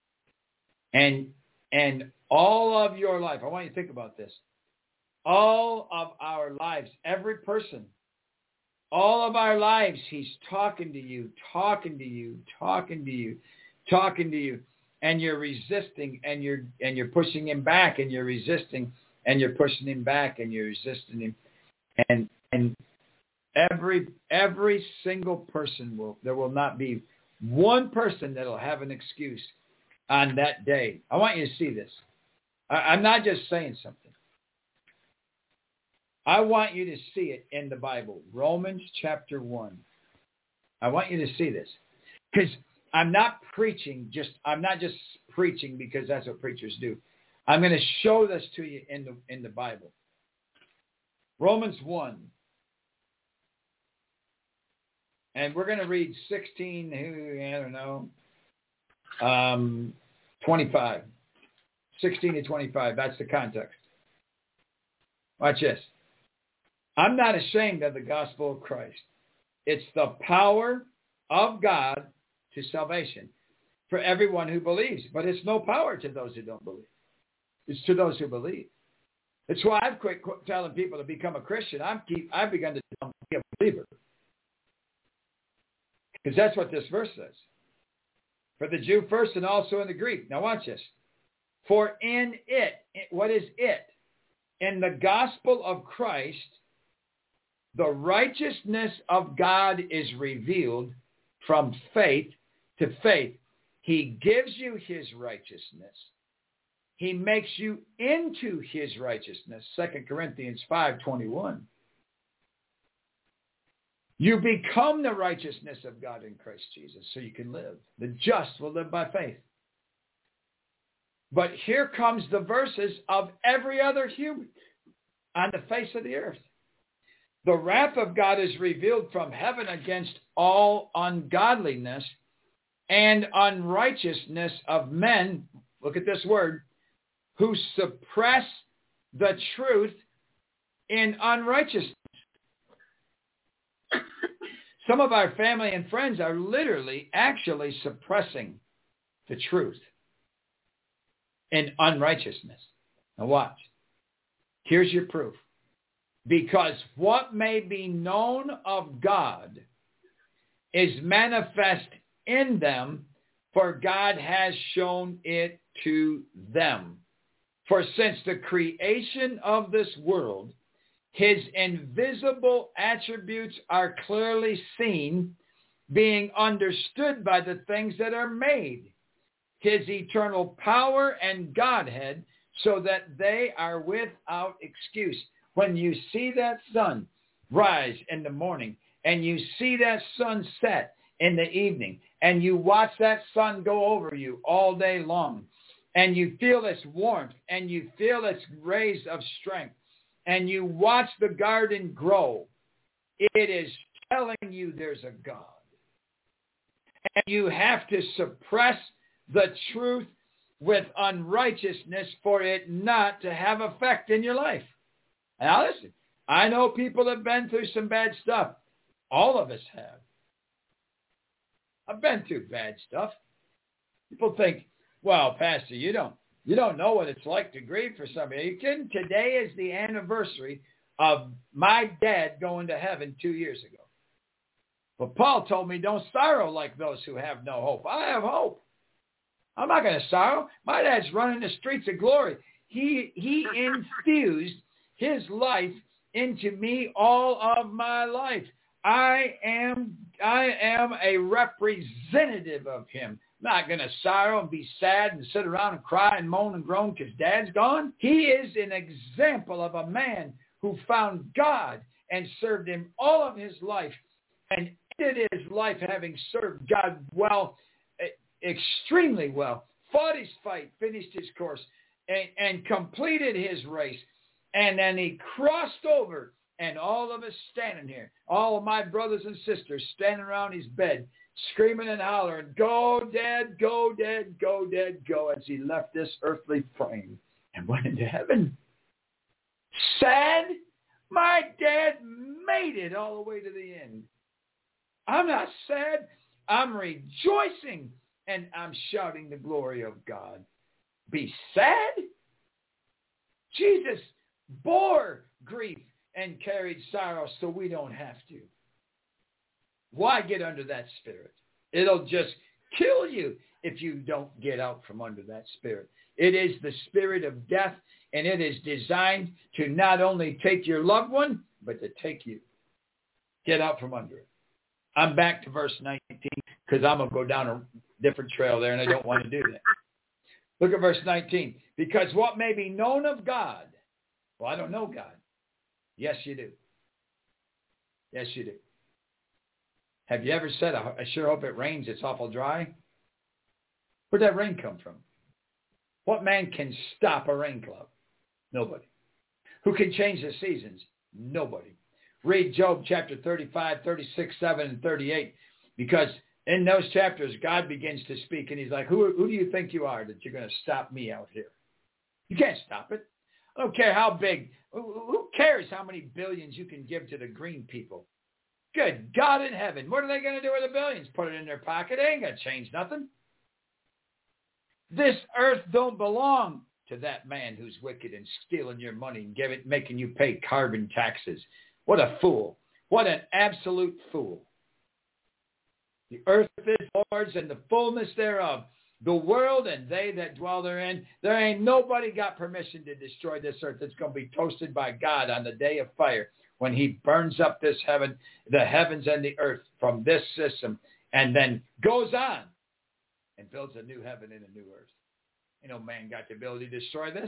And all of your life, I want you to think about this. All of our lives, every person, all of our lives, he's talking to you, and you're resisting, and you're pushing him back, and you're resisting, and you're pushing him back, and you're resisting him, and Every single person there will not be one person that will have an excuse on that day. I want you to see this. I'm not just saying something. I want you to see it in the Bible. Romans chapter 1. I want you to see this. Because I'm not just preaching because that's what preachers do. I'm going to show this to you in the Bible. Romans 1. And we're going to read 25. 16 to 25. That's the context. Watch this. I'm not ashamed of the gospel of Christ. It's the power of God to salvation for everyone who believes. But it's no power to those who don't believe. It's to those who believe. That's why I've quit telling people to become a Christian. I've begun to tell them to be a believer. Because that's what this verse says. For the Jew first and also in the Greek. Now watch this. For in it, what is it? In the gospel of Christ, the righteousness of God is revealed from faith to faith. He gives you his righteousness. He makes you into his righteousness. 2 Corinthians 5:21. You become the righteousness of God in Christ Jesus so you can live. The just will live by faith. But here comes the verses of every other human on the face of the earth. The wrath of God is revealed from heaven against all ungodliness and unrighteousness of men, look at this word, who suppress the truth in unrighteousness. Some of our family and friends are literally actually suppressing the truth in unrighteousness. Now watch. Here's your proof. Because what may be known of God is manifest in them, for God has shown it to them. For since the creation of this world, his invisible attributes are clearly seen, being understood by the things that are made, his eternal power and Godhead, so that they are without excuse. When you see that sun rise in the morning, and you see that sun set in the evening, and you watch that sun go over you all day long, and you feel its warmth, and you feel its rays of strength, and you watch the garden grow, it is telling you there's a God. And you have to suppress the truth with unrighteousness for it not to have effect in your life. Now listen, I know people have been through some bad stuff. All of us have. I've been through bad stuff. People think, well, Pastor, you don't know what it's like to grieve for somebody. Are you kidding? Today is the anniversary of my dad going to heaven 2 years ago. But Paul told me don't sorrow like those who have no hope. I have hope. I'm not going to sorrow. My dad's running the streets of glory. He infused his life into me all of my life. I am a representative of him. I'm not going to sorrow and be sad and sit around and cry and moan and groan because Dad's gone. He is an example of a man who found God and served him all of his life and ended his life having served God well, extremely well, fought his fight, finished his course, and completed his race. And then he crossed over, and all of us standing here, all of my brothers and sisters standing around his bed, screaming and hollering, go, Dad, go, Dad, go, Dad, go, as he left this earthly frame and went into heaven. Sad? My dad made it all the way to the end. I'm not sad. I'm rejoicing, and I'm shouting the glory of God. Be sad? Jesus bore grief and carried sorrow so we don't have to. Why get under that spirit? It'll just kill you if you don't get out from under that spirit. It is the spirit of death, and it is designed to not only take your loved one, but to take you. Get out from under it. I'm back to verse 19 because I'm going to go down a different trail there, and I don't want to do that. Look at verse 19. Because what may be known of God, well, I don't know God. Yes, you do. Yes, you do. Have you ever said, I sure hope it rains, it's awful dry? Where'd that rain come from? What man can stop a rain cloud? Nobody. Who can change the seasons? Nobody. Read Job chapter 35, 36, 7, and 38. Because in those chapters, God begins to speak, and he's like, who do you think you are that you're going to stop me out here? You can't stop it. I don't care how big. Who cares how many billions you can give to the green people? Good God in heaven. What are they going to do with the billions? Put it in their pocket? It ain't going to change nothing. This earth don't belong to that man who's wicked and stealing your money and making you pay carbon taxes. What a fool. What an absolute fool. The earth is Lord's and the fullness thereof, the world and they that dwell therein. There ain't nobody got permission to destroy this earth. It's going to be toasted by God on the day of fire when he burns up this heaven, the heavens and the earth from this system, and then goes on and builds a new heaven and a new earth. No man got the ability to destroy this.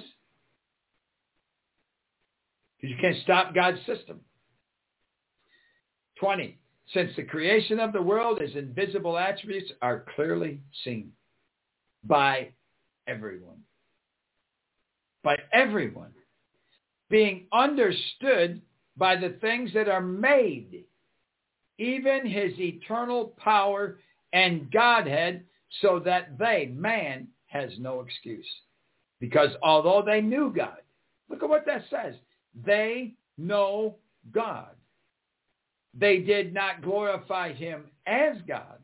Because you can't stop God's system. 20. Since the creation of the world, his invisible attributes are clearly seen by everyone. By everyone. Being understood by the things that are made, even his eternal power and Godhead, so that they, man, has no excuse. Because although they knew God, look at what that says. They know God. They did not glorify him as God.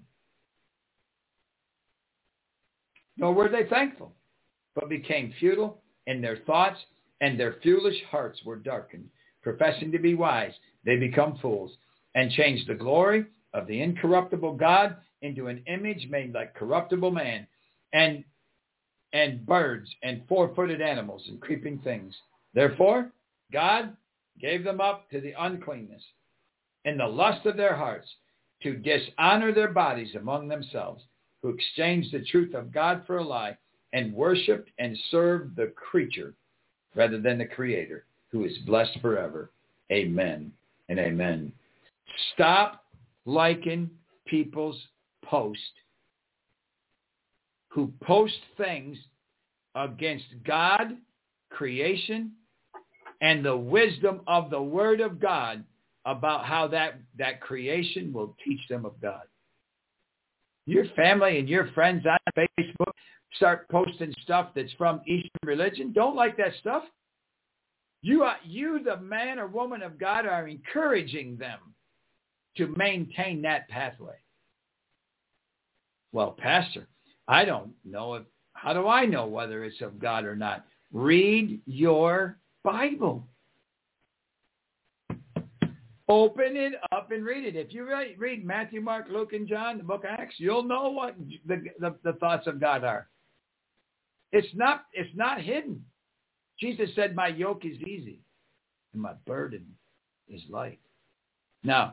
Nor were they thankful, but became futile in their thoughts, and their foolish hearts were darkened. Professing to be wise, they become fools, and changed the glory of the incorruptible God into an image made like corruptible man, and birds, and four-footed animals, and creeping things. Therefore, God gave them up to the uncleanness in the lust of their hearts, to dishonor their bodies among themselves, who exchanged the truth of God for a lie, and worshipped and served the creature rather than the Creator, who is blessed forever. Amen and amen. Stop liking people's posts who post things against God, creation, and the wisdom of the Word of God about how that creation will teach them of God. Your family and your friends on Facebook start posting stuff that's from Eastern religion. Don't like that stuff. You, the man or woman of God, are encouraging them to maintain that pathway. Well, Pastor, I don't know how do I know whether it's of God or not? Read your Bible. Open it up and read it. If you read Matthew, Mark, Luke, and John, the book of Acts, you'll know what the thoughts of God are. It's not hidden. Jesus said, my yoke is easy and my burden is light. Now,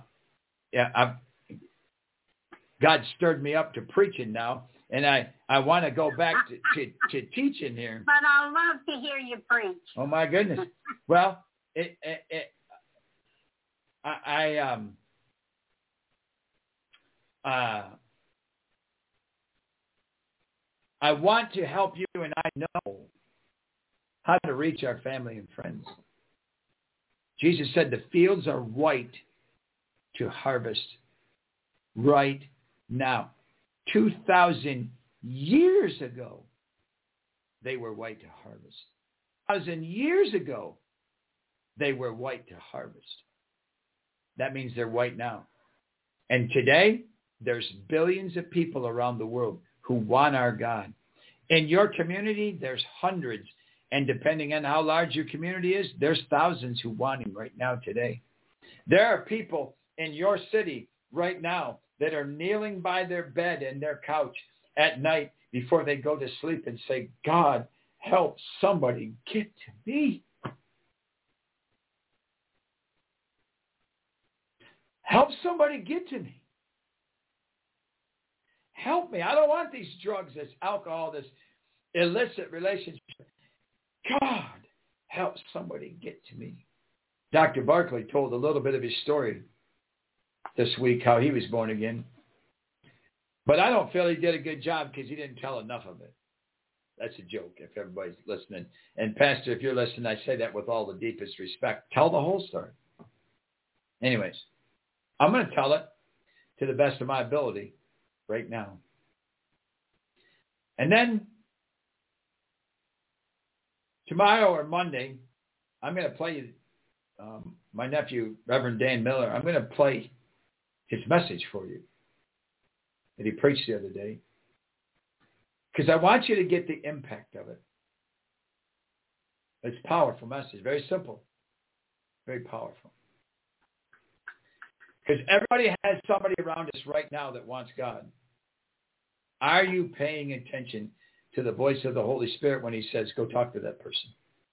God stirred me up to preaching now, and I want to go back to teaching here. But I love to hear you preach. Oh, my goodness. Well, I want to help you, and I know how to reach our family and friends. Jesus said the fields are white to harvest right now. 2,000 years ago, they were white to harvest. 1,000 years ago, they were white to harvest. That means they're white now. And today, there's billions of people around the world who want our God. In your community, there's hundreds. And depending on how large your community is, there's thousands who want him right now today. There are people in your city right now that are kneeling by their bed and their couch at night before they go to sleep and say, God, help somebody get to me. Help somebody get to me. Help me. I don't want these drugs, this alcohol, this illicit relationship. God, help somebody get to me. Dr. Barclay told a little bit of his story this week, how he was born again. But I don't feel he did a good job because he didn't tell enough of it. That's a joke if everybody's listening. And Pastor, if you're listening, I say that with all the deepest respect. Tell the whole story. Anyways, I'm going to tell it to the best of my ability right now. And then tomorrow or Monday, I'm going to play my nephew, Reverend Dan Miller. I'm going to play his message for you that he preached the other day, because I want you to get the impact of it. It's a powerful message, very simple, very powerful. Because everybody has somebody around us right now that wants God. Are you paying attention to the voice of the Holy Spirit when he says, go talk to that person?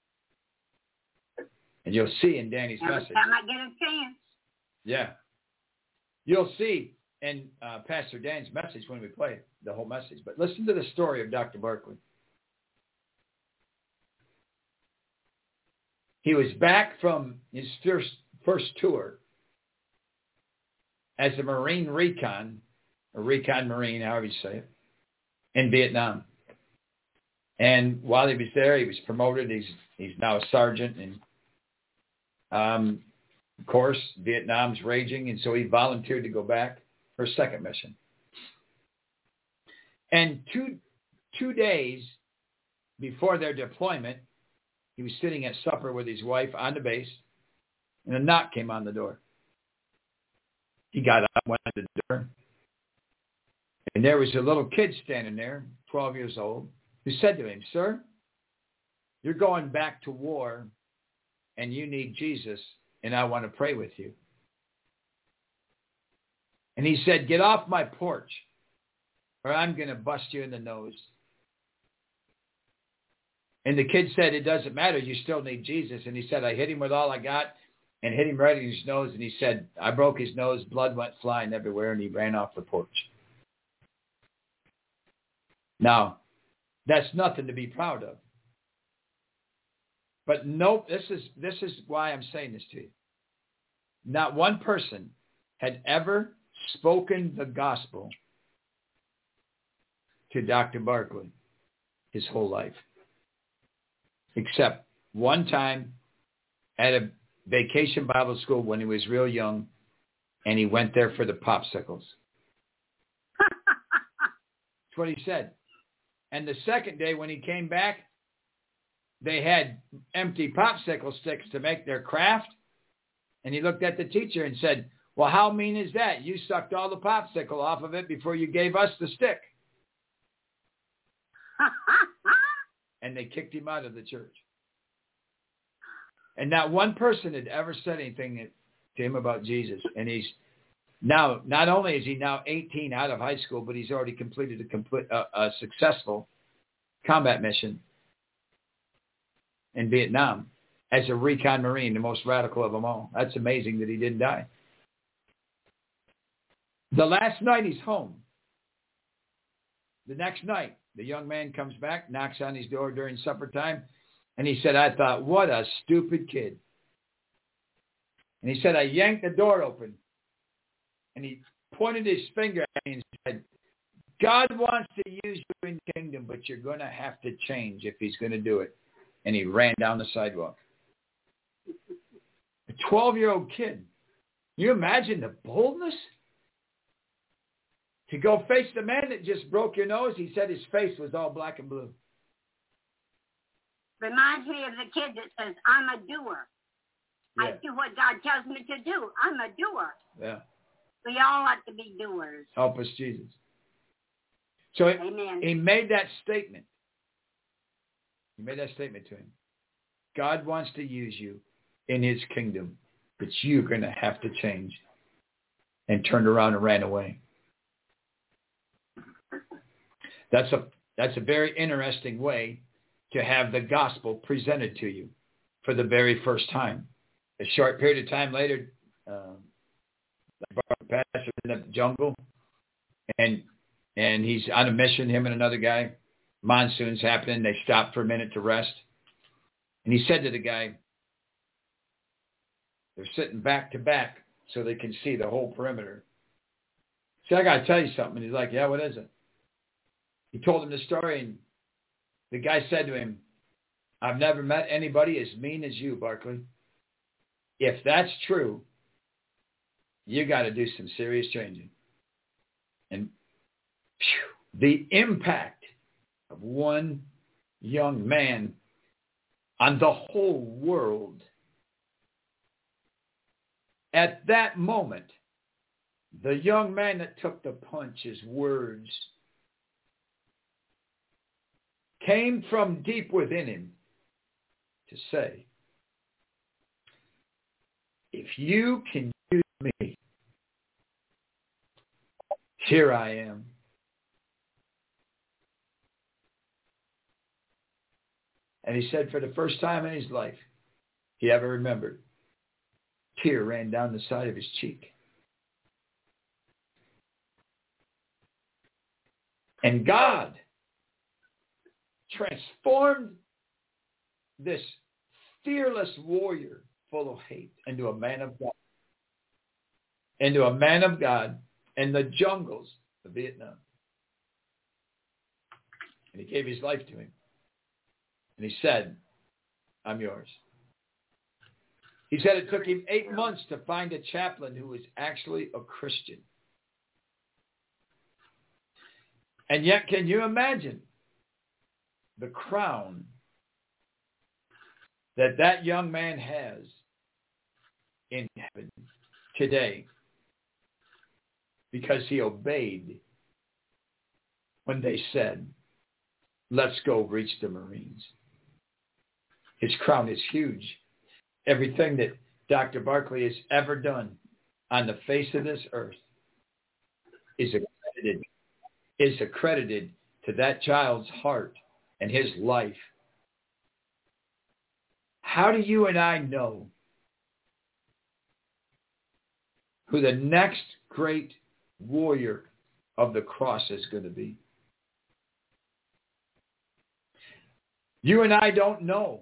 And you'll see in Danny's message. Every time I get a chance. Yeah. You'll see in Pastor Dan's message when we play the whole message. But listen to the story of Dr. Barclay. He was back from his first tour as a Marine recon, or recon Marine, however you say it, in Vietnam. And while he was there, he was promoted. He's now a sergeant. And of course, Vietnam's raging, and so he volunteered to go back for a second mission. And two days before their deployment, he was sitting at supper with his wife on the base, and a knock came on the door. He got up, went to the door, and there was a little kid standing there, 12 years old, who said to him, "Sir, you're going back to war, and you need Jesus, and I want to pray with you." And he said, "Get off my porch, or I'm going to bust you in the nose." And the kid said, "It doesn't matter. You still need Jesus." And he said, "I hit him with all I got and hit him right in his nose." And he said, "I broke his nose. Blood went flying everywhere." And he ran off the porch. Now, that's nothing to be proud of. But nope, this is why I'm saying this to you. Not one person had ever spoken the gospel to Dr. Barclay his whole life, except one time at a vacation Bible school when he was real young, and he went there for the popsicles. That's what he said. And the second day when he came back, they had empty popsicle sticks to make their craft. And he looked at the teacher and said, "Well, how mean is that? You sucked all the popsicle off of it before you gave us the stick." And they kicked him out of the church. And not one person had ever said anything to him about Jesus. And he's now, not only is he now 18 out of high school, but he's already completed a successful combat mission in Vietnam as a recon Marine, the most radical of them all. That's amazing that he didn't die. The last night he's home. The next night, the young man comes back, knocks on his door during supper time, and he said, "I thought, what a stupid kid." And he said, "I yanked the door open." And he pointed his finger at me and said, "God wants to use you in the kingdom, but you're going to have to change if he's going to do it." And he ran down the sidewalk. A 12-year-old kid. Can you imagine the boldness? To go face the man that just broke your nose. He said his face was all black and blue. Reminds me of the kid that says, "I'm a doer. Yeah. I do what God tells me to do. I'm a doer." Yeah. We all have to be doers. Help us, Jesus. So Amen. He made that statement. He made that statement to him. God wants to use you in his kingdom, but you're going to have to change. And turned around and ran away. That's a very interesting way to have the gospel presented to you for the very first time. A short period of time later, after in the jungle, and he's on a mission, him and another guy. Monsoon's happening. They stopped for a minute to rest. And he said to the guy, they're sitting back to back so they can see the whole perimeter. See, I got to tell you something. And he's like, yeah, what is it? He told him the story, and the guy said to him, I've never met anybody as mean as you, Barkley. If that's true, you got to do some serious changing. And the impact of one young man on the whole world at that moment, the young man that took the punch, his words came from deep within him to say, if you can use me, here I am. And he said for the first time in his life he ever remembered, a tear ran down the side of his cheek. And God transformed this fearless warrior full of hate into a man of God. Into a man of God in the jungles of Vietnam. And he gave his life to him. And he said, I'm yours. He said it took him 8 months to find a chaplain who was actually a Christian. And yet, can you imagine the crown that that young man has in heaven today because he obeyed when they said, let's go reach the Marines. His crown is huge. Everything that Dr. Barkley has ever done on the face of this earth is accredited to that child's heart and his life. How do you and I know who the next great warrior of the cross is going to be? You and I don't know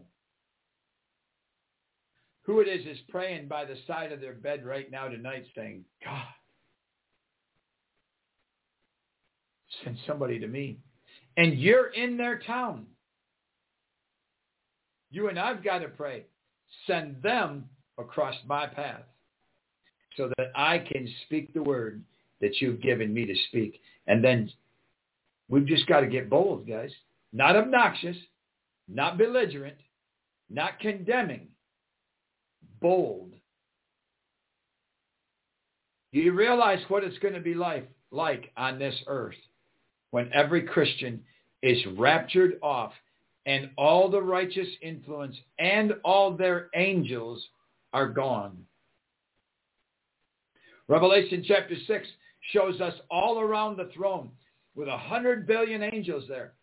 who it is praying by the side of their bed right now tonight saying, God, send somebody to me. And you're in their town. You and I've got to pray. Send them across my path so that I can speak the word that you've given me to speak. And then we've just got to get bold, guys. Not obnoxious, not belligerent, not condemning, bold. Do you realize what it's going to be like on this earth when every Christian is raptured off and all the righteous influence and all their angels are gone? Revelation chapter 6 shows us all around the throne with 100 billion angels there.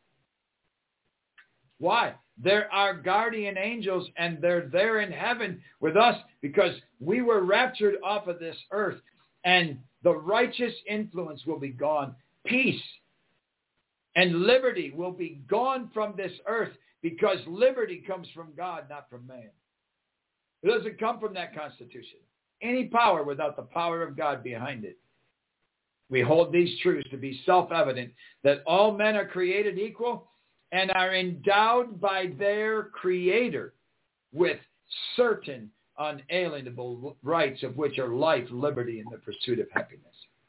Why? There are guardian angels, and they're there in heaven with us because we were raptured off of this earth, and the righteous influence will be gone. Peace and liberty will be gone from this earth because liberty comes from God, not from man. It doesn't come from that Constitution. Any power without the power of God behind it. We hold these truths to be self-evident that all men are created equal and are endowed by their Creator with certain unalienable rights, of which are life, liberty, and the pursuit of happiness.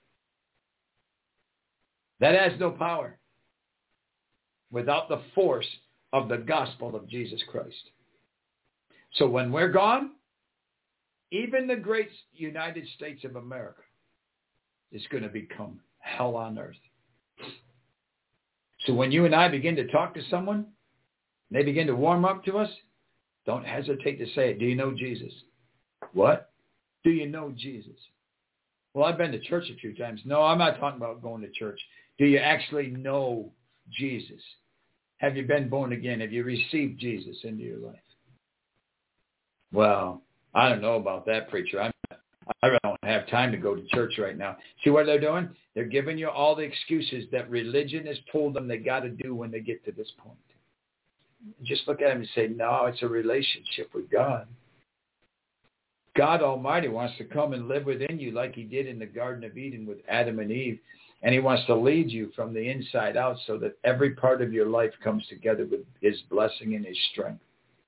That has no power without the force of the gospel of Jesus Christ. So when we're gone, even the great United States of America is going to become hell on earth. So when you and I begin to talk to someone, they begin to warm up to us, don't hesitate to say it. Do you know Jesus? What? Do you know Jesus? Well, I've been to church a few times. No, I'm not talking about going to church. Do you actually know Jesus? Have you been born again? Have you received Jesus into your life? Well, I don't know about that, preacher. I don't have time to go to church right now. See what they're doing? They're giving you all the excuses that religion has told them they got to do when they get to this point. Just look at them and say, no, it's a relationship with God. God Almighty wants to come and live within you like he did in the Garden of Eden with Adam and Eve. And he wants to lead you from the inside out so that every part of your life comes together with his blessing and his strength.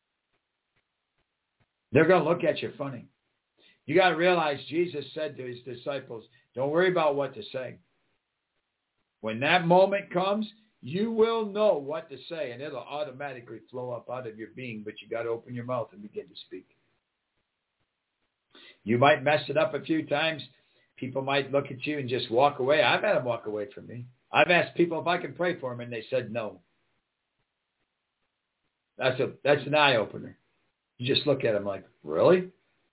They're going to look at you funny. You got to realize Jesus said to his disciples, don't worry about what to say. When that moment comes, you will know what to say, and it'll automatically flow up out of your being, but you got to open your mouth and begin to speak. You might mess it up a few times. People might look at you and just walk away. I've had them walk away from me. I've asked people if I can pray for them, and they said no. That's an eye-opener. You just look at them like, really?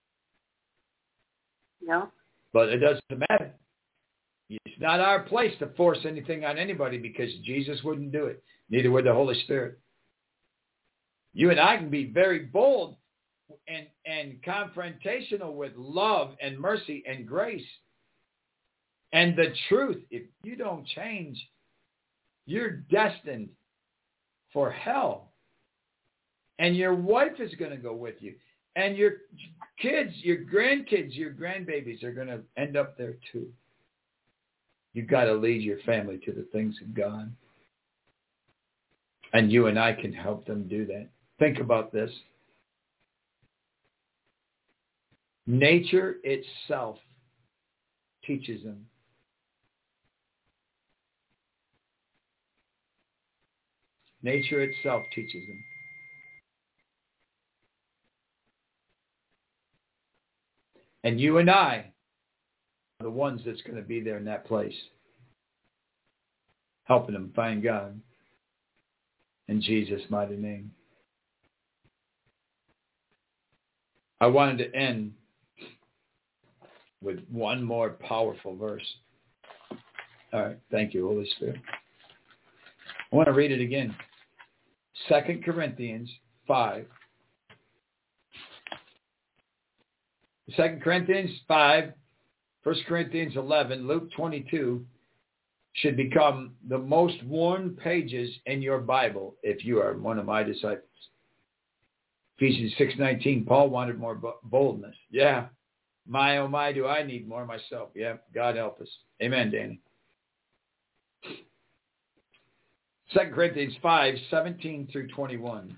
No. But it doesn't matter. It's not our place to force anything on anybody because Jesus wouldn't do it. Neither would the Holy Spirit. You and I can be very bold and confrontational with love and mercy and grace. And the truth, if you don't change, you're destined for hell. And your wife is going to go with you. And your kids, your grandkids, your grandbabies are going to end up there too. You've got to lead your family to the things of God. And you and I can help them do that. Think about this. Nature itself teaches them. Nature itself teaches them. And you and I are the ones that's going to be there in that place, helping them find God in Jesus' mighty name. I wanted to end with one more powerful verse. All right. Thank you, Holy Spirit. I want to read it again. 2 Corinthians 5. 2 Corinthians 5, 1 Corinthians 11, Luke 22 should become the most worn pages in your Bible if you are one of my disciples. Ephesians 6:19, Paul wanted more boldness. Yeah. My, oh my, do I need more myself. Yeah, God help us. Amen, Danny. 2 Corinthians 5, 17 through 21.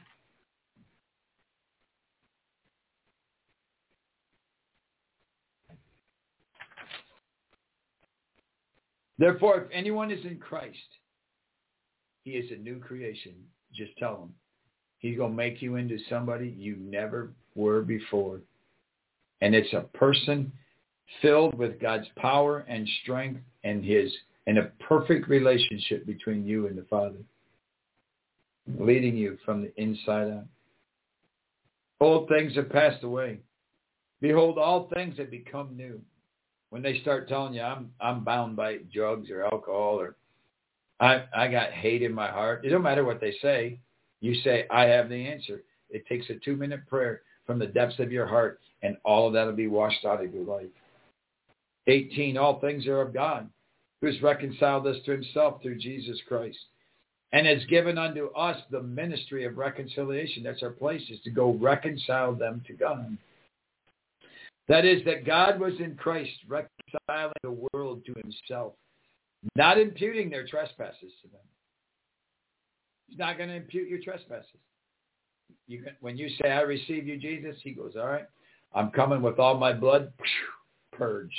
Therefore, if anyone is in Christ, he is a new creation. Just tell him. He's going to make you into somebody you never were before. And it's a person filled with God's power and strength and a perfect relationship between you and the Father, leading you from the inside out. Old things have passed away. Behold, all things have become new. When they start telling you, I'm bound by drugs or alcohol, or I got hate in my heart, it don't matter what they say. You say, I have the answer. It takes a 2-minute prayer from the depths of your heart, and all of that will be washed out of your life. 18, all things are of God, who has reconciled us to himself through Jesus Christ, and has given unto us the ministry of reconciliation. That's our place, is to go reconcile them to God. That is, that God was in Christ reconciling the world to himself, not imputing their trespasses to them. He's not going to impute your trespasses. When you say, I receive you, Jesus, he goes, all right, I'm coming with all my blood, purged.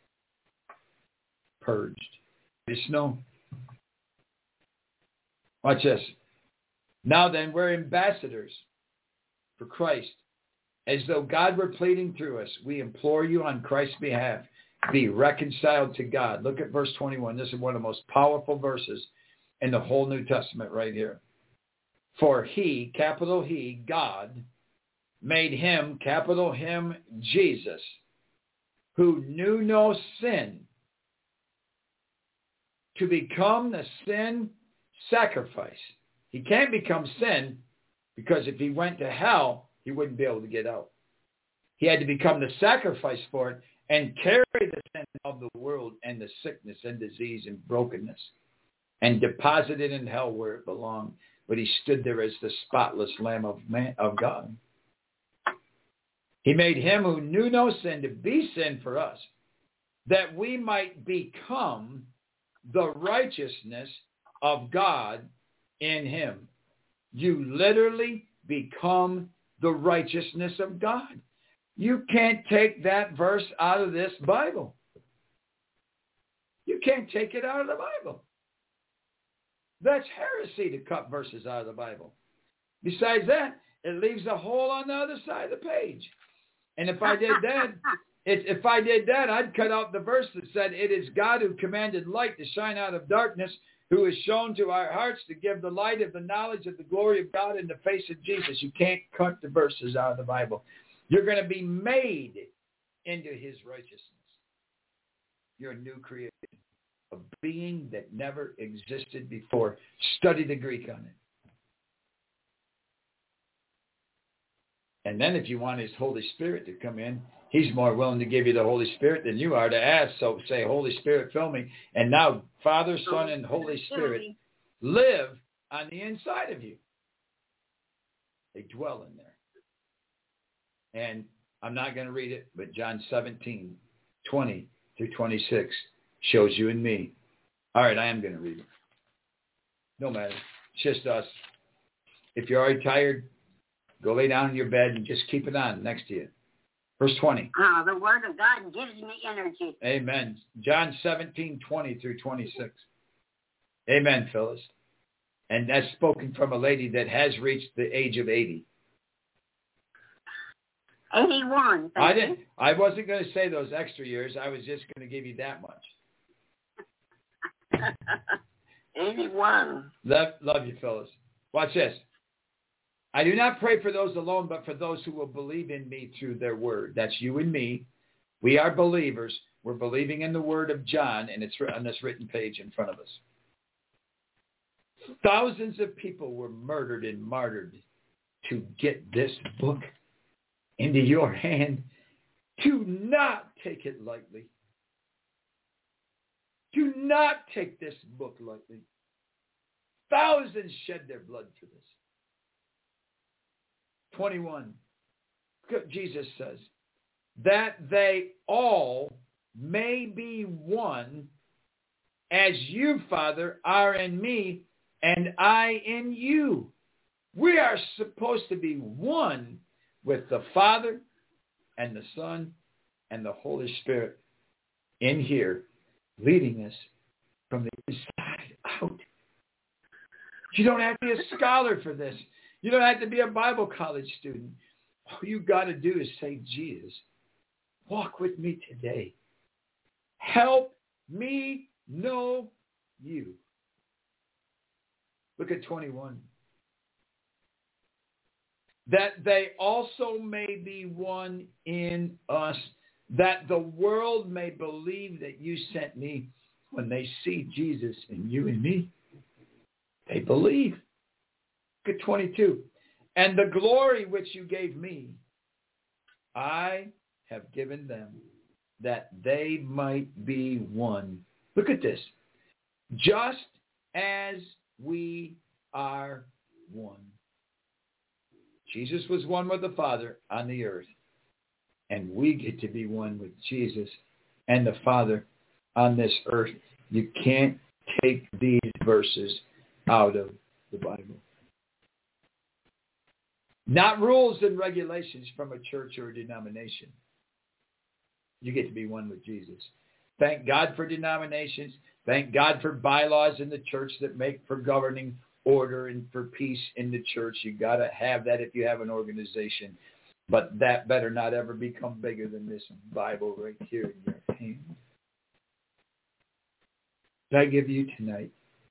Purged. The snow. Watch this. Now then, we're ambassadors for Christ. As though God were pleading through us, we implore you on Christ's behalf, be reconciled to God. Look at verse 21. This is one of the most powerful verses in the whole New Testament right here. For he, capital He, God, made him, capital Him, Jesus, who knew no sin, to become the sin sacrifice. He can't become sin because if he went to hell, he wouldn't be able to get out. He had to become the sacrifice for it, and carry the sin of the world and the sickness and disease and brokenness, and deposit it in hell where it belonged. But he stood there as the spotless Lamb of God. He made him who knew no sin to be sin for us, that we might become the righteousness of God in him. You literally become the righteousness of God. You can't take that verse out of this Bible. You can't take it out of the Bible. That's heresy to cut verses out of the Bible. Besides that, it leaves a hole on the other side of the page. And if I did that, I'd cut out the verse that said, it is God who commanded light to shine out of darkness, who has shown to our hearts to give the light of the knowledge of the glory of God in the face of Jesus. You can't cut the verses out of the Bible. You're going to be made into his righteousness. You're a new creation, a being that never existed before. Study the Greek on it. And then if you want his Holy Spirit to come in, he's more willing to give you the Holy Spirit than you are to ask. So say, Holy Spirit, fill me. And now Father, Son, and Holy Spirit live on the inside of you. They dwell in there. And I'm not going to read it, but John 17, 20 through 26 shows you and me. All right, I am going to read it. No matter. It's just us. If you're already tired, go lay down in your bed and just keep it on next to you. Verse 20. The Word of God gives me energy. Amen. John 17, 20 through 26. Amen, Phyllis. And that's spoken from a lady that has reached the age of 80. 81. I wasn't going to say those extra years. I was just going to give you that much. 81. Love you, Phyllis. Watch this. I do not pray for those alone, but for those who will believe in me through their word. That's you and me. We are believers. We're believing in the word of John, and it's on this written page in front of us. Thousands of people were murdered and martyred to get this book into your hand. Do not take it lightly. Do not take this book lightly. Thousands shed their blood for this. 21. Jesus says, that they all may be one, as you, Father, are in me, and I in you. We are supposed to be one with the Father and the Son and the Holy Spirit in here, leading us from the inside out. You don't have to be a scholar for this. You don't have to be a Bible college student. All you got to do is say, Jesus, walk with me today. Help me know you. Look at 21. That they also may be one in us, that the world may believe that you sent me. When they see Jesus in you and me, they believe. Look at 22. And the glory which you gave me, I have given them, that they might be one. Look at this. Just as we are one. Jesus was one with the Father on the earth, and we get to be one with Jesus and the Father on this earth. You can't take these verses out of the Bible. Not rules and regulations from a church or a denomination. You get to be one with Jesus. Thank God for denominations. Thank God for bylaws in the church that make for governing order and for peace in the church. You got to have that if you have an organization. But that better not ever become bigger than this Bible right here in your hand. Did I give you tonight?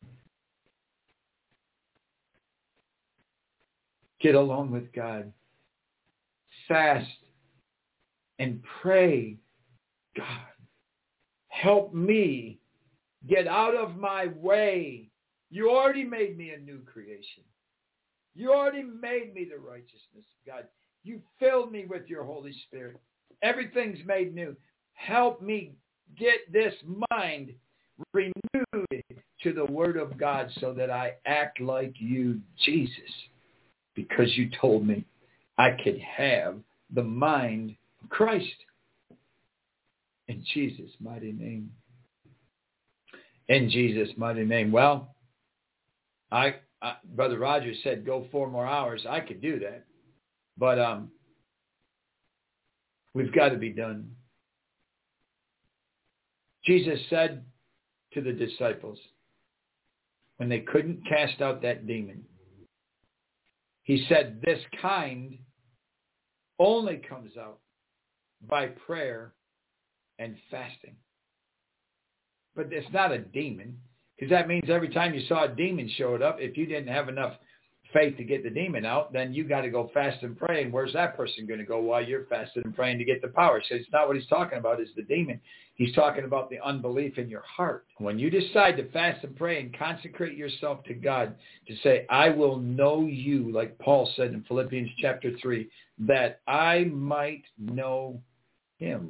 Get alone with God. Fast and pray. God, help me get out of my way. You already made me a new creation. You already made me the righteousness of God. You filled me with your Holy Spirit. Everything's made new. help me get this mind renewed to the Word of God so that I act like you, Jesus, because you told me I could have the mind of Christ. In Jesus' mighty name. In Jesus' mighty name. Well, Brother Rogers said go 4 more hours. I could do that. But we've got to be done. Jesus said to the disciples, when they couldn't cast out that demon, he said, this kind only comes out by prayer and fasting. But it's not a demon, because that means every time you saw a demon showed up, if you didn't have enough faith to get the demon out, then you got to go fast and pray. And where's that person going to go while you're fasting and praying to get the power? So it's not what he's talking about is the demon. He's talking about the unbelief in your heart. When you decide to fast and pray and consecrate yourself to God, to say, I will know you, like Paul said in Philippians chapter 3, that I might know him.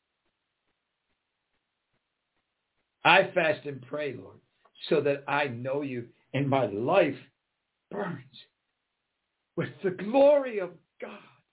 I fast and pray, Lord, so that I know you, and my life burns with the glory of God.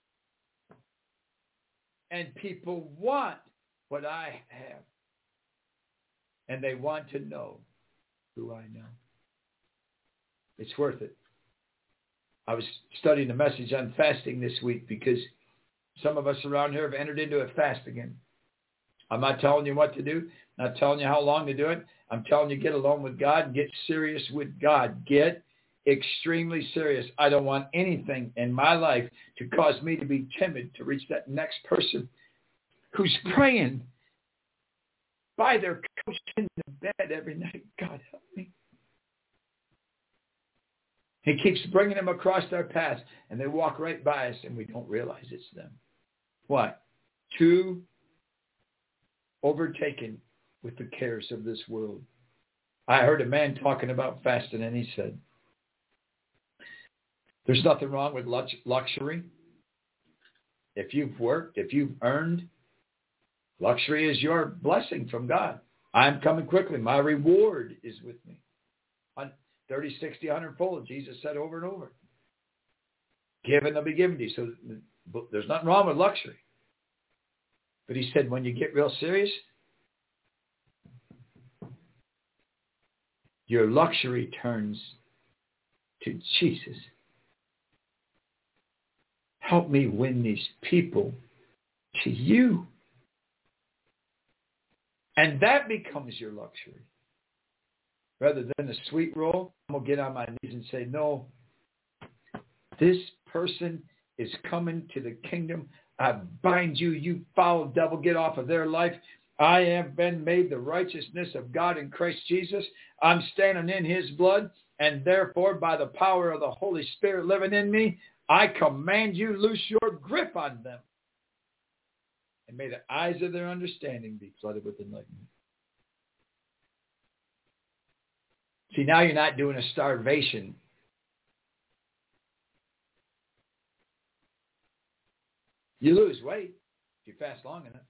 And people want what I have. And they want to know who I know. It's worth it. I was studying a message on fasting this week because some of us around here have entered into a fast again. I'm not telling you what to do. I'm not telling you how long to do it. I'm telling you, get alone with God. Get serious with God. Get extremely serious. I don't want anything in my life to cause me to be timid to reach that next person who's praying by their couch in the bed every night. God help me. He keeps bringing them across our path, and they walk right by us, and we don't realize it's them. Why? Too overtaken with the cares of this world. I heard a man talking about fasting, and he said, there's nothing wrong with luxury. If you've worked, if you've earned, luxury is your blessing from God. I'm coming quickly. My reward is with me. 30, 60, 100-fold, Jesus said over and over. Give and they'll be given to you. So there's nothing wrong with luxury. But he said, when you get real serious, your luxury turns to Jesus. Help me win these people to you. And that becomes your luxury. Rather than a sweet roll, I'm going to get on my knees and say, no, this person is coming to the kingdom. I bind you, you foul devil, get off of their life. I have been made the righteousness of God in Christ Jesus. I'm standing in his blood, and therefore by the power of the Holy Spirit living in me, I command you, loose your grip on them. And may the eyes of their understanding be flooded with enlightenment. See, now you're not doing a starvation. You lose weight if you fast long enough.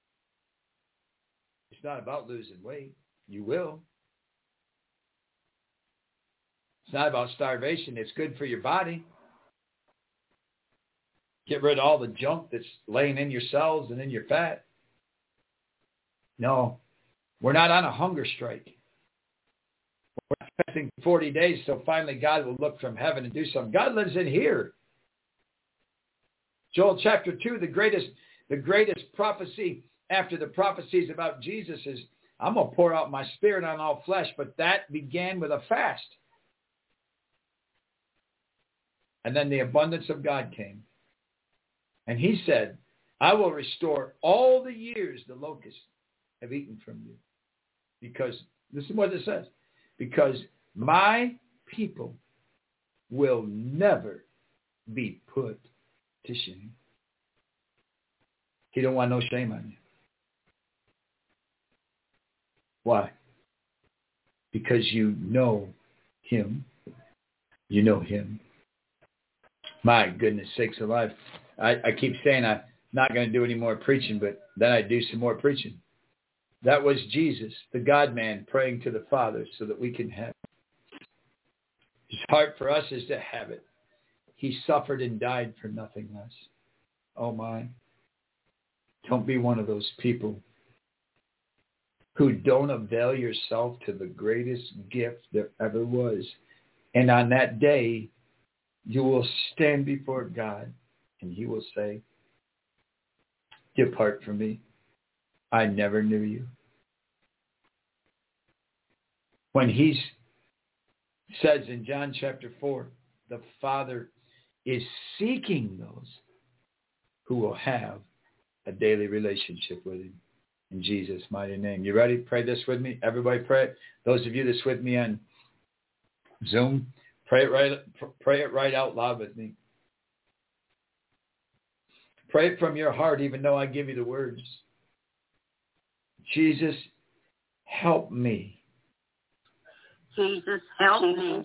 It's not about losing weight. You will. It's not about starvation. It's good for your body. Get rid of all the junk that's laying in your cells and in your fat. No, we're not on a hunger strike. We're fasting 40 days, so finally God will look from heaven and do something. God lives in here. Joel chapter 2, the greatest prophecy after the prophecies about Jesus is, I'm going to pour out my spirit on all flesh, but that began with a fast. And then the abundance of God came. And he said, I will restore all the years the locusts have eaten from you. Because, this is what it says, because my people will never be put to shame. He don't want no shame on you. Why? Because you know him. You know him. My goodness sakes alive. I keep saying Not going to do any more preaching, but then I do some more preaching. That was Jesus, the God-man, praying to the Father so that we can have it. His heart for us is to have it. He suffered and died for nothing less. Oh my. Don't be one of those people who don't avail yourself to the greatest gift there ever was. And on that day, you will stand before God and he will say, depart from me. I never knew you. When he says in John chapter 4, the Father is seeking those who will have a daily relationship with him. In Jesus' mighty name. You ready? Pray this with me. Everybody pray it. Those of you that's with me on Zoom, pray it right out loud with me. Pray it from your heart, even though I give you the words. Jesus, help me. Jesus, help me.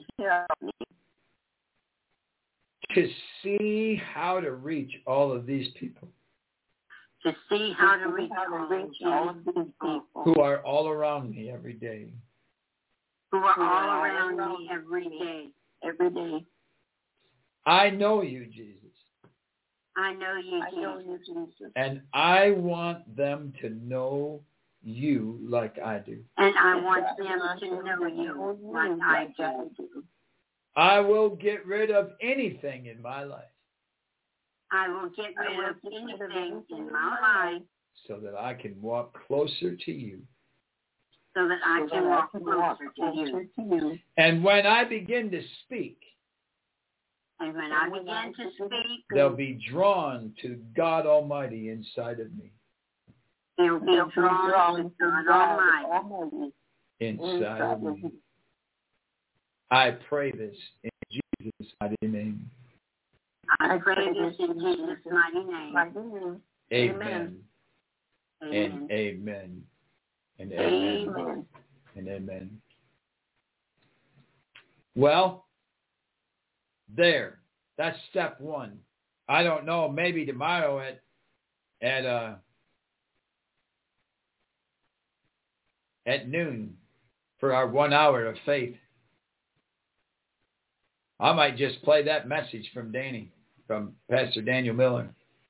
To see how to reach all of these people. To see how to reach all of these people. Who are all around me every day. Who are all around me every day. Every day. I know you, Jesus. I know you, Jesus. And I want them to know you like I do. And I want them to know you like I do. I will get rid of anything in my life. I will get rid of anything in my life. So that I can walk closer to you. So that I can walk closer to you. And when I begin to speak, and when I begin to speak, they'll be drawn to God Almighty inside of me. They'll be drawn to God Almighty inside of me. I pray this in Jesus' mighty name. I pray this in Jesus' mighty name. Amen. And amen. And amen. And amen. Well, there. That's step one. I don't know, maybe tomorrow at noon for our 1 hour of faith. I might just play that message from Pastor Daniel Miller.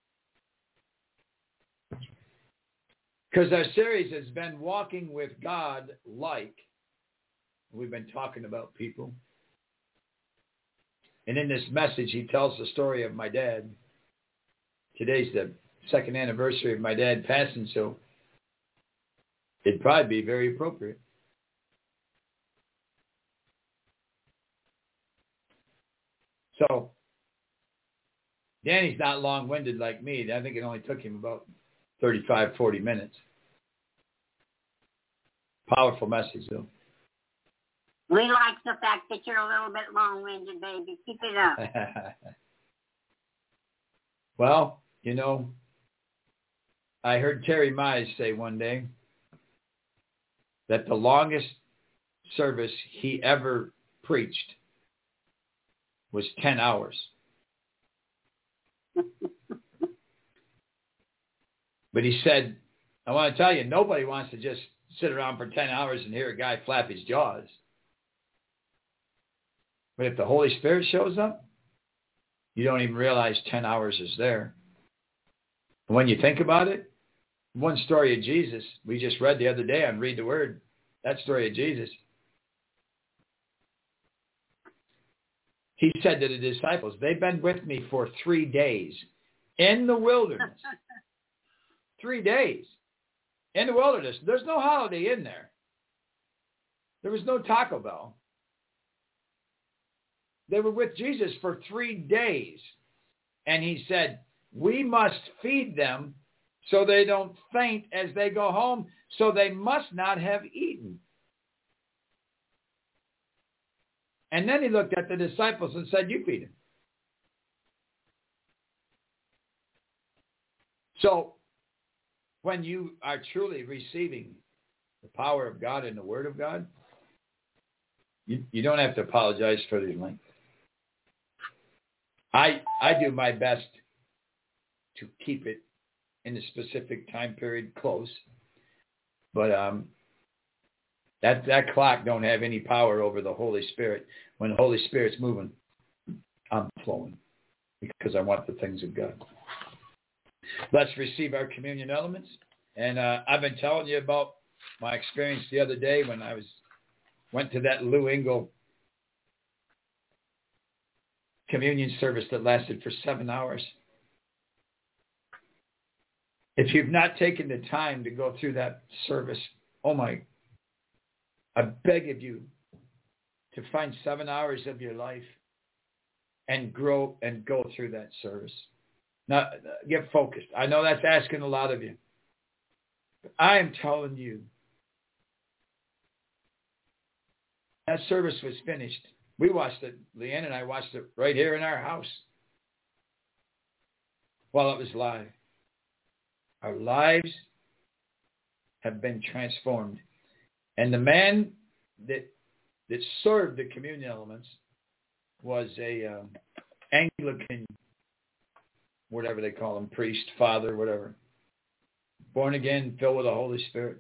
Because our series has been Walking with God Like. We've been talking about people. And in this message, he tells the story of my dad. Today's the second anniversary of my dad passing, so it'd probably be very appropriate. So, Danny's not long-winded like me. I think it only took him about 35, 40 minutes. Powerful message, though. We like the fact that you're a little bit long-winded, baby. Keep it up. Well, I heard Terry Mize say one day that the longest service he ever preached was 10 hours. But he said, I want to tell you, nobody wants to just sit around for 10 hours and hear a guy flap his jaws. But if the Holy Spirit shows up, you don't even realize 10 hours is there. And when you think about it, one story of Jesus, we just read the other day on Read the Word, that story of Jesus. He said to the disciples, they've been with me for 3 days in the wilderness. 3 days in the wilderness. There's no Holiday Inn there. There was no Taco Bell. They were with Jesus for 3 days. And he said, we must feed them so they don't faint as they go home, so they must not have eaten. And then he looked at the disciples and said, you feed them. So when you are truly receiving the power of God and the Word of God, you don't have to apologize for the length. I do my best to keep it in a specific time period close. But that clock don't have any power over the Holy Spirit. When the Holy Spirit's moving, I'm flowing because I want the things of God. Let's receive our communion elements. And I've been telling you about my experience the other day when I went to that Lou Engle communion service that lasted for 7 hours. If you've not taken the time to go through that service, I beg of you to find 7 hours of your life and grow and go through that service. Now, get focused. I know that's asking a lot of you. But I am telling you, that service was finished. We watched it, Leanne and I watched it right here in our house while it was live. Our lives have been transformed. And the man that served the communion elements was a Anglican, whatever they call him, priest, father, whatever. Born again, filled with the Holy Spirit.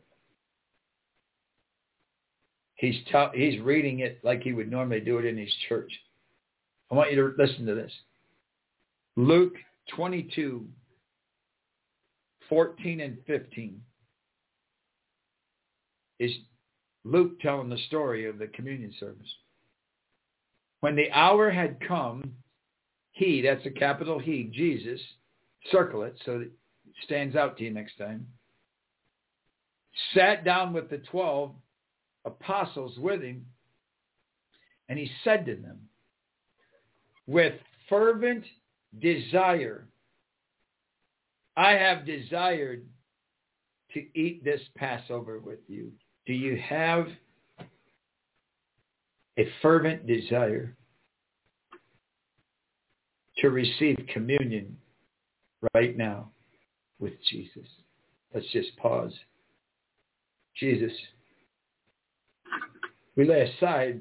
He's reading it like he would normally do it in his church. I want you to listen to this. Luke 22, 14 and 15 is Luke telling the story of the communion service. When the hour had come, he, that's a capital He, Jesus, circle it so that it stands out to you next time, sat down with the 12 apostles with him, and he said to them, with fervent desire, I have desired to eat this Passover with you. Do you have a fervent desire to receive communion right now with Jesus? Let's just pause. Jesus, we lay aside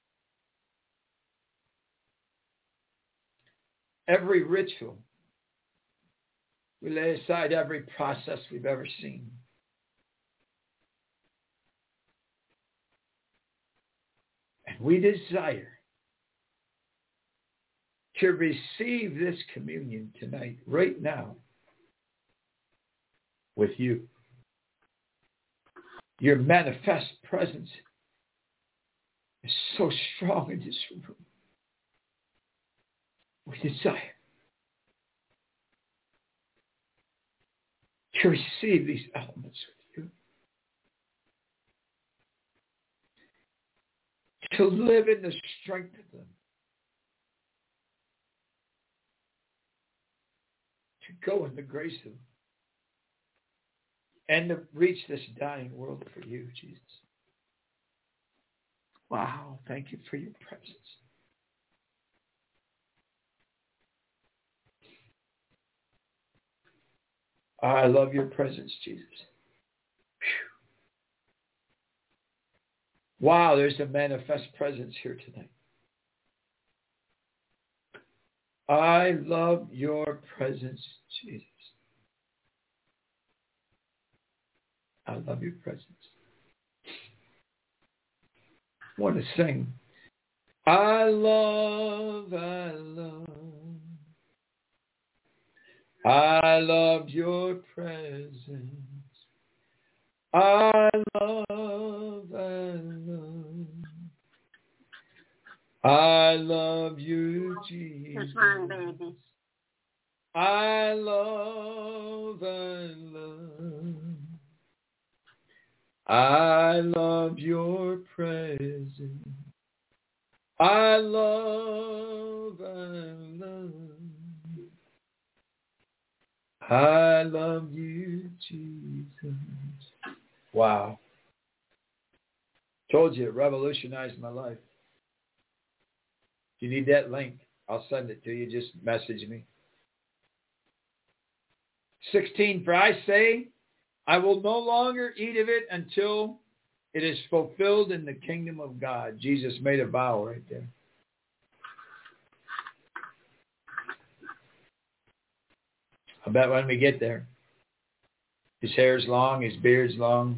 every ritual. We lay aside every process we've ever seen. And we desire to receive this communion tonight, right now, with you. Your manifest presence is so strong in this room. We desire to receive these elements with you, to live in the strength of them, to go in the grace of them, and to reach this dying world for you, Jesus. Wow, thank you for your presence. I love your presence, Jesus. Whew. Wow, there's a manifest presence here tonight. I love your presence, Jesus. I love your presence. I want to sing. I love your presence. I love you, Jesus. That's fine, baby. I love your presence. I love you, Jesus. Wow. Told you, it revolutionized my life. If you need that link, I'll send it to you. Just message me. 16, for I say, I will no longer eat of it until it is fulfilled in the kingdom of God. Jesus made a vow right there. I bet when we get there, His hair's long, his beard's long.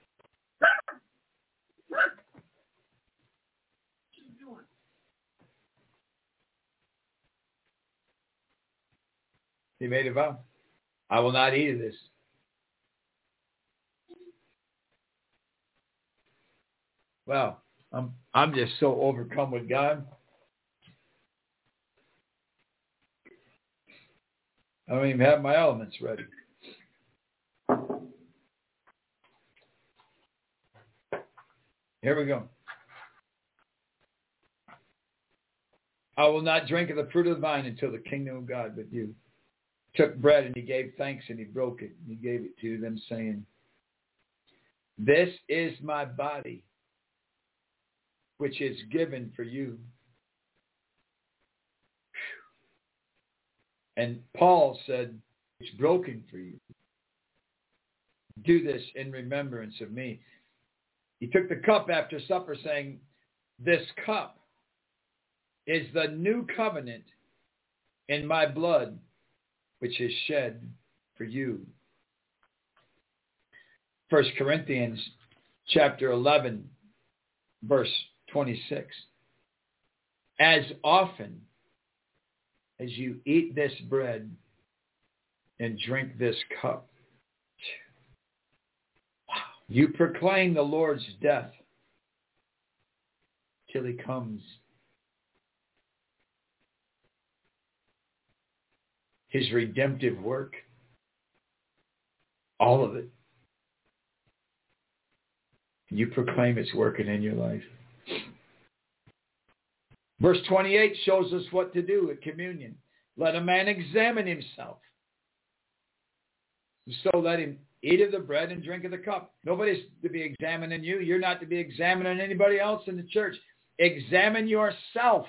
He made a vow. I will not eat of this. Well, I'm just so overcome with God. I don't even have my elements ready. Here we go. I will not drink of the fruit of the vine until the kingdom of God with you. Took bread and he gave thanks and he broke it. And he gave it to them saying, this is my body, which is given for you. And Paul said, it's broken for you. Do this in remembrance of me. He took the cup after supper saying, this cup is the new covenant in my blood, which is shed for you. 1 Corinthians chapter 11, verse 26. As often as you eat this bread and drink this cup, you proclaim the Lord's death till he comes. His redemptive work, all of it. You proclaim it's working in your life. Verse 28 shows us what to do at communion. Let a man examine himself. So let him eat of the bread and drink of the cup. Nobody's to be examining you. You're not to be examining anybody else in the church. Examine yourself.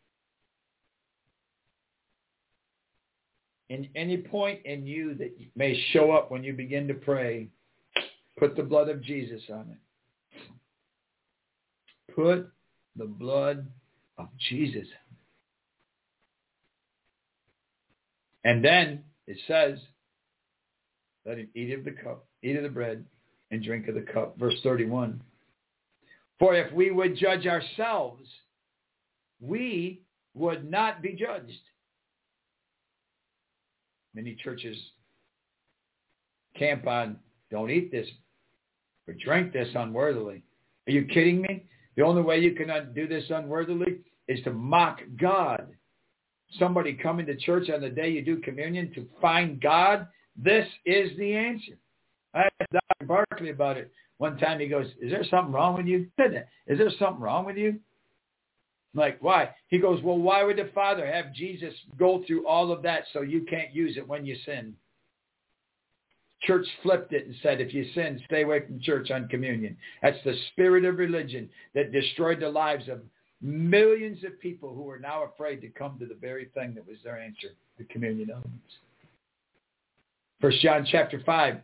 In any point in you that may show up when you begin to pray, put the blood of Jesus on it. Put the blood of Jesus. And then it says, let him eat of the cup, eat of the bread, and drink of the cup. Verse 31. For if we would judge ourselves, we would not be judged. Many churches camp on, don't eat this or drink this unworthily. Are you kidding me? The only way you can do this unworthily is to mock God. Somebody coming to church on the day you do communion to find God, this is the answer. I asked Dr. Barkley about it. One time he goes, is there something wrong with you? Is there something wrong with you? I'm like, why? He goes, well, why would the Father have Jesus go through all of that so you can't use it when you sin? Church flipped it and said, if you sin, stay away from church on communion. That's the spirit of religion that destroyed the lives of millions of people who are now afraid to come to the very thing that was their answer, the communion elements. 1 John chapter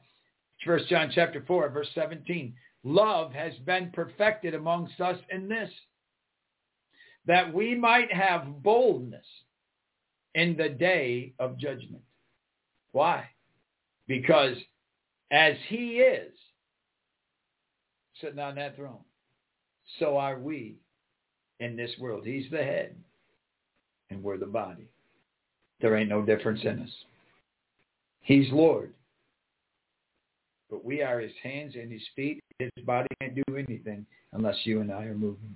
4, verse 17. Love has been perfected amongst us in this, that we might have boldness in the day of judgment. Why? Because as he is sitting on that throne, so are we in this world. He's the head, and we're the body. There ain't no difference in us. He's Lord, but we are his hands and his feet. His body can't do anything unless you and I are moving.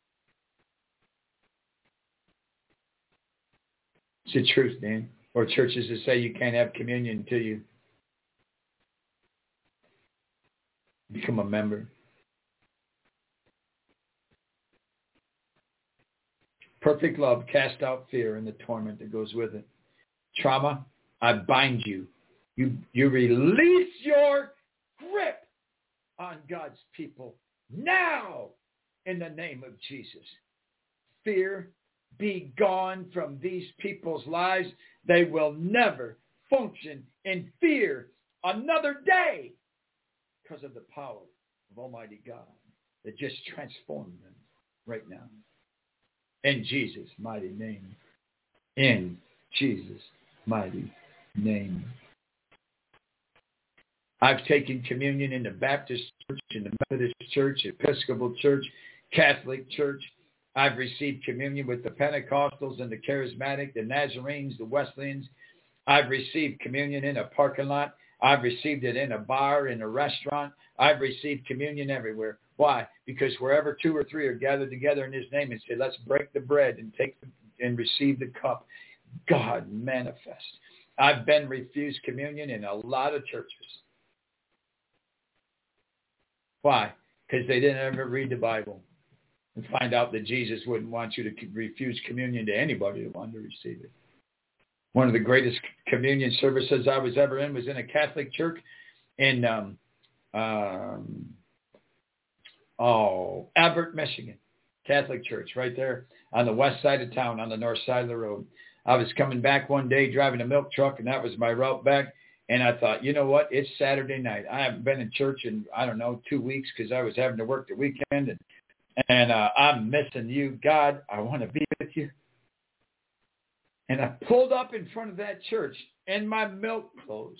It's the truth, Dan. Or churches that say you can't have communion until you become a member. Perfect love casts out fear and the torment that goes with it. Trauma, I bind you. You release your grip on God's people now in the name of Jesus. Fear, be gone from these people's lives. They will never function in fear another day because of the power of Almighty God that just transformed them right now. In Jesus' mighty name. In Jesus' mighty name. I've taken communion in the Baptist church, in the Methodist church, Episcopal church, Catholic church. I've received communion with the Pentecostals and the Charismatic, the Nazarenes, the Wesleyans. I've received communion in a parking lot. I've received it in a bar, in a restaurant. I've received communion everywhere. Why? Because wherever 2 or 3 are gathered together in his name and say, let's break the bread and and receive the cup, God manifests. I've been refused communion in a lot of churches. Why? Because they didn't ever read the Bible and find out that Jesus wouldn't want you to refuse communion to anybody who wanted to receive it. One of the greatest communion services I was ever in was in a Catholic church in Albert, Michigan. Catholic church right there on the west side of town, on the north side of the road. I was coming back one day driving a milk truck, and that was my route back. And I thought, you know what? It's Saturday night. I haven't been in church in, 2 weeks because I was having to work the weekend. And I'm missing you. God, I want to be with you. And I pulled up in front of that church in my milk clothes.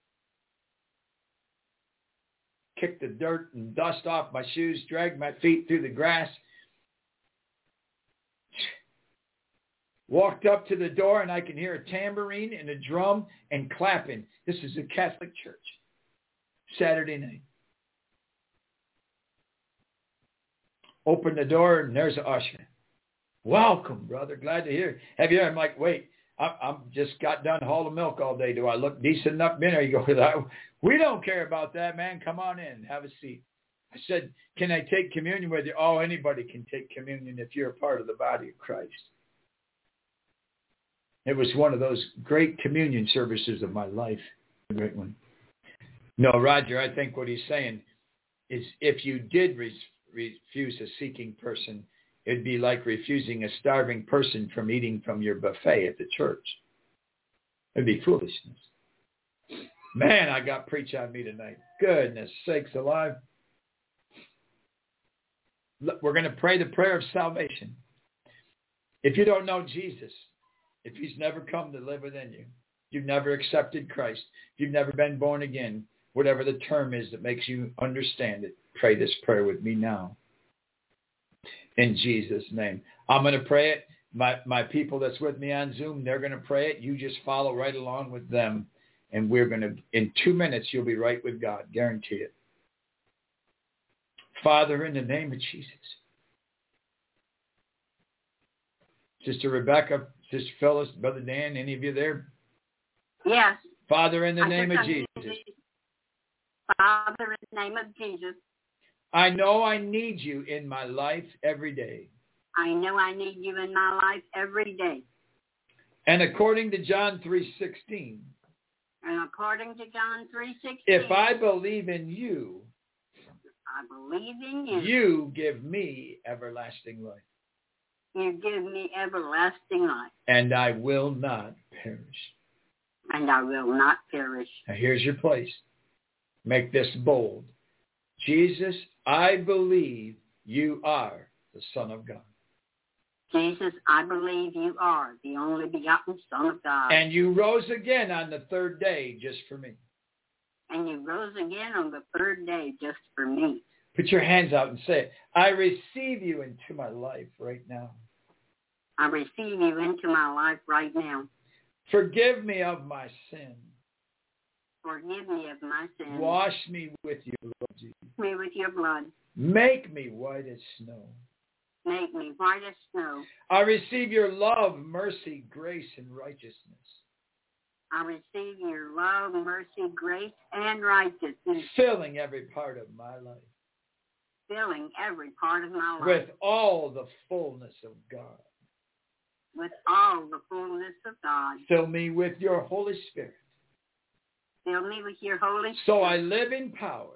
Kicked the dirt and dust off my shoes, dragged my feet through the grass. Walked up to the door, and I can hear a tambourine and a drum and clapping. This is a Catholic church. Saturday night. Open the door, and there's an usher. Welcome, brother. Glad to hear. Have you? I'm like, wait, I'm just got done hauling milk all day. Do I look decent enough? You go, we don't care about that, man. Come on in. Have a seat. I said, can I take communion with you? Oh, anybody can take communion if you're a part of the body of Christ. It was one of those great communion services of my life. A great one. No, Roger, I think what he's saying is if you did refuse a seeking person, it'd be like refusing a starving person from eating from your buffet at the church. It'd be foolishness. Man, I got preach on me tonight. Goodness sakes alive. Look, we're going to pray the prayer of salvation. If you don't know Jesus, if he's never come to live within you, you've never accepted Christ, you've never been born again, whatever the term is that makes you understand it, pray this prayer with me now. In Jesus' name. I'm going to pray it. My people that's with me on Zoom, they're going to pray it. You just follow right along with them. And we're going to, in 2 minutes, you'll be right with God. Guarantee it. Father, in the name of Jesus. Sister Rebecca, Sister Phyllis, Brother Dan, any of you there? Yes. Father, in the name of Jesus. Father, in the name of Jesus. I know I need you in my life every day. I know I need you in my life every day. And according to John 3:16. And according to John 3:16. If I believe in you. I believe in you. You give me everlasting life. You give me everlasting life. And I will not perish. And I will not perish. Now here's your place. Make this bold. Jesus, I believe you are the Son of God. Jesus, I believe you are the only begotten Son of God. And you rose again on the third day just for me. And you rose again on the third day just for me. Put your hands out and say it. I receive you into my life right now. I receive you into my life right now. Forgive me of my sin. Forgive me of my sin. Wash me with your blood, Jesus. Me with your blood. Make me white as snow. Make me white as snow. I receive your love, mercy, grace, and righteousness. I receive your love, mercy, grace, and righteousness. Filling every part of my life. Filling every part of my life. With all the fullness of God. With all the fullness of God. Fill me with your Holy Spirit. Fill me with your Holy Spirit. So I live in power.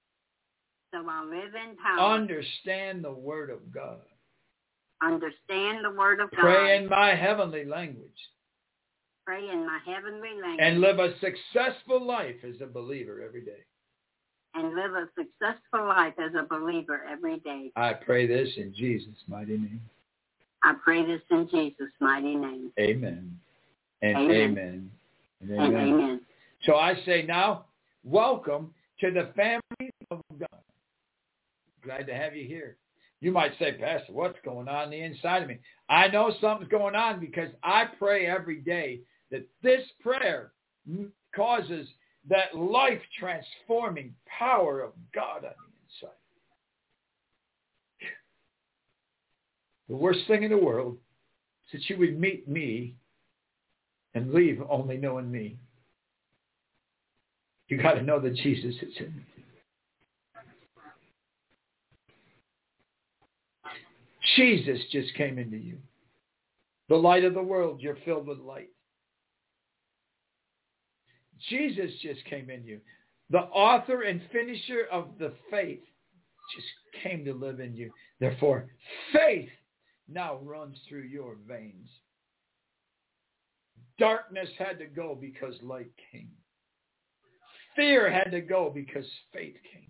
So I live in power. Understand the Word of God. Understand the Word of God. Pray in my heavenly language. Pray in my heavenly language. And live a successful life as a believer every day. And live a successful life as a believer every day. I pray this in Jesus' mighty name. I pray this in Jesus' mighty name. Amen. And amen. Amen. And amen. And amen. So I say now, welcome to the family of God. Glad to have you here. You might say, Pastor, what's going on the inside of me? I know something's going on because I pray every day that this prayer causes that life-transforming power of God on the inside. The worst thing in the world is that you would meet me and leave only knowing me. You got to know that Jesus is in you. Jesus just came into you. The light of the world, you're filled with light. Jesus just came in you. The author and finisher of the faith just came to live in you. Therefore, faith now runs through your veins. Darkness had to go because light came. Fear had to go because faith came.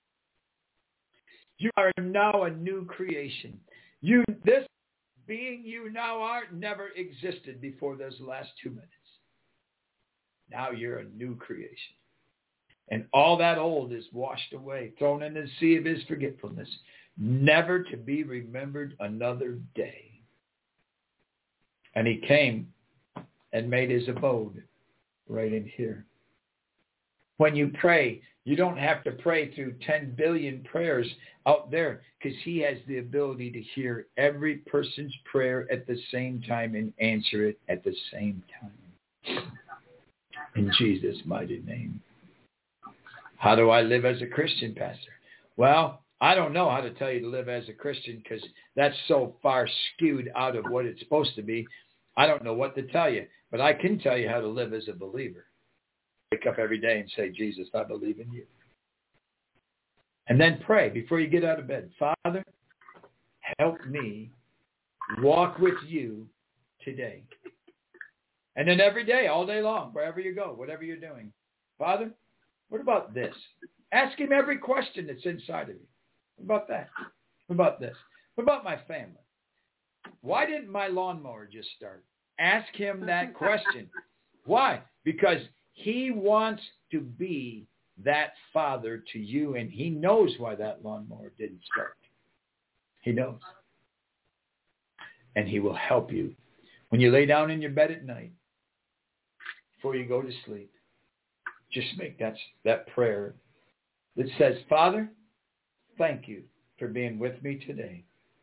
You are now a new creation. This being you now are never existed before those last 2 minutes. Now you're a new creation. And all that old is washed away, thrown into the sea of his forgetfulness, never to be remembered another day. And he came and made his abode right in here. When you pray, you don't have to pray through 10 billion prayers out there because he has the ability to hear every person's prayer at the same time and answer it at the same time. In Jesus' mighty name. How do I live as a Christian, Pastor? Well, I don't know how to tell you to live as a Christian because that's so far skewed out of what it's supposed to be. I don't know what to tell you, but I can tell you how to live as a believer. Wake up every day and say, Jesus, I believe in you. And then pray before you get out of bed. Father, help me walk with you today. And then every day, all day long, wherever you go, whatever you're doing. Father, what about this? Ask him every question that's inside of you. What about that? What about this? What about my family? Why didn't my lawnmower just start? Ask him that question. Why? Because he wants to be that father to you, and he knows why that lawnmower didn't start. He knows. And he will help you. When you lay down in your bed at night, before you go to sleep, just make that prayer that says, Father, thank you for being with me today.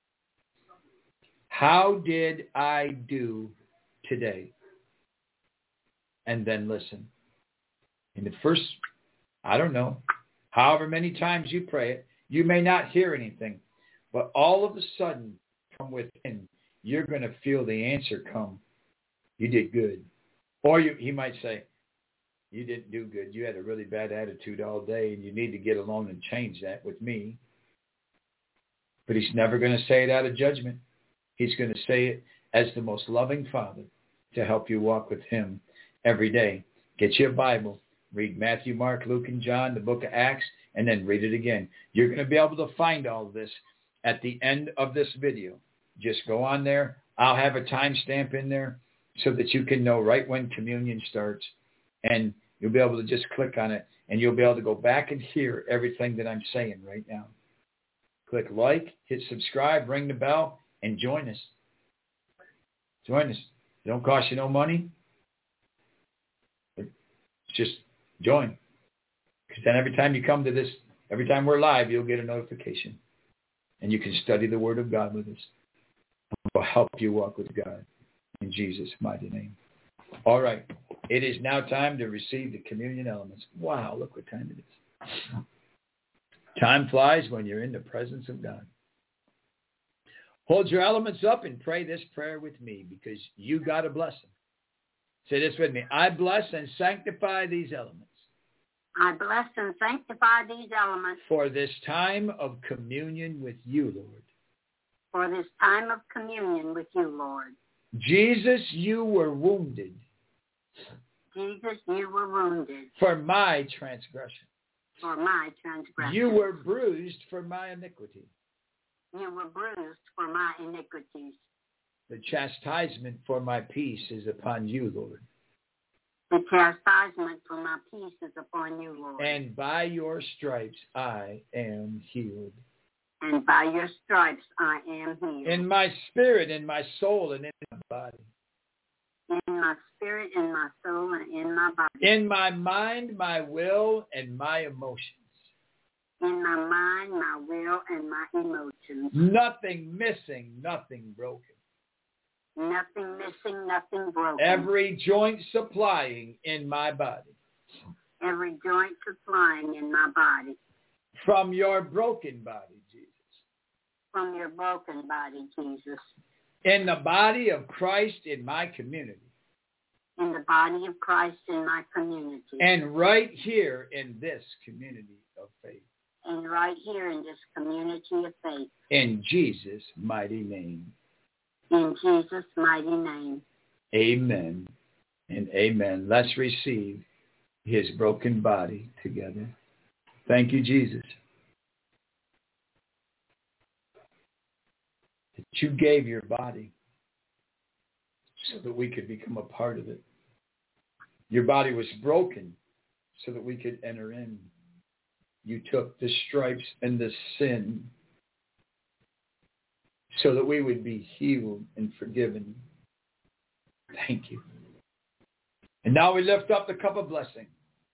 How did I do today? And then listen. In the first, I don't know, however many times you pray it, you may not hear anything. But all of a sudden, from within, you're going to feel the answer come. You did good. Or he might say, you didn't do good. You had a really bad attitude all day, and you need to get alone and change that with me. But he's never going to say it out of judgment. He's going to say it as the most loving Father to help you walk with him every day. Get you a Bible. Read Matthew, Mark, Luke, and John, the book of Acts, and then read it again. You're going to be able to find all of this at the end of this video. Just go on there. I'll have a timestamp in there so that you can know right when communion starts. And you'll be able to just click on it, and you'll be able to go back and hear everything that I'm saying right now. Click like, hit subscribe, ring the bell, and join us. Join us. It don't cost you no money. Just join. Because then every time you come to this, every time we're live, you'll get a notification. And you can study the Word of God with us. We'll help you walk with God in Jesus' mighty name. All right. It is now time to receive the communion elements. Wow, look what time it is. Time flies when you're in the presence of God. Hold your elements up and pray this prayer with me because you got to bless them. Say this with me. I bless and sanctify these elements. I bless and sanctify these elements. For this time of communion with you, Lord. For this time of communion with you, Lord. Jesus, you were wounded. Jesus, you were wounded. For my transgression. For my transgression. You were bruised for my iniquity. You were bruised for my iniquities. The chastisement for my peace is upon you, Lord. The chastisement for my peace is upon you, Lord. And by your stripes I am healed. And by your stripes I am healed. In my spirit, in my soul, and in my body. In my spirit, in my soul, and in my body. In my mind, my will, and my emotions. In my mind, my will, and my emotions. Nothing missing, nothing broken. Nothing missing, nothing broken. Every joint supplying in my body. Every joint supplying in my body. From your broken body, Jesus. From your broken body, Jesus. In the body of Christ in my community. In the body of Christ in my community. And right here in this community of faith. And right here in this community of faith. In Jesus' mighty name. In Jesus' mighty name. Amen and amen. Let's receive his broken body together. Thank you, Jesus, that you gave your body so that we could become a part of it. Your body was broken so that we could enter in. You took the stripes and the sin so that we would be healed and forgiven. Thank you. And now we lift up the cup of blessing.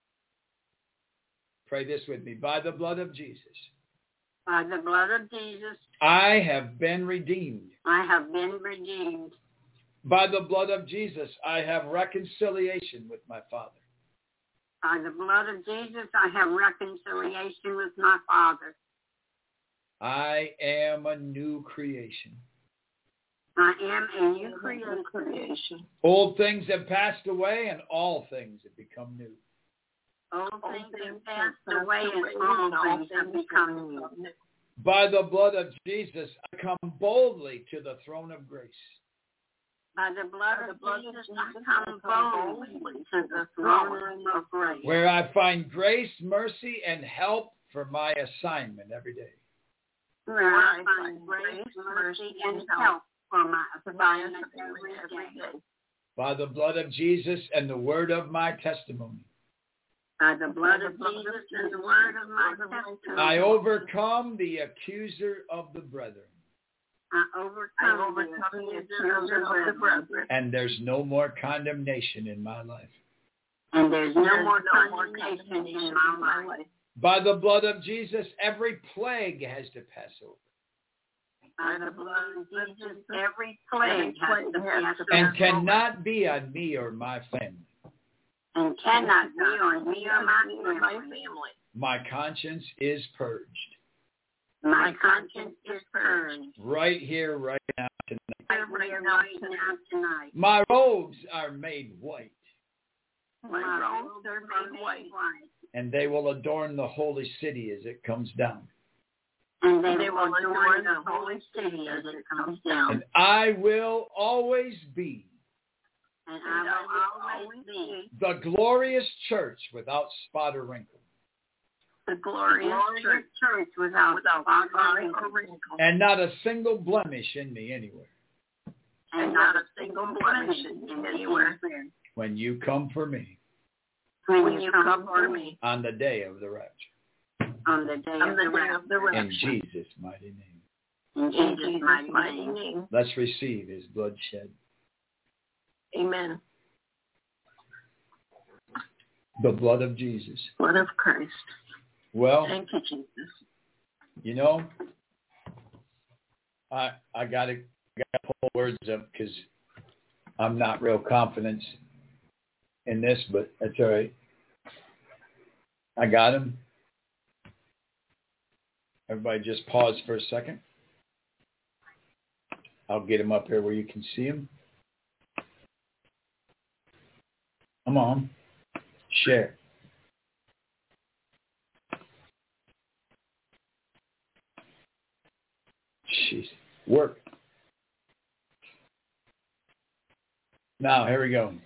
Pray this with me. By the blood of Jesus. By the blood of Jesus. I have been redeemed. I have been redeemed. By the blood of Jesus, I have reconciliation with my Father. By the blood of Jesus, I have reconciliation with my Father. I am a new creation. I am a new creation. Old things have passed away and all things have become new. Old things have passed away and all things have become new. By the blood of Jesus, I come boldly to the throne of grace. By the blood of Jesus, I come boldly to the throne of grace. Where I find grace, mercy, and help for my assignment every day. Where I find grace, mercy, and help for my assignment every day. By the blood of Jesus and the word of my testimony. By the blood of Jesus and the word of my testimony. I overcome the accuser of the brethren. I overcome the accuser of the brethren. And there's no more condemnation in my life. And there's no more condemnation in my life. By the blood of Jesus, every plague has to pass over. By the blood of Jesus, every plague has to pass over. And cannot be on me or my family. And cannot be on me or my family. My conscience is purged. My conscience is purged. Right here, right now, tonight. Right now, tonight. My robes are made white. My robes are made white. And they will adorn the holy city as it comes down. And they will adorn the holy city as it comes down. And I will always be. And I will always be. The glorious church without spot or wrinkle. The glorious church without spot or wrinkle. And not a single blemish in me anywhere. And not a single blemish in anywhere. When you come for me. When you come for me. On the day of the rapture. On the day of the rapture. In Jesus' mighty name. In Jesus' mighty name. Let's receive his blood shed. Amen. The blood of Jesus. Blood of Christ. Well, thank you, Jesus. You know, I gotta pull words up because I'm not real confident in this, but that's all right. I got him. Everybody just pause for a second. I'll get him up here where you can see him. Come on. Share. Jeez. Work. Now, here we go.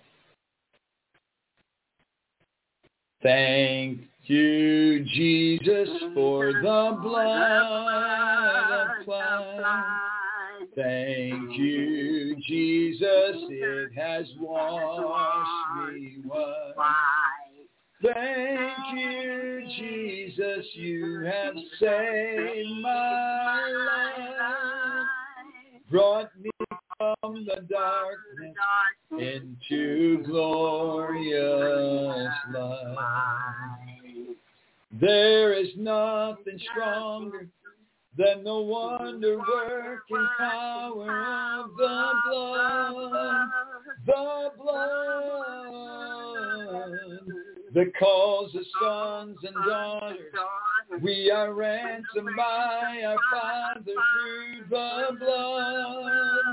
Thank you, Jesus, for the blood applied Thank you, Jesus, it has washed me white. Thank you, Jesus, you have saved my life. Brought me from the darkness into glorious light. There is nothing stronger than the wonder-working power of the blood that calls us sons and daughters. We are ransomed by our Father through the blood.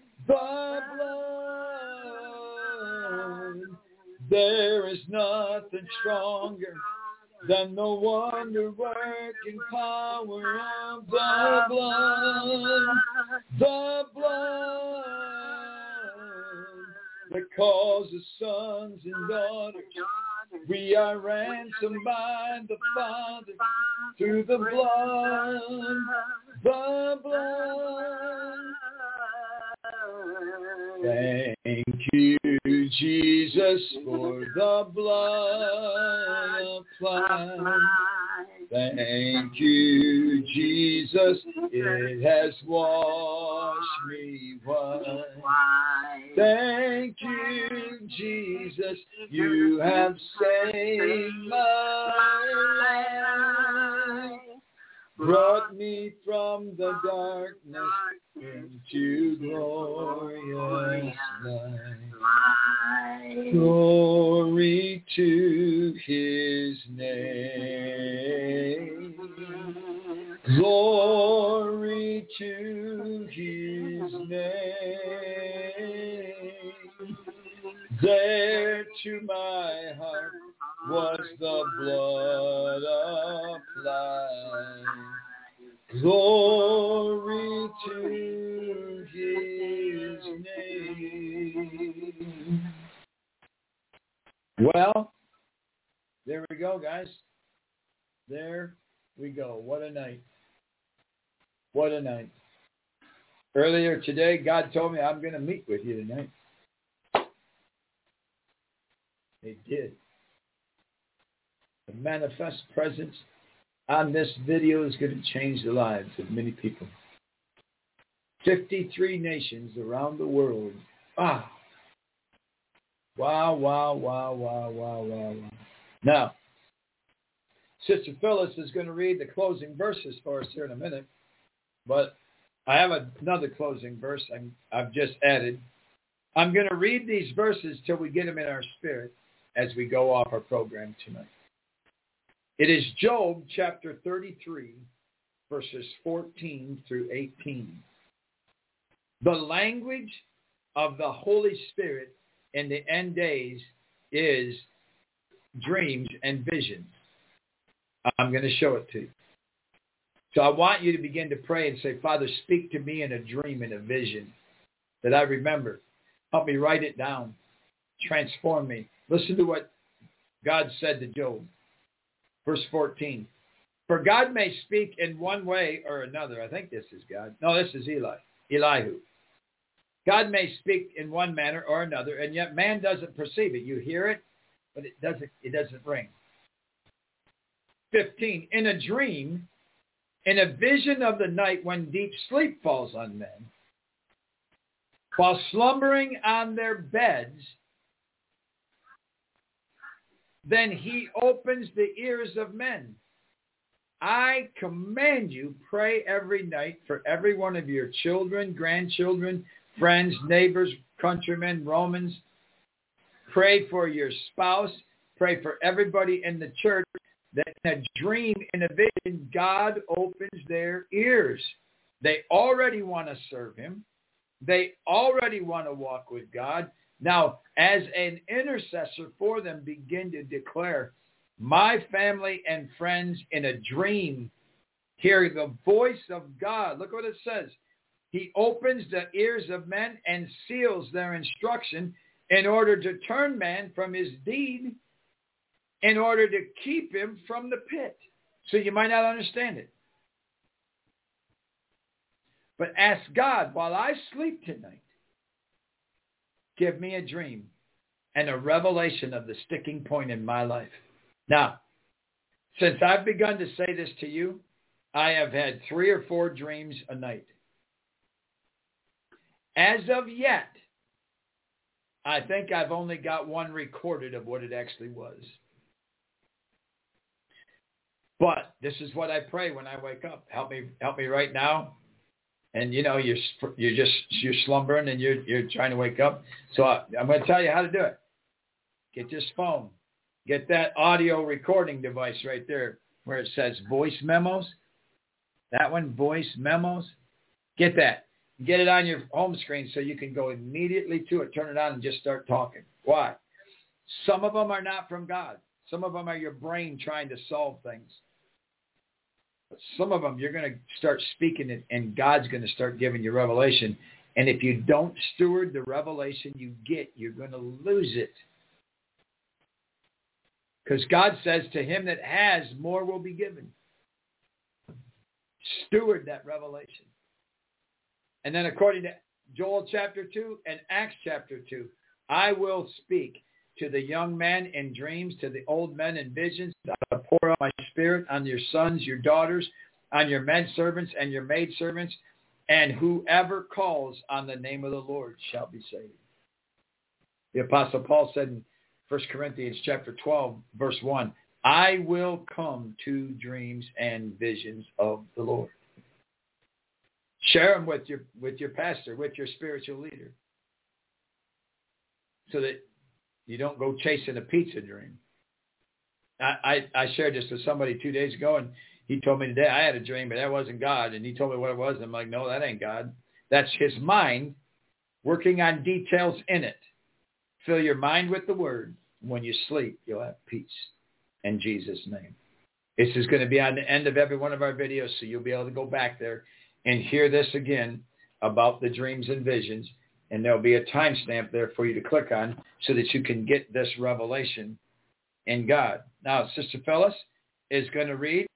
There is nothing stronger than the wonder-working power of the blood that calls us sons and daughters. We are ransomed by the Father through the blood. Thank you, Jesus, for the blood applied. Thank you, Jesus, it has washed me white. Thank you, Jesus, you have saved my life. Brought me from the darkness into glorious light. Glory to his name. Glory to his name. There to my heart was the blood applied. Glory to his name. Well, there we go, guys. There we go. What a night. What a night. Earlier today, God told me I'm going to meet with you tonight. He did. The manifest presence on this video is going to change the lives of many people. 53 nations around the world. Wow. Wow. Now, Sister Phyllis is going to read the closing verses for us here in a minute, but I have another closing verse I've just added. I'm going to read these verses till we get them in our spirit as we go off our program tonight. It is Job chapter 33, verses 14 through 18. The language of the Holy Spirit in the end days is dreams and visions. I'm going to show it to you. So I want you to begin to pray and say, Father, speak to me in a dream and a vision that I remember. Help me write it down. Transform me. Listen to what God said to Job. Verse 14. For God may speak in one way or another. I think this is God. No, this is Elihu. God may speak in one manner or another, and yet man doesn't perceive it. You hear it, but it doesn't ring. 15. In a dream, in a vision of the night when deep sleep falls on men, while slumbering on their beds, then he opens the ears of men. I command you, pray every night for every one of your children, grandchildren, friends, neighbors, countrymen, Romans. Pray for your spouse. Pray for everybody in the church that in a dream, in a vision, God opens their ears. They already want to serve him. They already want to walk with God. Now, as an intercessor for them, begin to declare, my family and friends in a dream hear the voice of God. Look what it says. He opens the ears of men and seals their instruction in order to turn man from his deed, in order to keep him from the pit. So you might not understand it. But ask God, while I sleep tonight, give me a dream and a revelation of the sticking point in my life. Now, since I've begun to say this to you, I have had 3 or 4 dreams a night. As of yet, I think I've only got 1 recorded of what it actually was. But this is what I pray when I wake up. Help me right now. And you're slumbering and you're trying to wake up. So I'm going to tell you how to do it. Get this phone. Get that audio recording device right there where it says voice memos. That one, voice memos. Get that. Get it on your home screen so you can go immediately to it. Turn it on and just start talking. Why? Some of them are not from God. Some of them are your brain trying to solve things. But some of them you're going to start speaking it and God's going to start giving you revelation. And if you don't steward the revelation you get, you're going to lose it. Because God says to him that has, more will be given. Steward that revelation. And then according to Joel chapter 2 and Acts chapter 2, I will speak to the young men in dreams, to the old men in visions. I will pour out my spirit on your sons, your daughters, on your men servants and your maid servants, and whoever calls on the name of the Lord shall be saved. The Apostle Paul said in 1 Corinthians chapter 12, verse 1, I will come to dreams and visions of the Lord. Share them with your pastor, with your spiritual leader, so that you don't go chasing a pizza dream. I shared this with somebody 2 days ago, and he told me today I had a dream, but that wasn't God. And he told me what it was. And I'm like, no, that ain't God. That's his mind working on details in it. Fill your mind with the word. When you sleep, you'll have peace in Jesus' name. This is going to be on the end of every one of our videos, so you'll be able to go back there and hear this again about the dreams and visions. And there'll be a timestamp there for you to click on so that you can get this revelation in God. Now, Sister Phyllis is going to read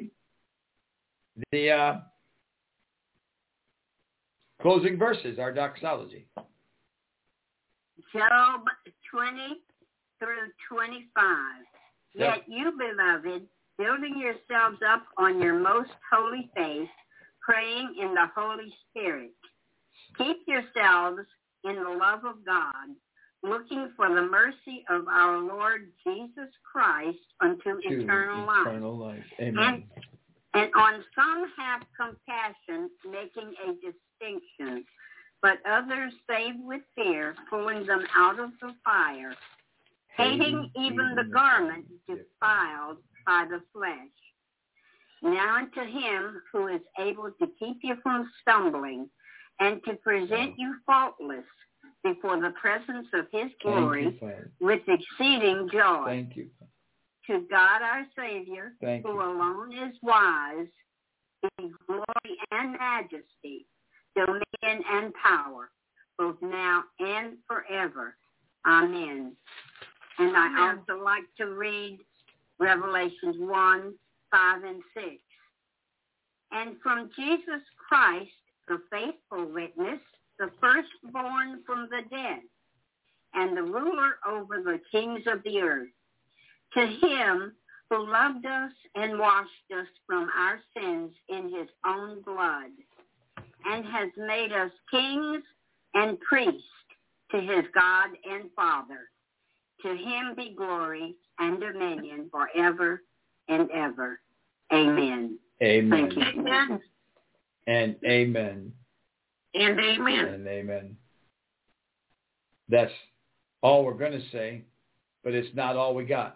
the closing verses, our doxology. Job 20 through 25. Yet you, beloved, building yourselves up on your most holy faith, praying in the Holy Spirit. Keep yourselves in the love of God, looking for the mercy of our Lord Jesus Christ unto eternal life. Amen. And on some have compassion, making a distinction, but others save with fear, pulling them out of the fire, hating even the garment defiled by the flesh. Now unto him who is able to keep you from stumbling and to present you faultless before the presence of his glory with exceeding joy. Thank you. To God our Savior, who alone is wise, be glory and majesty, dominion and power, both now and forever. Amen. And I also like to read Revelations 1, 5, and 6. And from Jesus Christ, the faithful witness, the firstborn from the dead, and the ruler over the kings of the earth, to him who loved us and washed us from our sins in his own blood, and has made us kings and priests to his God and Father. To him be glory and dominion forever and ever. Amen. Amen. Thank you. Amen. And amen. And amen. And amen. That's all we're going to say, but it's not all we got.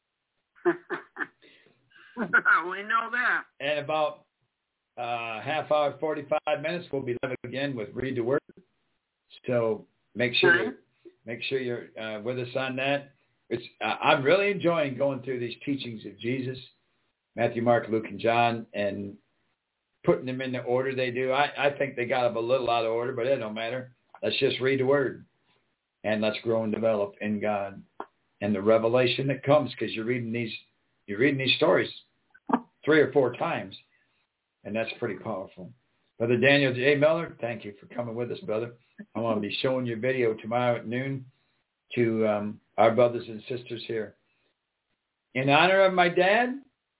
We know that. And about half hour, 45 minutes, we'll be live again with Read the Word. So make sure you're with us on that. I'm really enjoying going through these teachings of Jesus, Matthew, Mark, Luke, and John, and putting them in the order they do. I think they got them a little out of order, but it don't matter. Let's just read the Word, and let's grow and develop in God and the revelation that comes, because you're reading these stories 3 or 4 times, and that's pretty powerful. Brother Daniel J. Miller, thank you for coming with us, brother. I want to be showing your video tomorrow at noon to our brothers and sisters here. In honor of my dad,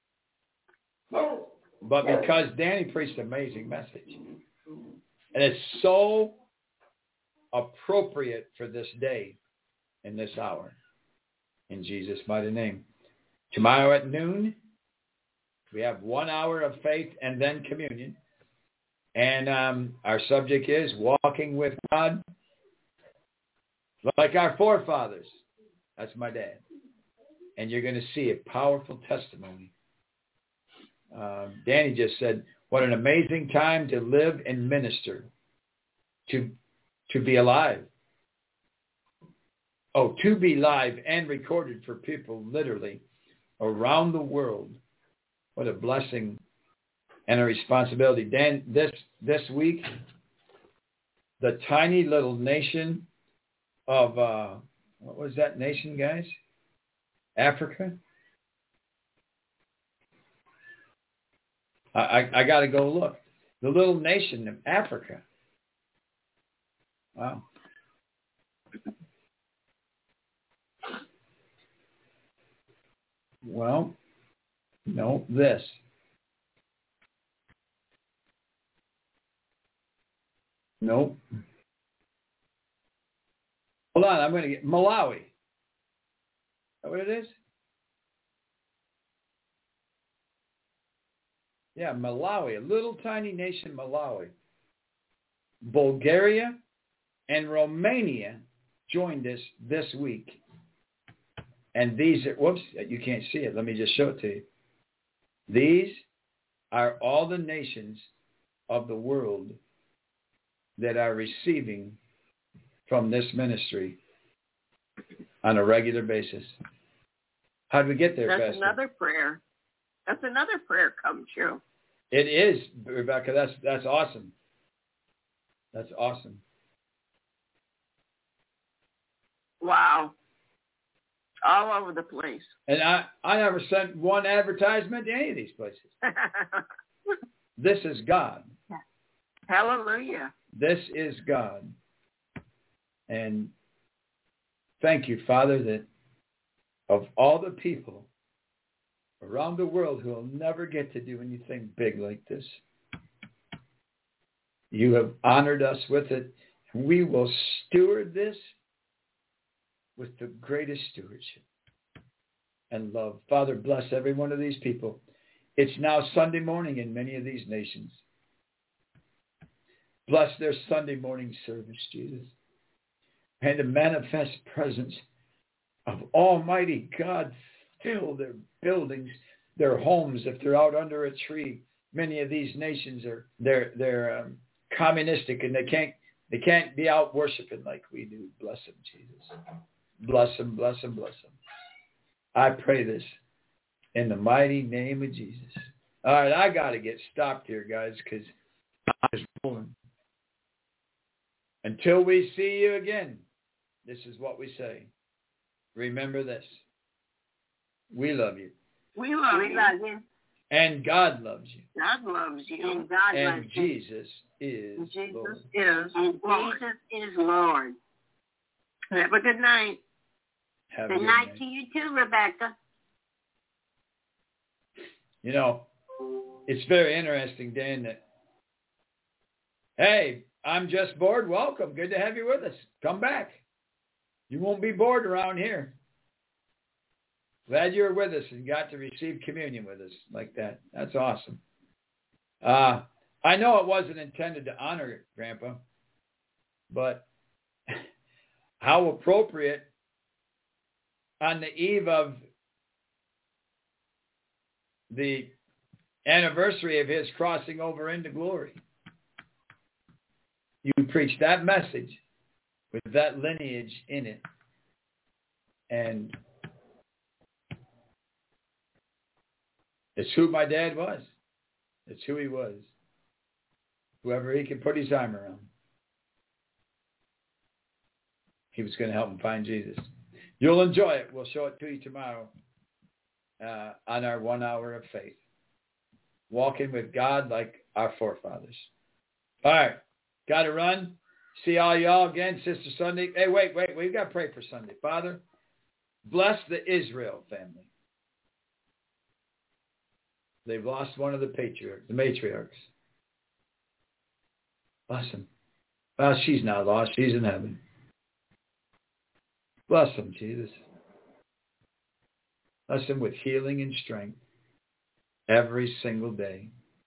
but because Danny preached an amazing message. And it's so appropriate for this day and this hour. In Jesus' mighty name. Tomorrow at noon, we have 1 hour of faith and then communion. And our subject is walking with God like our forefathers. That's my dad. And you're going to see a powerful testimony. Danny just said, what an amazing time to live and minister, to be alive. Oh, to be live and recorded for people literally around the world. What a blessing and a responsibility. Dan, this week, the tiny little nation of, what was that nation, guys? Africa? I got to go look. The little nation of Africa. Wow. Well, no, this. Nope. Hold on, I'm going to get Malawi. Is that what it is? Yeah, Malawi, a little tiny nation, Malawi. Bulgaria and Romania joined us this week. And these are, whoops, you can't see it. Let me just show it to you. These are all the nations of the world that are receiving from this ministry on a regular basis. How did we get there, That's Pastor? another prayer. That's another prayer come true. It is, Rebecca. That's awesome. That's awesome. Wow. All over the place. And I never sent one advertisement to any of these places. This is God. Hallelujah. This is God. And thank you, Father, that of all the people around the world who will never get to do anything big like this, you have honored us with it. We will steward this with the greatest stewardship and love. Father, bless every one of these people. It's now Sunday morning in many of these nations. Bless their Sunday morning service, Jesus. And the manifest presence of Almighty God fill their buildings, their homes, if they're out under a tree. Many of these nations are they're communistic, and they can't be out worshiping like we do. Bless them, Jesus. Bless them, bless them, bless them. I pray this in the mighty name of Jesus. All right, I got to get stopped here, guys, because I'm just rolling. Until we see you again, this is what we say. Remember this. We love you. We love you. And God loves you. God loves you. And God loves you. Jesus is Lord. And Jesus is Lord. Have a good night. Have a Good night to you too, Rebecca. You know, it's very interesting, Dan, that, hey, I'm just bored. Welcome. Good to have you with us. Come back. You won't be bored around here. Glad you were with us and got to receive communion with us like that. That's awesome. I know it wasn't intended to honor Grandpa, but how appropriate on the eve of the anniversary of his crossing over into glory. You preached that message with that lineage in it. And it's who my dad was. It's who he was. Whoever he could put his arm around, he was going to help him find Jesus. You'll enjoy it. We'll show it to you tomorrow on our 1 hour of faith. Walking with God like our forefathers. All right. Got to run. See all y'all again, Sister Sunday. Hey, wait. We've got to pray for Sunday. Father, bless the Israel family. They've lost one of the matriarchs. Bless them. Well, she's not lost. She's in heaven. Bless them, Jesus. Bless them with healing and strength every single day.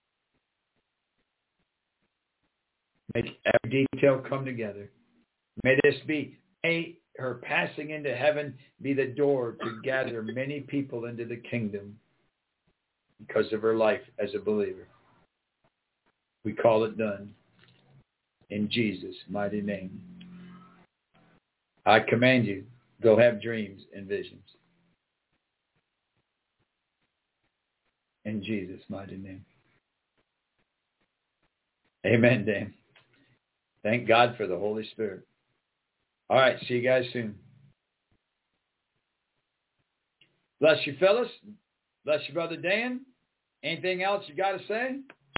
Make every detail come together. May her passing into heaven be the door to gather many people into the kingdom because of her life as a believer. We call it done. In Jesus' mighty name. I command you, go have dreams and visions. In Jesus' mighty name. Amen, Dan. Thank God for the Holy Spirit. All right, see you guys soon. Bless you, fellas. Bless you, Brother Dan. Anything else you got to say?